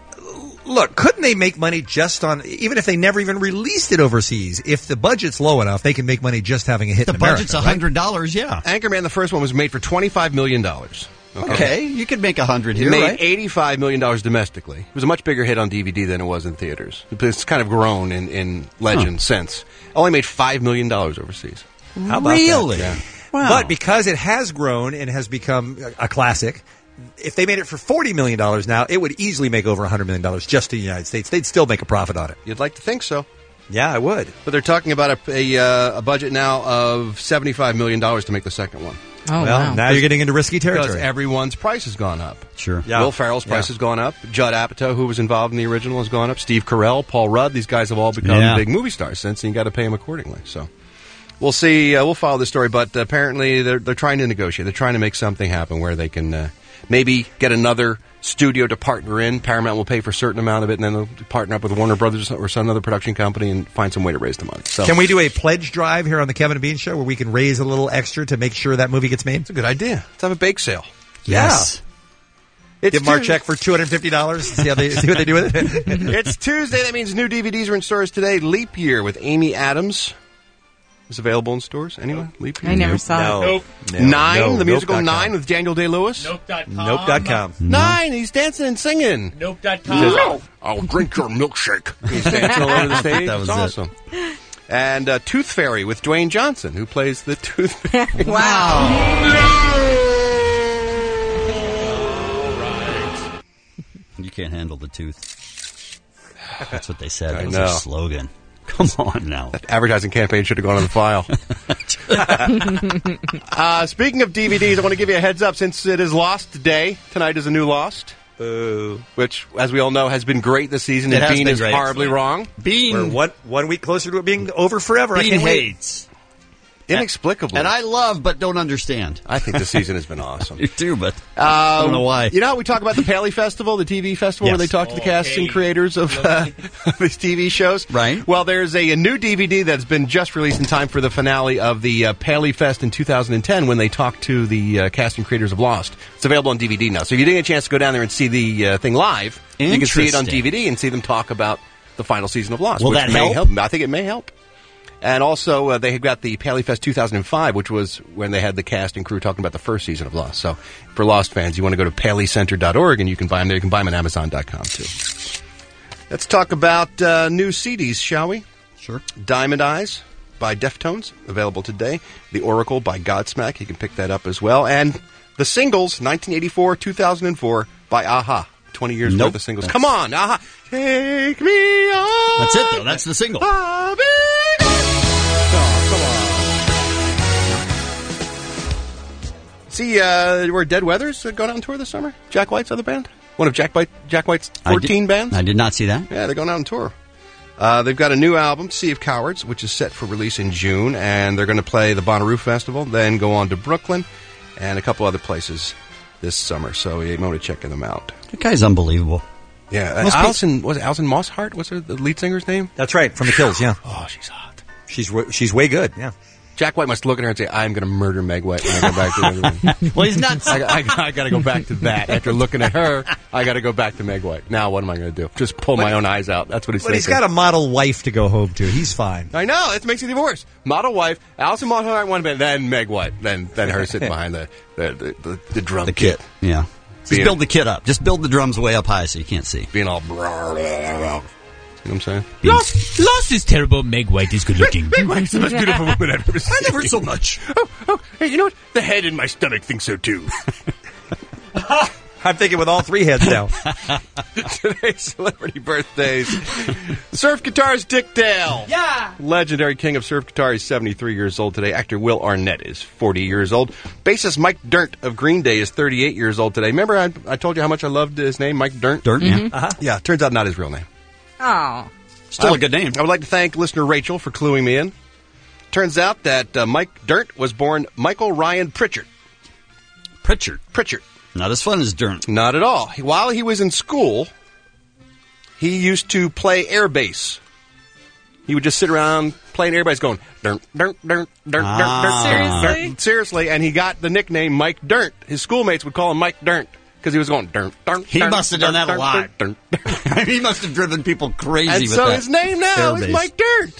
[SPEAKER 15] look, couldn't they make money just on, even if they never even released it overseas? If the budget's low enough, they can make money just having a hit
[SPEAKER 14] The
[SPEAKER 15] in America,
[SPEAKER 14] budget's one
[SPEAKER 15] right?
[SPEAKER 14] hundred dollars, yeah.
[SPEAKER 20] Anchorman, the first one, was made for twenty-five million dollars.
[SPEAKER 14] Okay, you could make a hundred
[SPEAKER 20] It
[SPEAKER 14] here,
[SPEAKER 20] made
[SPEAKER 14] right?
[SPEAKER 20] eighty-five million dollars domestically. It was a much bigger hit on D V D than it was in theaters. It's kind of grown in, in legend since. Only made five million dollars overseas.
[SPEAKER 15] How about
[SPEAKER 14] Really?
[SPEAKER 15] that?
[SPEAKER 20] Yeah.
[SPEAKER 14] Wow.
[SPEAKER 15] But because it has grown and has become a, a classic, if they made it for forty million dollars now, it would easily make over one hundred million dollars just in the United States. They'd still make a profit on it.
[SPEAKER 20] You'd like to think so.
[SPEAKER 15] Yeah, I would.
[SPEAKER 20] But they're talking about a, a, uh, a budget now of seventy-five million dollars to make the second one.
[SPEAKER 12] Oh,
[SPEAKER 15] well,
[SPEAKER 12] wow.
[SPEAKER 15] now you're getting into risky
[SPEAKER 20] Because
[SPEAKER 15] territory.
[SPEAKER 20] everyone's price has gone up.
[SPEAKER 14] Sure.
[SPEAKER 15] Yeah.
[SPEAKER 20] Will Ferrell's price
[SPEAKER 15] Yeah.
[SPEAKER 20] has gone up. Judd Apatow, who was involved in the original, has gone up. Steve Carell, Paul Rudd, these guys have all become
[SPEAKER 14] Yeah.
[SPEAKER 20] big movie stars since, and you got to pay them accordingly. So we'll see. Uh, we'll follow the story, but apparently they're they're trying to negotiate. They're trying to make something happen where they can uh, maybe get another studio to partner in. Paramount will pay for a certain amount of it, and then they'll partner up with Warner Brothers or some other production company and find some way to raise the money. So
[SPEAKER 15] Can we do a pledge drive here on the Kevin and Bean Show where we can raise a little extra to make sure that movie gets made?
[SPEAKER 20] It's a good idea. Let's have a bake sale.
[SPEAKER 14] Yes.
[SPEAKER 20] It's
[SPEAKER 15] Give them our
[SPEAKER 20] Tues-
[SPEAKER 15] check for two hundred fifty dollars. See how they see what they do with it.
[SPEAKER 20] It's Tuesday. That means new D V Ds are in stores today. Leap Year with Amy Adams is available in stores. Anyone? Leap Year?
[SPEAKER 12] I never saw
[SPEAKER 15] No.
[SPEAKER 12] it.
[SPEAKER 17] Nope.
[SPEAKER 15] No.
[SPEAKER 20] Nine,
[SPEAKER 15] No.
[SPEAKER 20] the musical
[SPEAKER 15] Nope dot com.
[SPEAKER 20] Nine with Daniel Day-Lewis.
[SPEAKER 17] Nope dot com.
[SPEAKER 15] Nope dot com.
[SPEAKER 20] Nine, he's dancing and singing.
[SPEAKER 17] Nope dot
[SPEAKER 20] He says,
[SPEAKER 17] com.
[SPEAKER 20] I'll drink your milkshake. He's dancing all over the stage.
[SPEAKER 14] That was
[SPEAKER 20] it's
[SPEAKER 14] it.
[SPEAKER 20] awesome. And uh, Tooth Fairy with Dwayne Johnson, who plays the Tooth Fairy.
[SPEAKER 14] You can't handle the tooth. That's what they said.
[SPEAKER 20] I
[SPEAKER 14] That was
[SPEAKER 20] know.
[SPEAKER 14] their slogan. Come on now.
[SPEAKER 20] That advertising campaign should have gone on the file. uh, speaking of D V Ds, I want to give you a heads up since it is Lost Day. Tonight is a new Lost.
[SPEAKER 15] Boo.
[SPEAKER 20] Which, as we all know, has been great this season.
[SPEAKER 14] It
[SPEAKER 20] and
[SPEAKER 14] has
[SPEAKER 20] Bean
[SPEAKER 14] been
[SPEAKER 20] is
[SPEAKER 14] great.
[SPEAKER 20] horribly wrong.
[SPEAKER 14] Bean,
[SPEAKER 15] We're one, one week closer to it being over forever. I
[SPEAKER 14] Bean
[SPEAKER 15] can't wait.
[SPEAKER 14] hates.
[SPEAKER 20] Inexplicably.
[SPEAKER 14] And I love but don't understand.
[SPEAKER 20] I think the season has been awesome.
[SPEAKER 14] You do, but I don't know why.
[SPEAKER 20] You know how we talk about the Paley Festival, the T V festival,
[SPEAKER 14] Yes.
[SPEAKER 20] where they talk to the cast and creators of, uh, of these T V shows?
[SPEAKER 14] Right.
[SPEAKER 20] Well, there's a, a new D V D that's been just released in time for the finale of the uh, Paley Fest in two thousand ten when they talked to the uh, cast and creators of Lost. It's available on D V D now. So if you didn't get a chance to go down there and see the uh, thing live, you can see it on D V D and see them talk about the final season of Lost.
[SPEAKER 14] Will
[SPEAKER 20] which
[SPEAKER 14] that
[SPEAKER 20] may
[SPEAKER 14] help?
[SPEAKER 20] I think it may help. And also, uh, they have got the Paley Fest two thousand five, which was when they had the cast and crew talking about the first season of Lost. So, for Lost fans, you want to go to paley center dot org, and you can buy them there. You can buy them on amazon dot com, too. Let's talk about uh, new C Ds, shall we?
[SPEAKER 14] Sure.
[SPEAKER 20] Diamond Eyes by Deftones, available today. The Oracle by Godsmack, you can pick that up as well. And the singles, nineteen eighty-four, two thousand four, by Aha. twenty years
[SPEAKER 14] Nope.
[SPEAKER 20] worth of singles. Come on, Aha. Take me on.
[SPEAKER 14] That's it, though. That's the single.
[SPEAKER 20] See, uh, where Dead Weathers uh, going out on tour this summer? Jack White's other band? One of Jack, White, Jack White's fourteen
[SPEAKER 14] I did,
[SPEAKER 20] bands?
[SPEAKER 14] I did not see that.
[SPEAKER 20] Yeah, they're going out on tour. Uh, they've got a new album, Sea of Cowards, which is set for release in June, and they're going to play the Bonnaroo Festival, then go on to Brooklyn and a couple other places this summer. So you want to check them out.
[SPEAKER 14] That guy's unbelievable.
[SPEAKER 20] Yeah, uh,
[SPEAKER 14] Must be-
[SPEAKER 20] Alison, was it Alison Mosshart? What's her, the lead singer's name?
[SPEAKER 15] That's right, from the Kills, yeah.
[SPEAKER 20] Oh, she's hot.
[SPEAKER 15] She's wa- she's way good, yeah.
[SPEAKER 20] Jack White must look at her and say, I'm going to murder Meg White when I go back to the other one.
[SPEAKER 14] Well, he's not.
[SPEAKER 20] I, I, I got to go back to that. After looking at her, I got to go back to Meg White. Now, what am I going to do? Just pull my own eyes out. That's what he's
[SPEAKER 15] But
[SPEAKER 20] thinking.
[SPEAKER 15] he's got a model wife to go home to. He's fine.
[SPEAKER 20] I know. It makes it even worse. Model wife, Alison Mosshart one band, then Meg White, then then her sitting behind the the, the, the, the drum
[SPEAKER 14] The kit. Yeah. Just
[SPEAKER 20] Being-
[SPEAKER 14] build the kit up. Just build the drums way up high so you can't see.
[SPEAKER 20] Being all... You know what I'm saying?
[SPEAKER 17] Lost, Lost is terrible. Meg White is good looking.
[SPEAKER 20] Meg White's the most beautiful woman I've ever seen.
[SPEAKER 14] I never so much.
[SPEAKER 20] Oh, oh, hey, you know what? The head in my stomach thinks so, too.
[SPEAKER 15] I'm thinking with all three heads now.
[SPEAKER 20] Today's celebrity birthdays. Surf guitarist Dick Dale.
[SPEAKER 17] Yeah.
[SPEAKER 20] Legendary king of surf guitar. He's seventy-three years old today. Actor Will Arnett is forty years old. Bassist Mike Dirnt of Green Day is thirty-eight years old today. Remember I, I told you how much I loved his name, Mike Dirnt?
[SPEAKER 14] Dirnt, yeah.
[SPEAKER 20] Uh-huh. Yeah, turns out not his real name.
[SPEAKER 12] Oh.
[SPEAKER 14] Still
[SPEAKER 20] I-
[SPEAKER 14] a good name.
[SPEAKER 20] I would like to thank listener Rachel for cluing me in. Turns out that uh, Mike Dirnt was born Michael Ryan Pritchard.
[SPEAKER 14] Pritchard.
[SPEAKER 20] Pritchard.
[SPEAKER 14] Not as fun as Dirnt.
[SPEAKER 20] Not at all. While he was in school, he used to play air bass. He would just sit around playing air bass going, Dirnt, Dirnt, Dirnt, Dirnt,
[SPEAKER 14] Ah.
[SPEAKER 20] Dirnt, Dirnt,
[SPEAKER 12] Seriously?
[SPEAKER 20] Dirnt. Seriously, and he got the nickname Mike Dirnt. His schoolmates would call him Mike Dirnt because he was going, Dirnt, Dirnt,
[SPEAKER 14] He
[SPEAKER 20] Dirnt,
[SPEAKER 14] must have done
[SPEAKER 20] Dirnt,
[SPEAKER 14] that a
[SPEAKER 20] Dirnt,
[SPEAKER 14] lot.
[SPEAKER 20] Dirnt, Dirnt.
[SPEAKER 14] He must have driven people crazy
[SPEAKER 20] And
[SPEAKER 14] with
[SPEAKER 20] so
[SPEAKER 14] that
[SPEAKER 20] his name now
[SPEAKER 14] air
[SPEAKER 20] is
[SPEAKER 14] bass.
[SPEAKER 20] Mike Dirnt.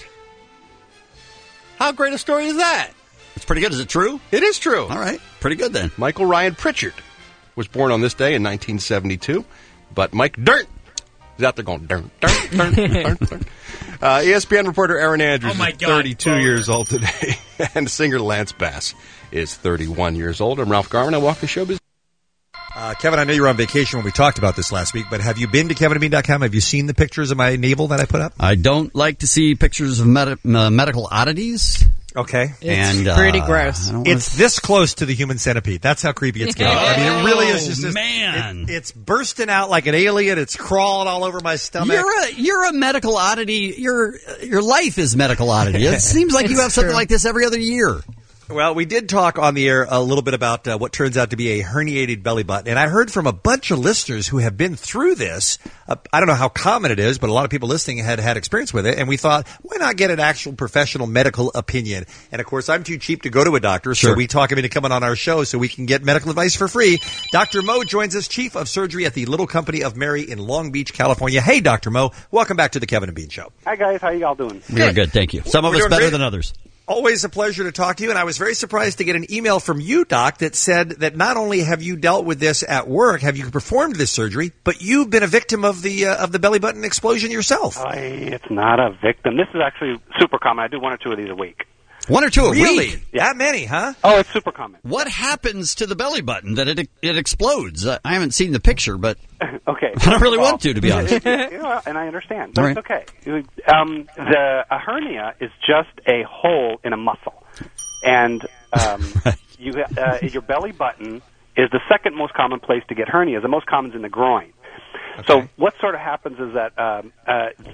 [SPEAKER 20] How great a story is that?
[SPEAKER 14] It's pretty good. Is it true?
[SPEAKER 20] It is true.
[SPEAKER 14] All right. Pretty good then.
[SPEAKER 20] Michael Ryan Pritchard was born on this day in nineteen seventy-two, but Mike Dirnt is out there going, Dirnt, Dirnt, Dirnt, Dirnt, Dirnt. Uh, E S P N reporter Aaron Andrews
[SPEAKER 17] Oh my
[SPEAKER 20] is
[SPEAKER 17] God,
[SPEAKER 20] thirty-two
[SPEAKER 17] Boner.
[SPEAKER 20] years old today, and singer Lance Bass is thirty-one years old. I'm Ralph Garman. I walk the showbiz.
[SPEAKER 15] Uh, Kevin, I know you were on vacation when we talked about this last week, but have you been to kevin and bean dot com? Have you seen the pictures of my navel that I put up?
[SPEAKER 14] I don't like to see pictures of medi- uh, medical oddities.
[SPEAKER 15] Okay.
[SPEAKER 12] It's
[SPEAKER 14] and,
[SPEAKER 12] pretty
[SPEAKER 14] uh,
[SPEAKER 12] gross.
[SPEAKER 14] I don't wanna
[SPEAKER 15] It's this close to the human centipede. That's how creepy it's getting. I mean, it really is just
[SPEAKER 14] Oh,
[SPEAKER 15] this,
[SPEAKER 14] man.
[SPEAKER 15] it- it's bursting out like an alien. It's crawling all over my stomach.
[SPEAKER 14] You're a you're a medical oddity. Your your life is medical oddity. It seems like you have something like this every other year.
[SPEAKER 15] Well, we did talk on the air a little bit about uh, what turns out to be a herniated belly button, and I heard from a bunch of listeners who have been through this. Uh, I don't know how common it is, but a lot of people listening had had experience with it, and we thought, why not get an actual professional medical opinion? And, of course, I'm too cheap to go to a doctor, so
[SPEAKER 14] Sure.
[SPEAKER 15] we talk him into coming on our show so we can get medical advice for free. Doctor Mo joins us, Chief of Surgery at the Little Company of Mary in Long Beach, California. Hey, Doctor Mo, welcome back to the Kevin and Bean Show.
[SPEAKER 16] Hi, guys. How you all doing?
[SPEAKER 14] We are good, thank you. Some of
[SPEAKER 15] We're
[SPEAKER 14] us
[SPEAKER 15] doing
[SPEAKER 14] better
[SPEAKER 15] great.
[SPEAKER 14] than others.
[SPEAKER 15] Always a pleasure to talk to you, and I was very surprised to get an email from you, Doc, that said that not only have you dealt with this at work, have you performed this surgery, but you've been a victim of the uh, of the belly button explosion yourself.
[SPEAKER 16] I, it's not a victim. This is actually super common. I do one or two of these a week.
[SPEAKER 14] One or two a
[SPEAKER 15] Really?
[SPEAKER 14] week.
[SPEAKER 15] That many, huh?
[SPEAKER 16] Oh, it's super common.
[SPEAKER 14] What happens to the belly button that it it explodes? Uh, I haven't seen the picture, but
[SPEAKER 16] Okay.
[SPEAKER 14] I don't really
[SPEAKER 16] Well,
[SPEAKER 14] want to, to be honest.
[SPEAKER 16] it- it- you know, and I understand, but
[SPEAKER 14] All
[SPEAKER 16] it's okay. Um, the a hernia is just a hole in a muscle, and um, you uh, your belly button is the second most common place to get hernias. The most common is in the groin. So what sort of happens is that um, uh,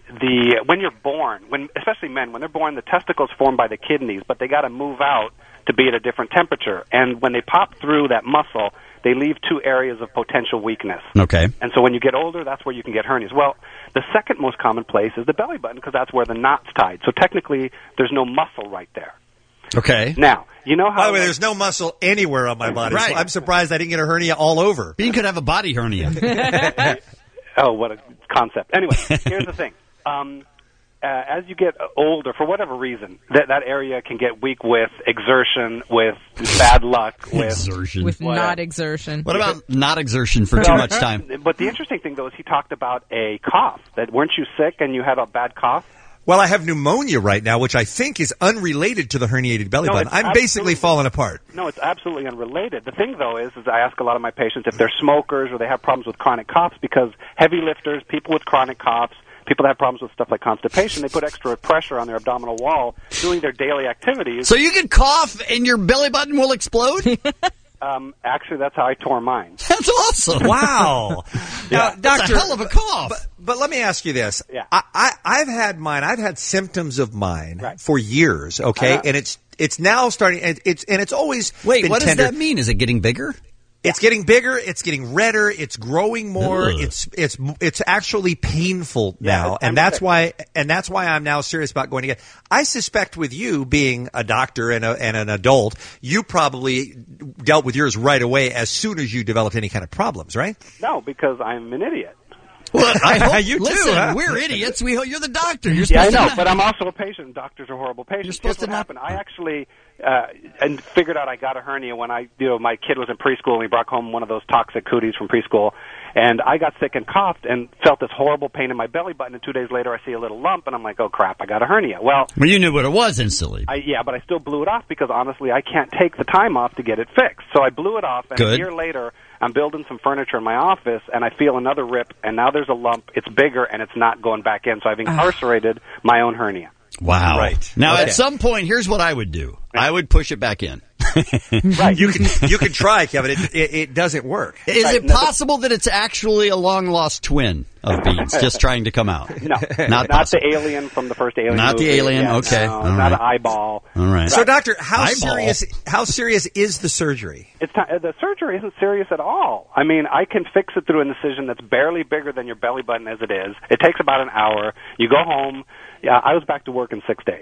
[SPEAKER 16] the when you're born, when especially men, when they're born, the testicles form by the kidneys, but they got to move out to be at a different temperature. And when they pop through that muscle, they leave two areas of potential weakness.
[SPEAKER 14] Okay.
[SPEAKER 16] And so when you get older, that's where you can get hernias. Well, the second most common place is the belly button because that's where the knot's tied. So technically, there's no muscle right there.
[SPEAKER 14] Okay.
[SPEAKER 16] Now, you know how...
[SPEAKER 15] By the way, there's no muscle anywhere on my body,
[SPEAKER 14] Right.
[SPEAKER 15] so I'm surprised I didn't get a hernia all over.
[SPEAKER 14] Bean could have a body hernia.
[SPEAKER 16] Oh, what a concept. Anyway, here's the thing. Um, uh, as you get older, for whatever reason, that that area can get weak with exertion, with bad luck, with
[SPEAKER 14] exertion.
[SPEAKER 12] With
[SPEAKER 16] whatever.
[SPEAKER 12] not exertion.
[SPEAKER 14] What about not exertion for too much time?
[SPEAKER 16] But the interesting thing, though, is he talked about a cough. That weren't you sick and you had a bad cough?
[SPEAKER 15] Well, I have pneumonia right now, which I think is unrelated to the herniated belly
[SPEAKER 16] No,
[SPEAKER 15] button.
[SPEAKER 16] it's
[SPEAKER 15] I'm
[SPEAKER 16] absolutely-
[SPEAKER 15] basically falling apart.
[SPEAKER 16] No, it's absolutely unrelated. The thing, though, is, is I ask a lot of my patients if they're smokers or they have problems with chronic coughs because heavy lifters, people with chronic coughs, people that have problems with stuff like constipation, they put extra pressure on their abdominal wall doing their daily activities.
[SPEAKER 14] So you can cough and your belly button will explode?
[SPEAKER 16] Um, actually, that's how I tore mine.
[SPEAKER 14] That's awesome.
[SPEAKER 15] Wow. Now,
[SPEAKER 14] That's
[SPEAKER 15] doctor,
[SPEAKER 14] a hell of a cough.
[SPEAKER 15] But, but let me ask you this.
[SPEAKER 16] Yeah.
[SPEAKER 15] I, I, I've had mine. I've had symptoms of mine
[SPEAKER 16] Right.
[SPEAKER 15] for years, okay?
[SPEAKER 16] Uh-huh.
[SPEAKER 15] And it's it's now starting, and it's and it's always
[SPEAKER 14] Wait,
[SPEAKER 15] been
[SPEAKER 14] what
[SPEAKER 15] tender.
[SPEAKER 14] does that mean? Is it getting bigger?
[SPEAKER 15] It's getting bigger. It's getting redder. It's growing more.
[SPEAKER 14] Ugh.
[SPEAKER 15] It's it's it's actually painful
[SPEAKER 16] Yeah,
[SPEAKER 15] now,
[SPEAKER 16] it's
[SPEAKER 15] and that's
[SPEAKER 16] empathetic.
[SPEAKER 15] why and that's why I'm now serious about going to get. I suspect with you being a doctor and a, and an adult, you probably dealt with yours right away as soon as you developed any kind of problems, right?
[SPEAKER 16] No, because I'm an idiot.
[SPEAKER 14] Well, I hope,
[SPEAKER 15] You too,
[SPEAKER 14] listen,
[SPEAKER 15] huh?
[SPEAKER 14] we're idiots. We, you're the doctor. You're
[SPEAKER 16] Yeah, I
[SPEAKER 14] supposed
[SPEAKER 16] know,
[SPEAKER 14] to
[SPEAKER 16] but I'm also a patient. Doctors are horrible patients.
[SPEAKER 14] You're supposed
[SPEAKER 16] Here's
[SPEAKER 14] to
[SPEAKER 16] what
[SPEAKER 14] not-
[SPEAKER 16] happened. I actually uh, and figured out I got a hernia when I, you know, my kid was in preschool and he brought home one of those toxic cooties from preschool, and I got sick and coughed and felt this horrible pain in my belly button. And two days later, I see a little lump, and I'm like, oh crap, I got a hernia. Well,
[SPEAKER 14] Well, you knew what it was instantly.
[SPEAKER 16] I, yeah, but I still blew it off because honestly, I can't take the time off to get it fixed. So I blew it off, and
[SPEAKER 14] Good.
[SPEAKER 16] a year later, I'm building some furniture in my office, and I feel another rip, and now there's a lump. It's bigger, and it's not going back in. So I've incarcerated my own hernia.
[SPEAKER 14] Wow.
[SPEAKER 15] Right.
[SPEAKER 14] Now,
[SPEAKER 15] Okay.
[SPEAKER 14] at some point, here's what I would do. I would push it back in.
[SPEAKER 16] Right.
[SPEAKER 15] You can you can try, Kevin. It, it, it doesn't work.
[SPEAKER 14] Is
[SPEAKER 16] Right,
[SPEAKER 14] it
[SPEAKER 16] no,
[SPEAKER 14] possible that it's actually a long-lost twin of Beans just trying to come out?
[SPEAKER 16] No,
[SPEAKER 14] Not
[SPEAKER 16] not
[SPEAKER 14] possible.
[SPEAKER 16] the alien from the first Alien.
[SPEAKER 14] Not the
[SPEAKER 16] movie.
[SPEAKER 14] alien,
[SPEAKER 16] Yeah,
[SPEAKER 14] okay.
[SPEAKER 16] no,
[SPEAKER 14] All
[SPEAKER 16] not
[SPEAKER 14] right.
[SPEAKER 16] an eyeball.
[SPEAKER 14] All right.
[SPEAKER 15] So, doctor, how
[SPEAKER 14] Eyeball.
[SPEAKER 15] serious how serious is the surgery?
[SPEAKER 16] It's not, the surgery isn't serious at all. I mean, I can fix it through an incision that's barely bigger than your belly button as it is. It takes about an hour. You go home. Yeah, I was back to work in six days.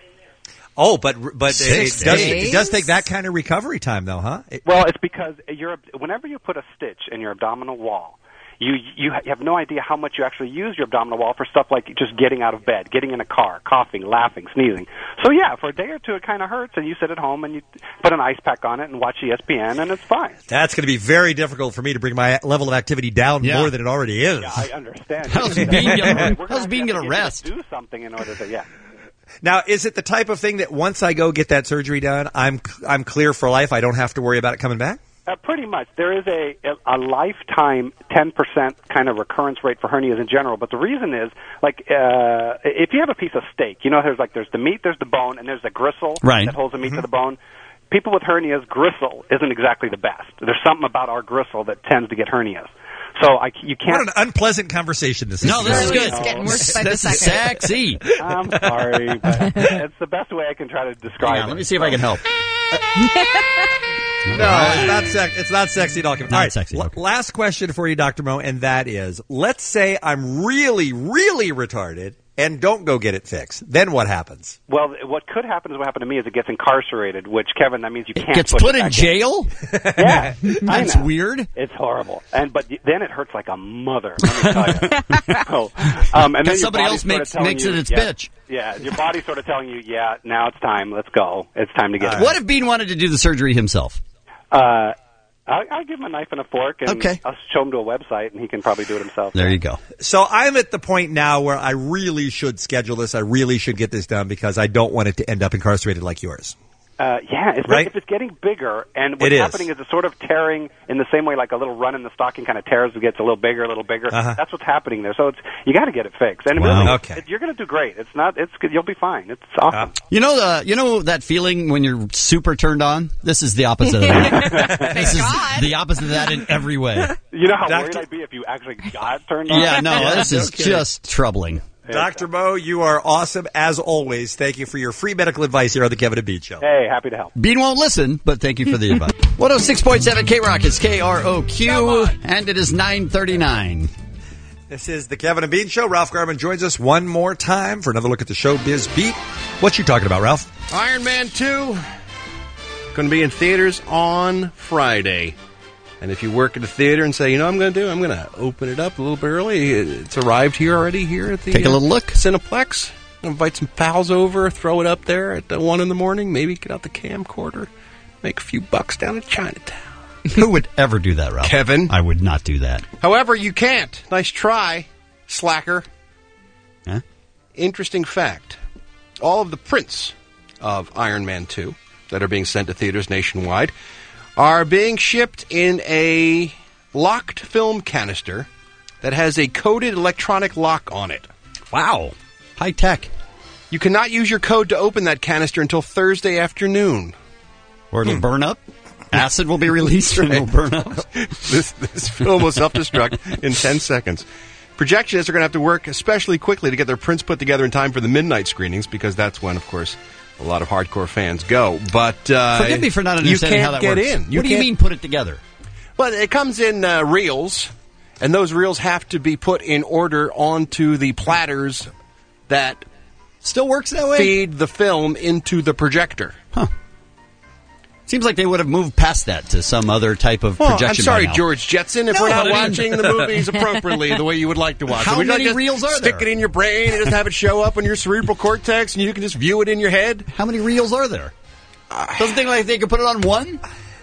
[SPEAKER 15] Oh, but but it,
[SPEAKER 14] Six
[SPEAKER 15] it does
[SPEAKER 14] days?
[SPEAKER 15] it does take that kind of recovery time, though, huh? It-
[SPEAKER 16] Well, it's because you're whenever you put a stitch in your abdominal wall, you you ha- you have no idea how much you actually use your abdominal wall for stuff like just getting out of bed, getting in a car, coughing, laughing, sneezing. So yeah, for a day or two it kind of hurts, and you sit at home and you put an ice pack on it and watch E S P N, and it's fine.
[SPEAKER 15] That's going to be very difficult for me to bring my level of activity down
[SPEAKER 14] Yeah.
[SPEAKER 15] more than it already is.
[SPEAKER 16] Yeah, I understand.
[SPEAKER 14] How's
[SPEAKER 16] We're
[SPEAKER 14] Bean
[SPEAKER 16] gonna
[SPEAKER 14] gonna-
[SPEAKER 16] have
[SPEAKER 14] how's
[SPEAKER 16] to
[SPEAKER 14] Bean
[SPEAKER 16] get
[SPEAKER 14] gonna
[SPEAKER 16] you to
[SPEAKER 14] rest?
[SPEAKER 16] Do something in order to yeah.
[SPEAKER 15] Now, is it the type of thing that once I go get that surgery done, I'm I'm clear for life? I don't have to worry about it coming back?
[SPEAKER 16] Uh, pretty much. There is a, a lifetime ten percent kind of recurrence rate for hernias in general, but the reason is, like, uh, if you have a piece of steak, you know, there's like there's the meat, there's the bone, and there's the gristle
[SPEAKER 14] Right.
[SPEAKER 16] that holds the meat to the bone. People with hernias, gristle isn't exactly the best. There's something about our gristle that tends to get hernias. So I, you can't...
[SPEAKER 15] What an unpleasant conversation this is.
[SPEAKER 14] No, this is
[SPEAKER 12] Really,
[SPEAKER 14] good.
[SPEAKER 12] it's getting worse by the
[SPEAKER 14] This is
[SPEAKER 12] second.
[SPEAKER 14] sexy.
[SPEAKER 16] I'm sorry, but it's the best way I can try to describe
[SPEAKER 14] Hang on,
[SPEAKER 16] it.
[SPEAKER 14] let me see if I can help.
[SPEAKER 15] No, it's not sex. It's not sexy at all. All
[SPEAKER 14] Not
[SPEAKER 15] right,
[SPEAKER 14] sexy,
[SPEAKER 15] l-
[SPEAKER 14] okay.
[SPEAKER 15] last question for you, Doctor Mo, and that is: let's say I'm really, really retarded and don't go get it fixed. Then what happens?
[SPEAKER 16] Well, what could happen is what happened to me is it gets incarcerated, which, Kevin, that means you can't
[SPEAKER 14] Gets
[SPEAKER 16] push
[SPEAKER 14] put
[SPEAKER 16] it
[SPEAKER 14] in
[SPEAKER 16] back
[SPEAKER 14] jail?
[SPEAKER 16] Yeah, I
[SPEAKER 14] That's
[SPEAKER 16] know.
[SPEAKER 14] weird.
[SPEAKER 16] It's horrible, and but then it hurts like a mother. Let me tell you. so, um, and then your
[SPEAKER 14] somebody
[SPEAKER 16] body's
[SPEAKER 14] else
[SPEAKER 16] sort of
[SPEAKER 14] makes-
[SPEAKER 16] telling
[SPEAKER 14] makes
[SPEAKER 16] you,
[SPEAKER 14] it its
[SPEAKER 16] yeah,
[SPEAKER 14] bitch.
[SPEAKER 16] Yeah, your body's sort of telling you, yeah, now it's time. Let's go. It's time to get. it.
[SPEAKER 14] What if Bean wanted to do the surgery himself?
[SPEAKER 16] Uh, I, I give him a knife and a fork, and
[SPEAKER 14] Okay.
[SPEAKER 16] I'll show him to a website, and he can probably do it himself.
[SPEAKER 14] There you go.
[SPEAKER 15] So I'm at the point now where I really should schedule this. I really should get this done because I don't want it to end up incarcerated like yours.
[SPEAKER 16] Uh, yeah, it's,
[SPEAKER 15] Right?
[SPEAKER 16] if it's getting bigger, and what's
[SPEAKER 15] It is.
[SPEAKER 16] happening is it's sort of tearing in the same way like a little run in the stocking kind of tears, it gets a little bigger, a little bigger.
[SPEAKER 15] Uh-huh.
[SPEAKER 16] That's what's happening there. So it's you got to get it fixed, and
[SPEAKER 14] Wow.
[SPEAKER 16] really,
[SPEAKER 15] Okay.
[SPEAKER 16] it, you're going to do great. It's not. It's good. You'll be fine. It's awesome.
[SPEAKER 14] You know the you know that feeling when you're super turned on? This is the opposite of that. This is the opposite of that in every way.
[SPEAKER 16] You know how
[SPEAKER 15] Doctor-
[SPEAKER 16] worried I'd be if you actually got turned on.
[SPEAKER 14] Yeah, no, this is
[SPEAKER 15] Okay.
[SPEAKER 14] just troubling.
[SPEAKER 15] Doctor Mo, you are awesome as always. Thank you for your free medical advice here on the Kevin and Bean Show.
[SPEAKER 16] Hey, happy to help.
[SPEAKER 14] Bean won't listen, but thank you for the advice. one oh six point seven K-Rock is K R O Q, and it is nine thirty-nine.
[SPEAKER 15] This is the Kevin and Bean Show. Ralph Garman joins us one more time for another look at the showbiz beat. What you talking about, Ralph?
[SPEAKER 20] Iron Man two, going to be in theaters on Friday. And if you work at a theater and say, you know what I'm going to do? I'm going to open it up a little bit early. It's arrived here already here at the
[SPEAKER 14] Take a little look.
[SPEAKER 20] Cineplex. Invite some pals over, throw it up there at one in the morning, maybe get out the camcorder, make a few bucks down in Chinatown.
[SPEAKER 14] Who would ever do that, Ralph?
[SPEAKER 20] Kevin.
[SPEAKER 14] I would not do that.
[SPEAKER 20] However, you can't. Nice try, slacker.
[SPEAKER 14] Huh?
[SPEAKER 20] Interesting fact. All of the prints of Iron Man two that are being sent to theaters nationwide are being shipped in a locked film canister that has a coded electronic lock on it.
[SPEAKER 14] Wow. High tech.
[SPEAKER 20] You cannot use your code to open that canister until Thursday afternoon.
[SPEAKER 14] Or it'll
[SPEAKER 20] Hmm.
[SPEAKER 14] burn up. Acid will be released and it'll burn up.
[SPEAKER 20] this, this film will self-destruct in ten seconds. Projectionists are going to have to work especially quickly to get their prints put together in time for the midnight screenings, because that's when, of course, a lot of hardcore fans go. But uh,
[SPEAKER 14] Forgive me for not understanding
[SPEAKER 20] you
[SPEAKER 14] how
[SPEAKER 20] can't
[SPEAKER 14] that
[SPEAKER 20] get
[SPEAKER 14] works.
[SPEAKER 20] in. You
[SPEAKER 14] what do you
[SPEAKER 20] can't-
[SPEAKER 14] mean put it together?
[SPEAKER 20] Well, it comes in uh, reels, and those reels have to be put in order onto the platters that
[SPEAKER 14] still works that way.
[SPEAKER 20] Feed the film into the projector.
[SPEAKER 14] Huh. Seems like they would have moved past that to some other type of
[SPEAKER 20] Well,
[SPEAKER 14] projection.
[SPEAKER 20] I'm sorry,
[SPEAKER 14] by now.
[SPEAKER 20] George Jetson, if
[SPEAKER 14] No,
[SPEAKER 20] we're not
[SPEAKER 14] I mean-
[SPEAKER 20] watching the movies appropriately the way you would like to watch
[SPEAKER 14] How
[SPEAKER 20] them. Would you
[SPEAKER 14] many
[SPEAKER 20] like to
[SPEAKER 14] reels are
[SPEAKER 20] stick
[SPEAKER 14] there?
[SPEAKER 20] it in your brain and just have it show up in your cerebral cortex, and you can just view it in your head?
[SPEAKER 14] How many reels are there? Doesn't think like they could put it on one?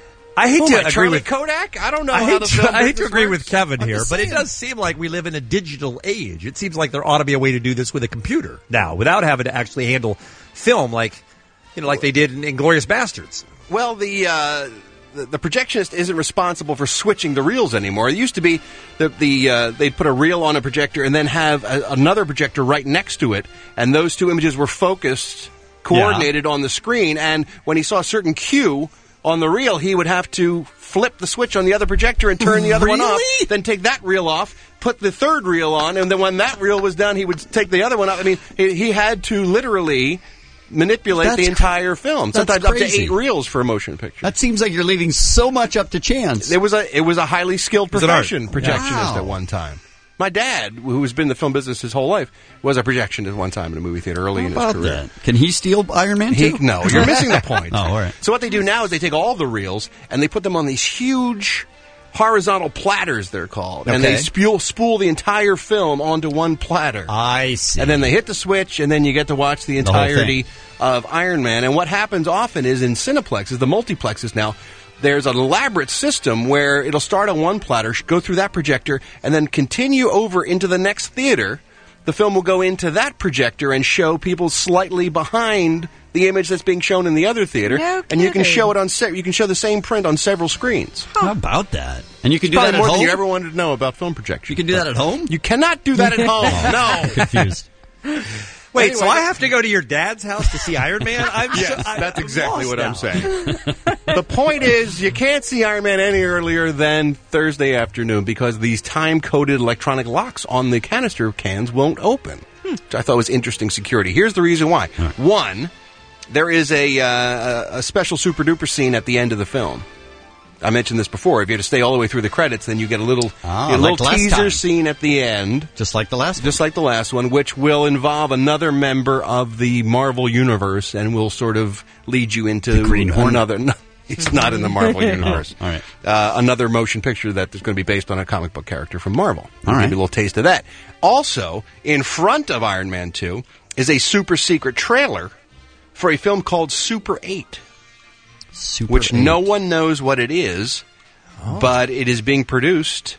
[SPEAKER 15] I hate
[SPEAKER 20] Oh,
[SPEAKER 15] to
[SPEAKER 20] my,
[SPEAKER 15] agree
[SPEAKER 20] Charlie
[SPEAKER 15] with
[SPEAKER 20] Kodak. I don't know
[SPEAKER 15] I
[SPEAKER 20] how
[SPEAKER 15] hate,
[SPEAKER 20] the
[SPEAKER 15] to,
[SPEAKER 20] film
[SPEAKER 15] I hate to
[SPEAKER 20] business
[SPEAKER 15] agree
[SPEAKER 20] works.
[SPEAKER 15] with Kevin
[SPEAKER 20] I'm
[SPEAKER 15] here,
[SPEAKER 20] just
[SPEAKER 15] but it
[SPEAKER 20] saying.
[SPEAKER 15] does seem like we live in a digital age. It seems like there ought to be a way to do this with a computer now, without having to actually handle film like, you know, like they did in Inglourious Bastards.
[SPEAKER 20] Well, the, uh, the the projectionist isn't responsible for switching the reels anymore. It used to be that the uh, they'd put a reel on a projector and then have a, another projector right next to it, and those two images were focused, coordinated on the screen. And when he saw a certain cue on the reel, he would have to flip the switch on the other projector and turn the other one off,
[SPEAKER 14] Really?
[SPEAKER 20] then take that reel off, put the third reel on, and then when that reel was done, he would take the other one off. I mean, he, he had to literally manipulate
[SPEAKER 14] That's
[SPEAKER 20] the entire film,
[SPEAKER 14] that's
[SPEAKER 20] sometimes up to
[SPEAKER 14] crazy.
[SPEAKER 20] eight reels for a motion picture.
[SPEAKER 14] That seems like you're leaving so much up to chance.
[SPEAKER 20] It was a it was a highly skilled
[SPEAKER 15] was an art.
[SPEAKER 20] profession, projectionist
[SPEAKER 14] Wow.
[SPEAKER 20] at one time. My dad, who has been in the film business his whole life, was a projectionist at one time in a movie theater early
[SPEAKER 14] How
[SPEAKER 20] in his
[SPEAKER 14] about
[SPEAKER 20] career.
[SPEAKER 14] that? Can he steal Iron Man
[SPEAKER 20] He,
[SPEAKER 14] too?
[SPEAKER 20] no, you're missing the point.
[SPEAKER 14] Oh, all right.
[SPEAKER 20] So what they do now is they take all the reels and they put them on these huge horizontal platters, they're called, and they
[SPEAKER 14] Okay.
[SPEAKER 20] spool, spool the entire film onto one platter.
[SPEAKER 14] I see.
[SPEAKER 20] And then they hit the switch, and then you get to watch the
[SPEAKER 14] The whole
[SPEAKER 20] entirety of Iron Man. And what happens often is in Cineplexes, the multiplexes now, there's an elaborate system where it'll start on one platter, sh- go through that projector, and then continue over into the next theater. The film will go into that projector and show people slightly behind the image that's being shown in the other theater,
[SPEAKER 12] No
[SPEAKER 20] and you can
[SPEAKER 12] kidding.
[SPEAKER 20] show it on se- you can show the same print on several screens.
[SPEAKER 14] How about that? And you can
[SPEAKER 20] It's
[SPEAKER 14] do
[SPEAKER 20] probably
[SPEAKER 14] that at
[SPEAKER 20] more
[SPEAKER 14] home?
[SPEAKER 20] than you ever wanted to know about film projection.
[SPEAKER 14] You can do that at home?
[SPEAKER 20] You cannot do that at home. No.
[SPEAKER 14] Confused.
[SPEAKER 15] Wait, so
[SPEAKER 20] Anyway.
[SPEAKER 15] I have to go to your dad's house to see Iron Man? I'm
[SPEAKER 20] Yes,
[SPEAKER 15] so- I-
[SPEAKER 20] that's
[SPEAKER 15] I'm
[SPEAKER 20] exactly
[SPEAKER 15] lost
[SPEAKER 20] what
[SPEAKER 15] now.
[SPEAKER 20] I'm saying. The point is, you can't see Iron Man any earlier than Thursday afternoon because these time-coded electronic locks on the canister cans won't open, which I thought was interesting security. Here's the reason why. One, there is a, uh, a special super-duper scene at the end of the film. I mentioned this before. If you had to stay all the way through the credits, then you get a little,
[SPEAKER 14] Ah,
[SPEAKER 20] a little
[SPEAKER 14] like last
[SPEAKER 20] teaser
[SPEAKER 14] time.
[SPEAKER 20] scene at the end.
[SPEAKER 14] Just like the last
[SPEAKER 20] Just like the last one, which will involve another member of the Marvel Universe and will sort of lead you into
[SPEAKER 14] The Green Hornet?
[SPEAKER 20] another... No, it's not in the Marvel Universe.
[SPEAKER 14] Oh, all right.
[SPEAKER 20] Uh, another motion picture that is going to be based on a comic book character from Marvel. I'll
[SPEAKER 14] All right.
[SPEAKER 20] give you a little taste of that. Also, in front of Iron Man two is a super secret trailer for a film called Super eight.
[SPEAKER 14] Super
[SPEAKER 20] Which
[SPEAKER 14] eight.
[SPEAKER 20] no one knows what it is, but it is being produced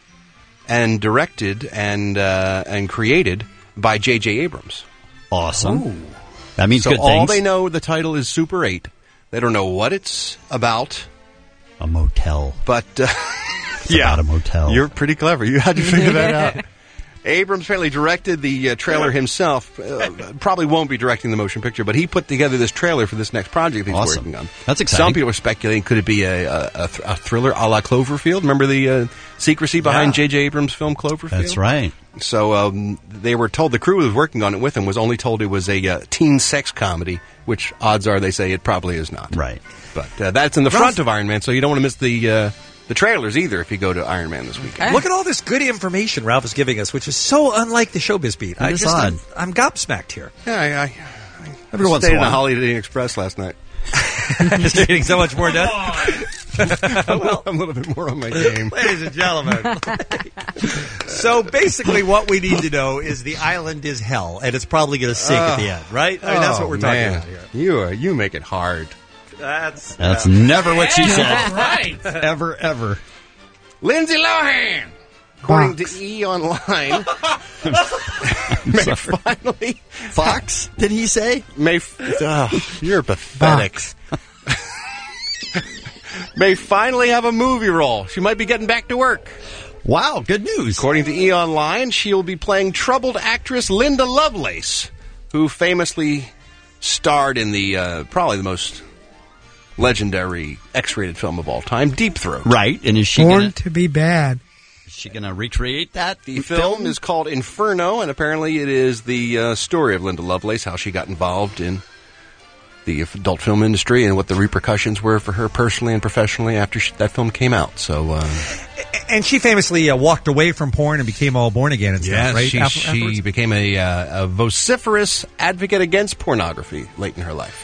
[SPEAKER 20] and directed and uh, and created by J J Abrams.
[SPEAKER 14] Awesome. That means
[SPEAKER 20] So
[SPEAKER 14] good
[SPEAKER 20] all
[SPEAKER 14] things.
[SPEAKER 20] they know, the title is Super eight. They don't know what it's about.
[SPEAKER 14] A motel.
[SPEAKER 20] But uh,
[SPEAKER 14] It's about a motel.
[SPEAKER 20] You're pretty clever. You had to figure that out. Abrams apparently directed the uh, trailer himself. Uh, probably won't be directing the motion picture, but he put together this trailer for this next project he's
[SPEAKER 14] Awesome.
[SPEAKER 20] working on.
[SPEAKER 14] That's exciting.
[SPEAKER 20] Some people are speculating, could it be a, a, a, th- a thriller a la Cloverfield? Remember the uh, secrecy behind J J
[SPEAKER 14] Yeah.
[SPEAKER 20] Abrams' film Cloverfield?
[SPEAKER 14] That's right.
[SPEAKER 20] So um, they were told, the crew who was working on it with him was only told it was a uh, teen sex comedy, which odds are they say it probably is not.
[SPEAKER 14] Right.
[SPEAKER 20] But uh, that's in the front of Iron Man, so you don't want to miss the uh, the trailers either if you go to Iron Man this weekend.
[SPEAKER 15] Look at all this good information Ralph is giving us, which is so unlike the Showbiz Beat. I
[SPEAKER 20] is
[SPEAKER 15] just,
[SPEAKER 20] odd.
[SPEAKER 15] I'm, I'm gobsmacked here.
[SPEAKER 20] Yeah, I, I,
[SPEAKER 15] Every
[SPEAKER 20] I
[SPEAKER 15] once
[SPEAKER 20] stayed
[SPEAKER 15] in a
[SPEAKER 20] in the
[SPEAKER 15] while.
[SPEAKER 20] Holiday Inn Express last night.
[SPEAKER 15] Just getting so much more done.
[SPEAKER 20] well, I'm a little bit more on my game.
[SPEAKER 15] Ladies and gentlemen. So basically what we need to know is the island is hell, and it's probably going to sink at the end, right? I mean, that's
[SPEAKER 20] Oh,
[SPEAKER 15] what we're talking
[SPEAKER 20] man.
[SPEAKER 15] about here.
[SPEAKER 20] You, uh, you make it hard.
[SPEAKER 15] That's
[SPEAKER 14] That's
[SPEAKER 15] uh,
[SPEAKER 14] never what she said.
[SPEAKER 17] Right.
[SPEAKER 14] Ever, ever.
[SPEAKER 20] Lindsay Lohan, according to E! Online, may finally...
[SPEAKER 14] Fox, did he say?
[SPEAKER 20] May f- oh, you're pathetic. May finally have a movie role. She might be getting back to work.
[SPEAKER 14] Wow, good news.
[SPEAKER 20] According to E! Online, she'll be playing troubled actress Linda Lovelace, who famously starred in the uh, probably the most legendary X-rated film of all time, Deep Throat.
[SPEAKER 14] Right, and is she
[SPEAKER 5] Born
[SPEAKER 14] gonna,
[SPEAKER 5] to be bad.
[SPEAKER 14] is she going to recreate that?
[SPEAKER 20] The film is called Inferno, and apparently it is the uh, story of Linda Lovelace, how she got involved in the adult film industry and what the repercussions were for her personally and professionally after she, that film came out. So, uh,
[SPEAKER 15] And she famously uh, walked away from porn and became all born again and stuff,
[SPEAKER 20] yes,
[SPEAKER 15] right?
[SPEAKER 20] she,
[SPEAKER 15] After-
[SPEAKER 20] she
[SPEAKER 15] afterwards?
[SPEAKER 20] became a, uh, a vociferous advocate against pornography late in her life.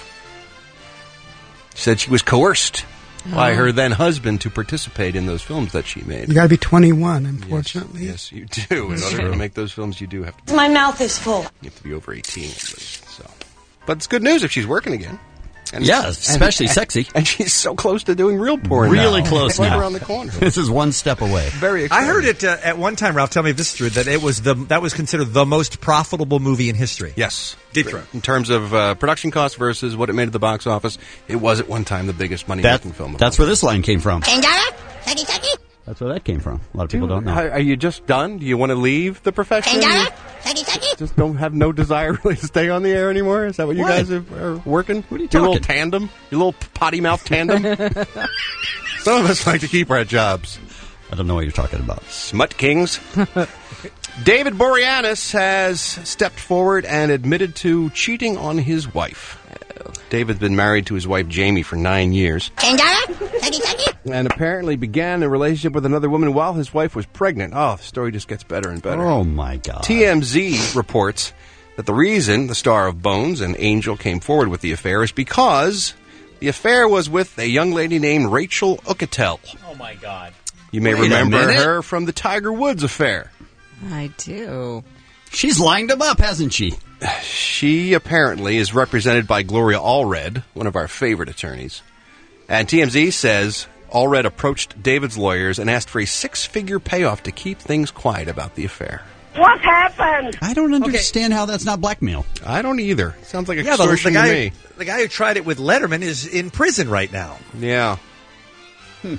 [SPEAKER 20] She said she was coerced by
[SPEAKER 5] Oh.
[SPEAKER 20] her then husband to participate in those films that she made.
[SPEAKER 5] You got to be twenty-one, unfortunately.
[SPEAKER 20] Yes, you do. In order to make those films, you do have to.
[SPEAKER 2] My mouth is full.
[SPEAKER 20] You have to be over eighteen at least. So, but it's good news if she's working again.
[SPEAKER 14] Yeah, especially sexy.
[SPEAKER 20] And she's so close to doing real porn.
[SPEAKER 14] Really
[SPEAKER 20] now.
[SPEAKER 14] close
[SPEAKER 20] It's right
[SPEAKER 14] now.
[SPEAKER 20] around the corner.
[SPEAKER 14] This is one step away.
[SPEAKER 20] Very exciting.
[SPEAKER 15] I heard it uh, at one time, Ralph. Tell me if this is true. That it was the that was considered the most profitable movie in history.
[SPEAKER 20] Yes.
[SPEAKER 15] Deep Throat.
[SPEAKER 20] In terms of uh, production costs versus what it made at the box office, it was at one time the biggest money
[SPEAKER 14] That,
[SPEAKER 20] making film. Of
[SPEAKER 14] that's
[SPEAKER 20] all
[SPEAKER 14] where this line came from.
[SPEAKER 9] Angara? Sucky, sucky.
[SPEAKER 14] That's where that came from. A lot of people don't know.
[SPEAKER 20] Are are you just done? Do you want to leave the profession?
[SPEAKER 9] Angara? Sucky, sucky.
[SPEAKER 20] Just don't have no desire really to stay on the air anymore? Is that what you
[SPEAKER 14] What?
[SPEAKER 20] guys are, are working? What
[SPEAKER 14] are you
[SPEAKER 20] Your little
[SPEAKER 14] talking?
[SPEAKER 20] tandem? Your little potty mouth tandem? Some of us like to keep our jobs.
[SPEAKER 14] I don't know what you're talking about.
[SPEAKER 20] Smut kings. David Boreanaz has stepped forward and admitted to cheating on his wife. David's been married to his wife Jamie for nine years
[SPEAKER 9] Angara? Sucky, sucky.
[SPEAKER 20] and apparently began a relationship with another woman while his wife was pregnant. Oh, the story just gets better and better.
[SPEAKER 14] Oh, my God.
[SPEAKER 20] T M Z reports that the reason the star of Bones and Angel came forward with the affair is because the affair was with a young lady named Rachel Ucatel.
[SPEAKER 17] Oh, my God.
[SPEAKER 20] You may
[SPEAKER 14] Wait a
[SPEAKER 20] remember
[SPEAKER 14] minute.
[SPEAKER 20] her from the Tiger Woods affair.
[SPEAKER 12] I do.
[SPEAKER 14] She's lined him up, hasn't she?
[SPEAKER 20] She apparently is represented by Gloria Allred, one of our favorite attorneys. And T M Z says Allred approached David's lawyers and asked for a six-figure payoff to keep things quiet about the affair.
[SPEAKER 2] What happened?
[SPEAKER 14] I don't understand how that's not blackmail.
[SPEAKER 20] I don't either. Sounds like
[SPEAKER 15] Yeah, the,
[SPEAKER 20] extortion
[SPEAKER 15] the guy
[SPEAKER 20] to me.
[SPEAKER 15] the guy who tried it with Letterman is in prison right now.
[SPEAKER 20] Yeah.
[SPEAKER 14] Hmm.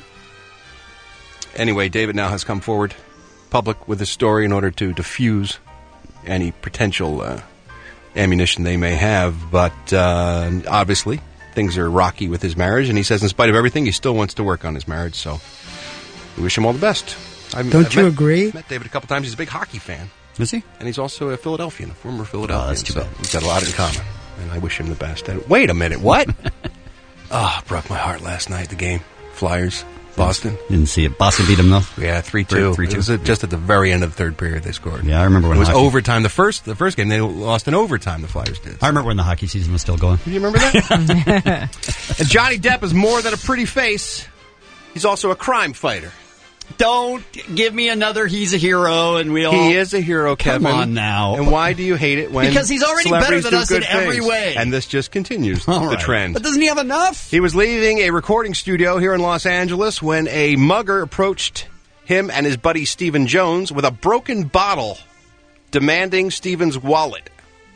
[SPEAKER 20] Anyway, David now has come forward public with his story in order to diffuse any potential uh, ammunition they may have. But uh, obviously, things are rocky with his marriage, and he says in spite of everything, he still wants to work on his marriage. So we wish him all the best. I've,
[SPEAKER 5] Don't
[SPEAKER 20] I've
[SPEAKER 5] you
[SPEAKER 20] met,
[SPEAKER 5] agree?
[SPEAKER 20] met David a couple times. He's a big hockey fan.
[SPEAKER 14] Is he?
[SPEAKER 20] And he's also a Philadelphian, a former Philadelphian.
[SPEAKER 14] Oh, that's too
[SPEAKER 20] so
[SPEAKER 14] bad.
[SPEAKER 20] we've got a lot in common. And I wish him the best. And wait a minute, what? Ah, oh, broke my heart last night, the game. Flyers, Boston.
[SPEAKER 14] Didn't see it. Boston beat him, though.
[SPEAKER 20] Yeah, three two.
[SPEAKER 14] Three- three two.
[SPEAKER 20] It was uh, just at the very end of the third period they scored.
[SPEAKER 14] Yeah, I remember when
[SPEAKER 20] It was
[SPEAKER 14] hockey-
[SPEAKER 20] overtime. The first the first game, they lost in overtime, the Flyers did.
[SPEAKER 14] I remember when the hockey season was still going.
[SPEAKER 20] Do you remember that? And Johnny Depp is more than a pretty face. He's also a crime fighter.
[SPEAKER 14] Don't give me another he's a hero and we all...
[SPEAKER 20] He is a hero,
[SPEAKER 14] Come
[SPEAKER 20] Kevin.
[SPEAKER 14] on now.
[SPEAKER 20] And why do you hate it when
[SPEAKER 14] Because he's already better
[SPEAKER 20] celebrities
[SPEAKER 14] than
[SPEAKER 20] do
[SPEAKER 14] us in
[SPEAKER 20] good
[SPEAKER 14] every
[SPEAKER 20] things?
[SPEAKER 14] way.
[SPEAKER 20] And this just continues
[SPEAKER 14] All
[SPEAKER 20] the
[SPEAKER 14] right.
[SPEAKER 20] trend.
[SPEAKER 14] But doesn't he have enough?
[SPEAKER 20] He was leaving a recording studio here in Los Angeles when a mugger approached him and his buddy Stephen Jones with a broken bottle, demanding Stephen's wallet.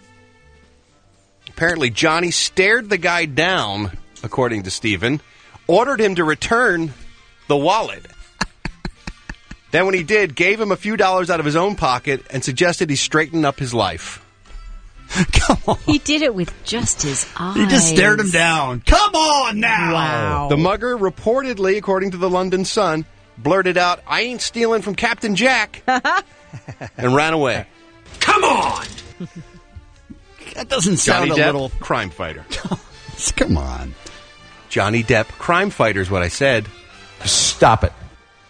[SPEAKER 20] Apparently, Johnny stared the guy down, according to Stephen, ordered him to return the wallet. Then when he did, gave him a few dollars out of his own pocket and suggested he straighten up his life.
[SPEAKER 12] He did it with just his eyes.
[SPEAKER 14] He just stared him down. Come on now!
[SPEAKER 12] Wow.
[SPEAKER 20] The mugger reportedly, according to the London Sun, blurted out, "I ain't stealing from Captain Jack," and ran away. Come on!
[SPEAKER 14] That doesn't sound
[SPEAKER 20] Johnny
[SPEAKER 14] a
[SPEAKER 20] Depp,
[SPEAKER 14] little...
[SPEAKER 20] crime fighter.
[SPEAKER 14] Come on.
[SPEAKER 20] Johnny Depp, crime fighter is what I said.
[SPEAKER 15] Stop it.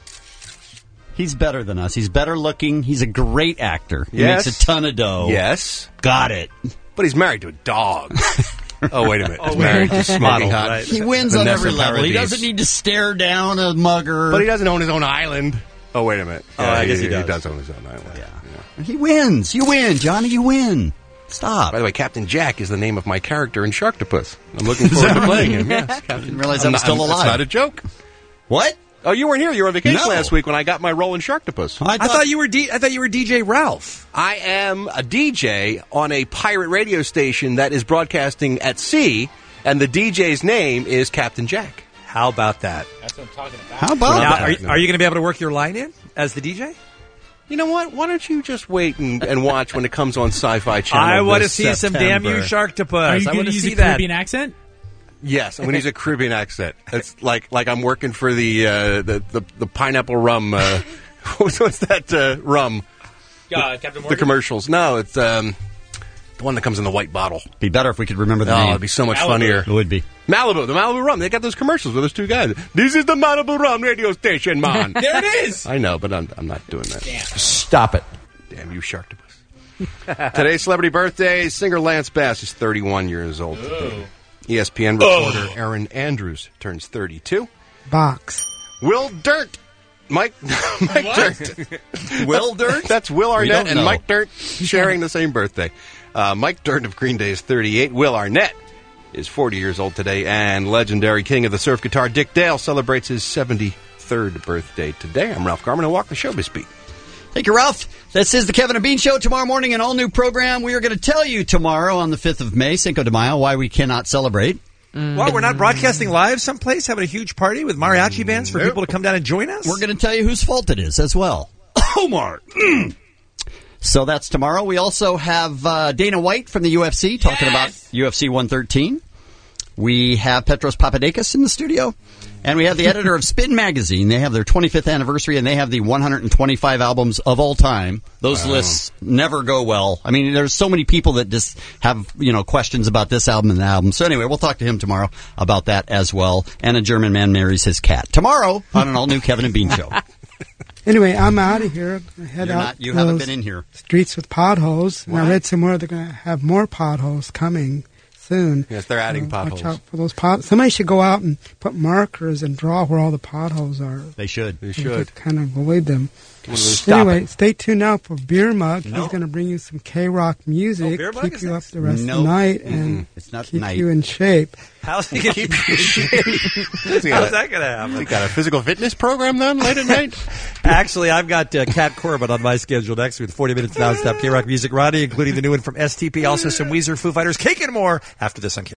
[SPEAKER 14] He's better than us. He's better looking. He's a great actor. He
[SPEAKER 20] Yes.
[SPEAKER 14] makes a ton of dough.
[SPEAKER 20] Yes.
[SPEAKER 14] Got it.
[SPEAKER 20] But he's married to a dog. Oh, wait a minute. He's
[SPEAKER 15] Oh,
[SPEAKER 20] married
[SPEAKER 15] wait.
[SPEAKER 20] to Smoking
[SPEAKER 15] Model,
[SPEAKER 20] Hot.
[SPEAKER 15] right.
[SPEAKER 14] He wins
[SPEAKER 20] Vanessa
[SPEAKER 14] on every level. He
[SPEAKER 20] Paradis.
[SPEAKER 14] doesn't need to stare down a mugger.
[SPEAKER 20] But he doesn't own his own island. Oh, wait a minute.
[SPEAKER 15] Oh,
[SPEAKER 20] Yeah,
[SPEAKER 15] I guess he
[SPEAKER 20] He
[SPEAKER 15] does.
[SPEAKER 20] does own his own island. Yeah.
[SPEAKER 14] He wins. You win, Johnny. You win. Stop.
[SPEAKER 20] By the way, Captain Jack is the name of my character in Sharktopus. I'm looking forward to playing him. Yes,
[SPEAKER 14] I
[SPEAKER 20] Captain.
[SPEAKER 14] didn't realize
[SPEAKER 20] I'm
[SPEAKER 14] I was
[SPEAKER 20] not-
[SPEAKER 14] still
[SPEAKER 20] I'm-
[SPEAKER 14] alive.
[SPEAKER 20] It's not a joke.
[SPEAKER 14] What?
[SPEAKER 20] Oh, you weren't here. You were on vacation
[SPEAKER 14] No.
[SPEAKER 20] last week when I got my role in Sharktopus.
[SPEAKER 15] I thought you were D- I thought you were D J Ralph.
[SPEAKER 20] I am a D J on a pirate radio station that is broadcasting at sea, and the D J's name is Captain Jack.
[SPEAKER 15] How about that?
[SPEAKER 6] That's what I'm talking about.
[SPEAKER 14] How about
[SPEAKER 15] Now,
[SPEAKER 14] that?
[SPEAKER 15] are, you- are you going to be able to work your line in as the D J?
[SPEAKER 20] You know what? Why don't you just wait and, and watch when it comes on Sci-Fi Channel?
[SPEAKER 15] I want to
[SPEAKER 20] this
[SPEAKER 15] see some damn you
[SPEAKER 20] September.
[SPEAKER 15] Sharktopus.
[SPEAKER 17] Are you
[SPEAKER 15] I
[SPEAKER 17] going
[SPEAKER 15] want
[SPEAKER 17] to
[SPEAKER 15] to
[SPEAKER 17] use
[SPEAKER 15] see
[SPEAKER 17] a
[SPEAKER 15] that.
[SPEAKER 17] Caribbean accent?
[SPEAKER 20] Yes, I'm going to use a Caribbean accent. It's like like I'm working for the uh, the, the the pineapple rum. Uh, what's, what's that uh, rum?
[SPEAKER 6] Uh, Captain
[SPEAKER 20] The
[SPEAKER 6] Morgan?
[SPEAKER 20] commercials. No, it's um, the one that comes in the white bottle.
[SPEAKER 14] Be better if we could remember the
[SPEAKER 20] Oh,
[SPEAKER 14] name.
[SPEAKER 20] it'd be so much
[SPEAKER 6] Malibu.
[SPEAKER 20] funnier.
[SPEAKER 14] It would be.
[SPEAKER 20] Malibu, the Malibu rum. They got those commercials with those two guys. This is the Malibu rum radio station, man.
[SPEAKER 6] There it is.
[SPEAKER 20] I know, but I'm, I'm not doing that.
[SPEAKER 15] Stop it.
[SPEAKER 20] Damn you, Sharktopus. Today's celebrity birthday, singer Lance Bass is thirty-one years old today. E S P N reporter Aaron Andrews turns thirty-two.
[SPEAKER 5] Box.
[SPEAKER 20] Will Dirt. Mike Mike Dirt.
[SPEAKER 14] Will Dirt?
[SPEAKER 20] That's Will
[SPEAKER 14] We
[SPEAKER 20] Arnett
[SPEAKER 14] don't
[SPEAKER 20] and
[SPEAKER 14] know.
[SPEAKER 20] Mike Dirt sharing the same birthday. Uh, Mike Dirt of Green Day is thirty-eight. Will Arnett is forty years old today. And legendary king of the surf guitar, Dick Dale, celebrates his seventy-third birthday today. I'm Ralph Garman. I walk the showbiz beat.
[SPEAKER 14] Thank you, Ralph. This is the Kevin and Bean Show. Tomorrow morning, an all-new program. We are going to tell you tomorrow on the fifth of May, Cinco de Mayo, why we cannot celebrate.
[SPEAKER 15] Well, we're not broadcasting live someplace, having a huge party with mariachi bands for
[SPEAKER 20] Nope.
[SPEAKER 15] people to come down and join us?
[SPEAKER 14] We're going to tell you whose fault it is as well. Omar. So that's tomorrow. We also have uh, Dana White from the U F C talking
[SPEAKER 6] Yes!
[SPEAKER 14] about U F C one thirteen. We have Petros Papadakis in the studio. And we have the editor of Spin Magazine. They have their twenty-fifth anniversary, and they have the one hundred twenty-five albums of all time. Those
[SPEAKER 20] Wow.
[SPEAKER 14] lists never go well. I mean, there's so many people that just have, you know, questions about this album and that album. So anyway, we'll talk to him tomorrow about that as well. And a German man marries his cat. Tomorrow on an all-new Kevin and Bean Show.
[SPEAKER 5] Anyway, I'm out of here. I head
[SPEAKER 14] You're
[SPEAKER 5] out
[SPEAKER 14] not, you
[SPEAKER 5] to
[SPEAKER 14] haven't
[SPEAKER 5] those
[SPEAKER 14] been in here.
[SPEAKER 5] Streets with potholes. And
[SPEAKER 14] What?
[SPEAKER 5] I read somewhere they're going to have more potholes coming soon.
[SPEAKER 20] Yes, they're adding
[SPEAKER 5] Uh,
[SPEAKER 20] potholes.
[SPEAKER 5] Watch out for those pot. Somebody should go out and put markers and draw where all the potholes are.
[SPEAKER 14] They should.
[SPEAKER 20] They should.
[SPEAKER 5] Kind of avoid them.
[SPEAKER 20] Stop
[SPEAKER 5] anyway,
[SPEAKER 20] it.
[SPEAKER 5] stay tuned now for Beer Mug.
[SPEAKER 14] No.
[SPEAKER 5] He's going to bring you some K-Rock music,
[SPEAKER 15] Oh, Beer Mug
[SPEAKER 5] keep
[SPEAKER 15] is
[SPEAKER 5] you up
[SPEAKER 15] next?
[SPEAKER 5] the rest
[SPEAKER 14] Nope.
[SPEAKER 5] of the night, and
[SPEAKER 14] It's not
[SPEAKER 5] keep
[SPEAKER 14] night.
[SPEAKER 5] you in shape.
[SPEAKER 15] How's he going to keep you in shape? How's that going to happen?
[SPEAKER 20] You got a physical fitness program then late at night?
[SPEAKER 15] Actually, I've got uh, Kat Corbett on my schedule next with forty minutes of nonstop K-Rock music, Roddy, including the new one from S T P, also some Weezer, Foo Fighters, Cake and more after this on K.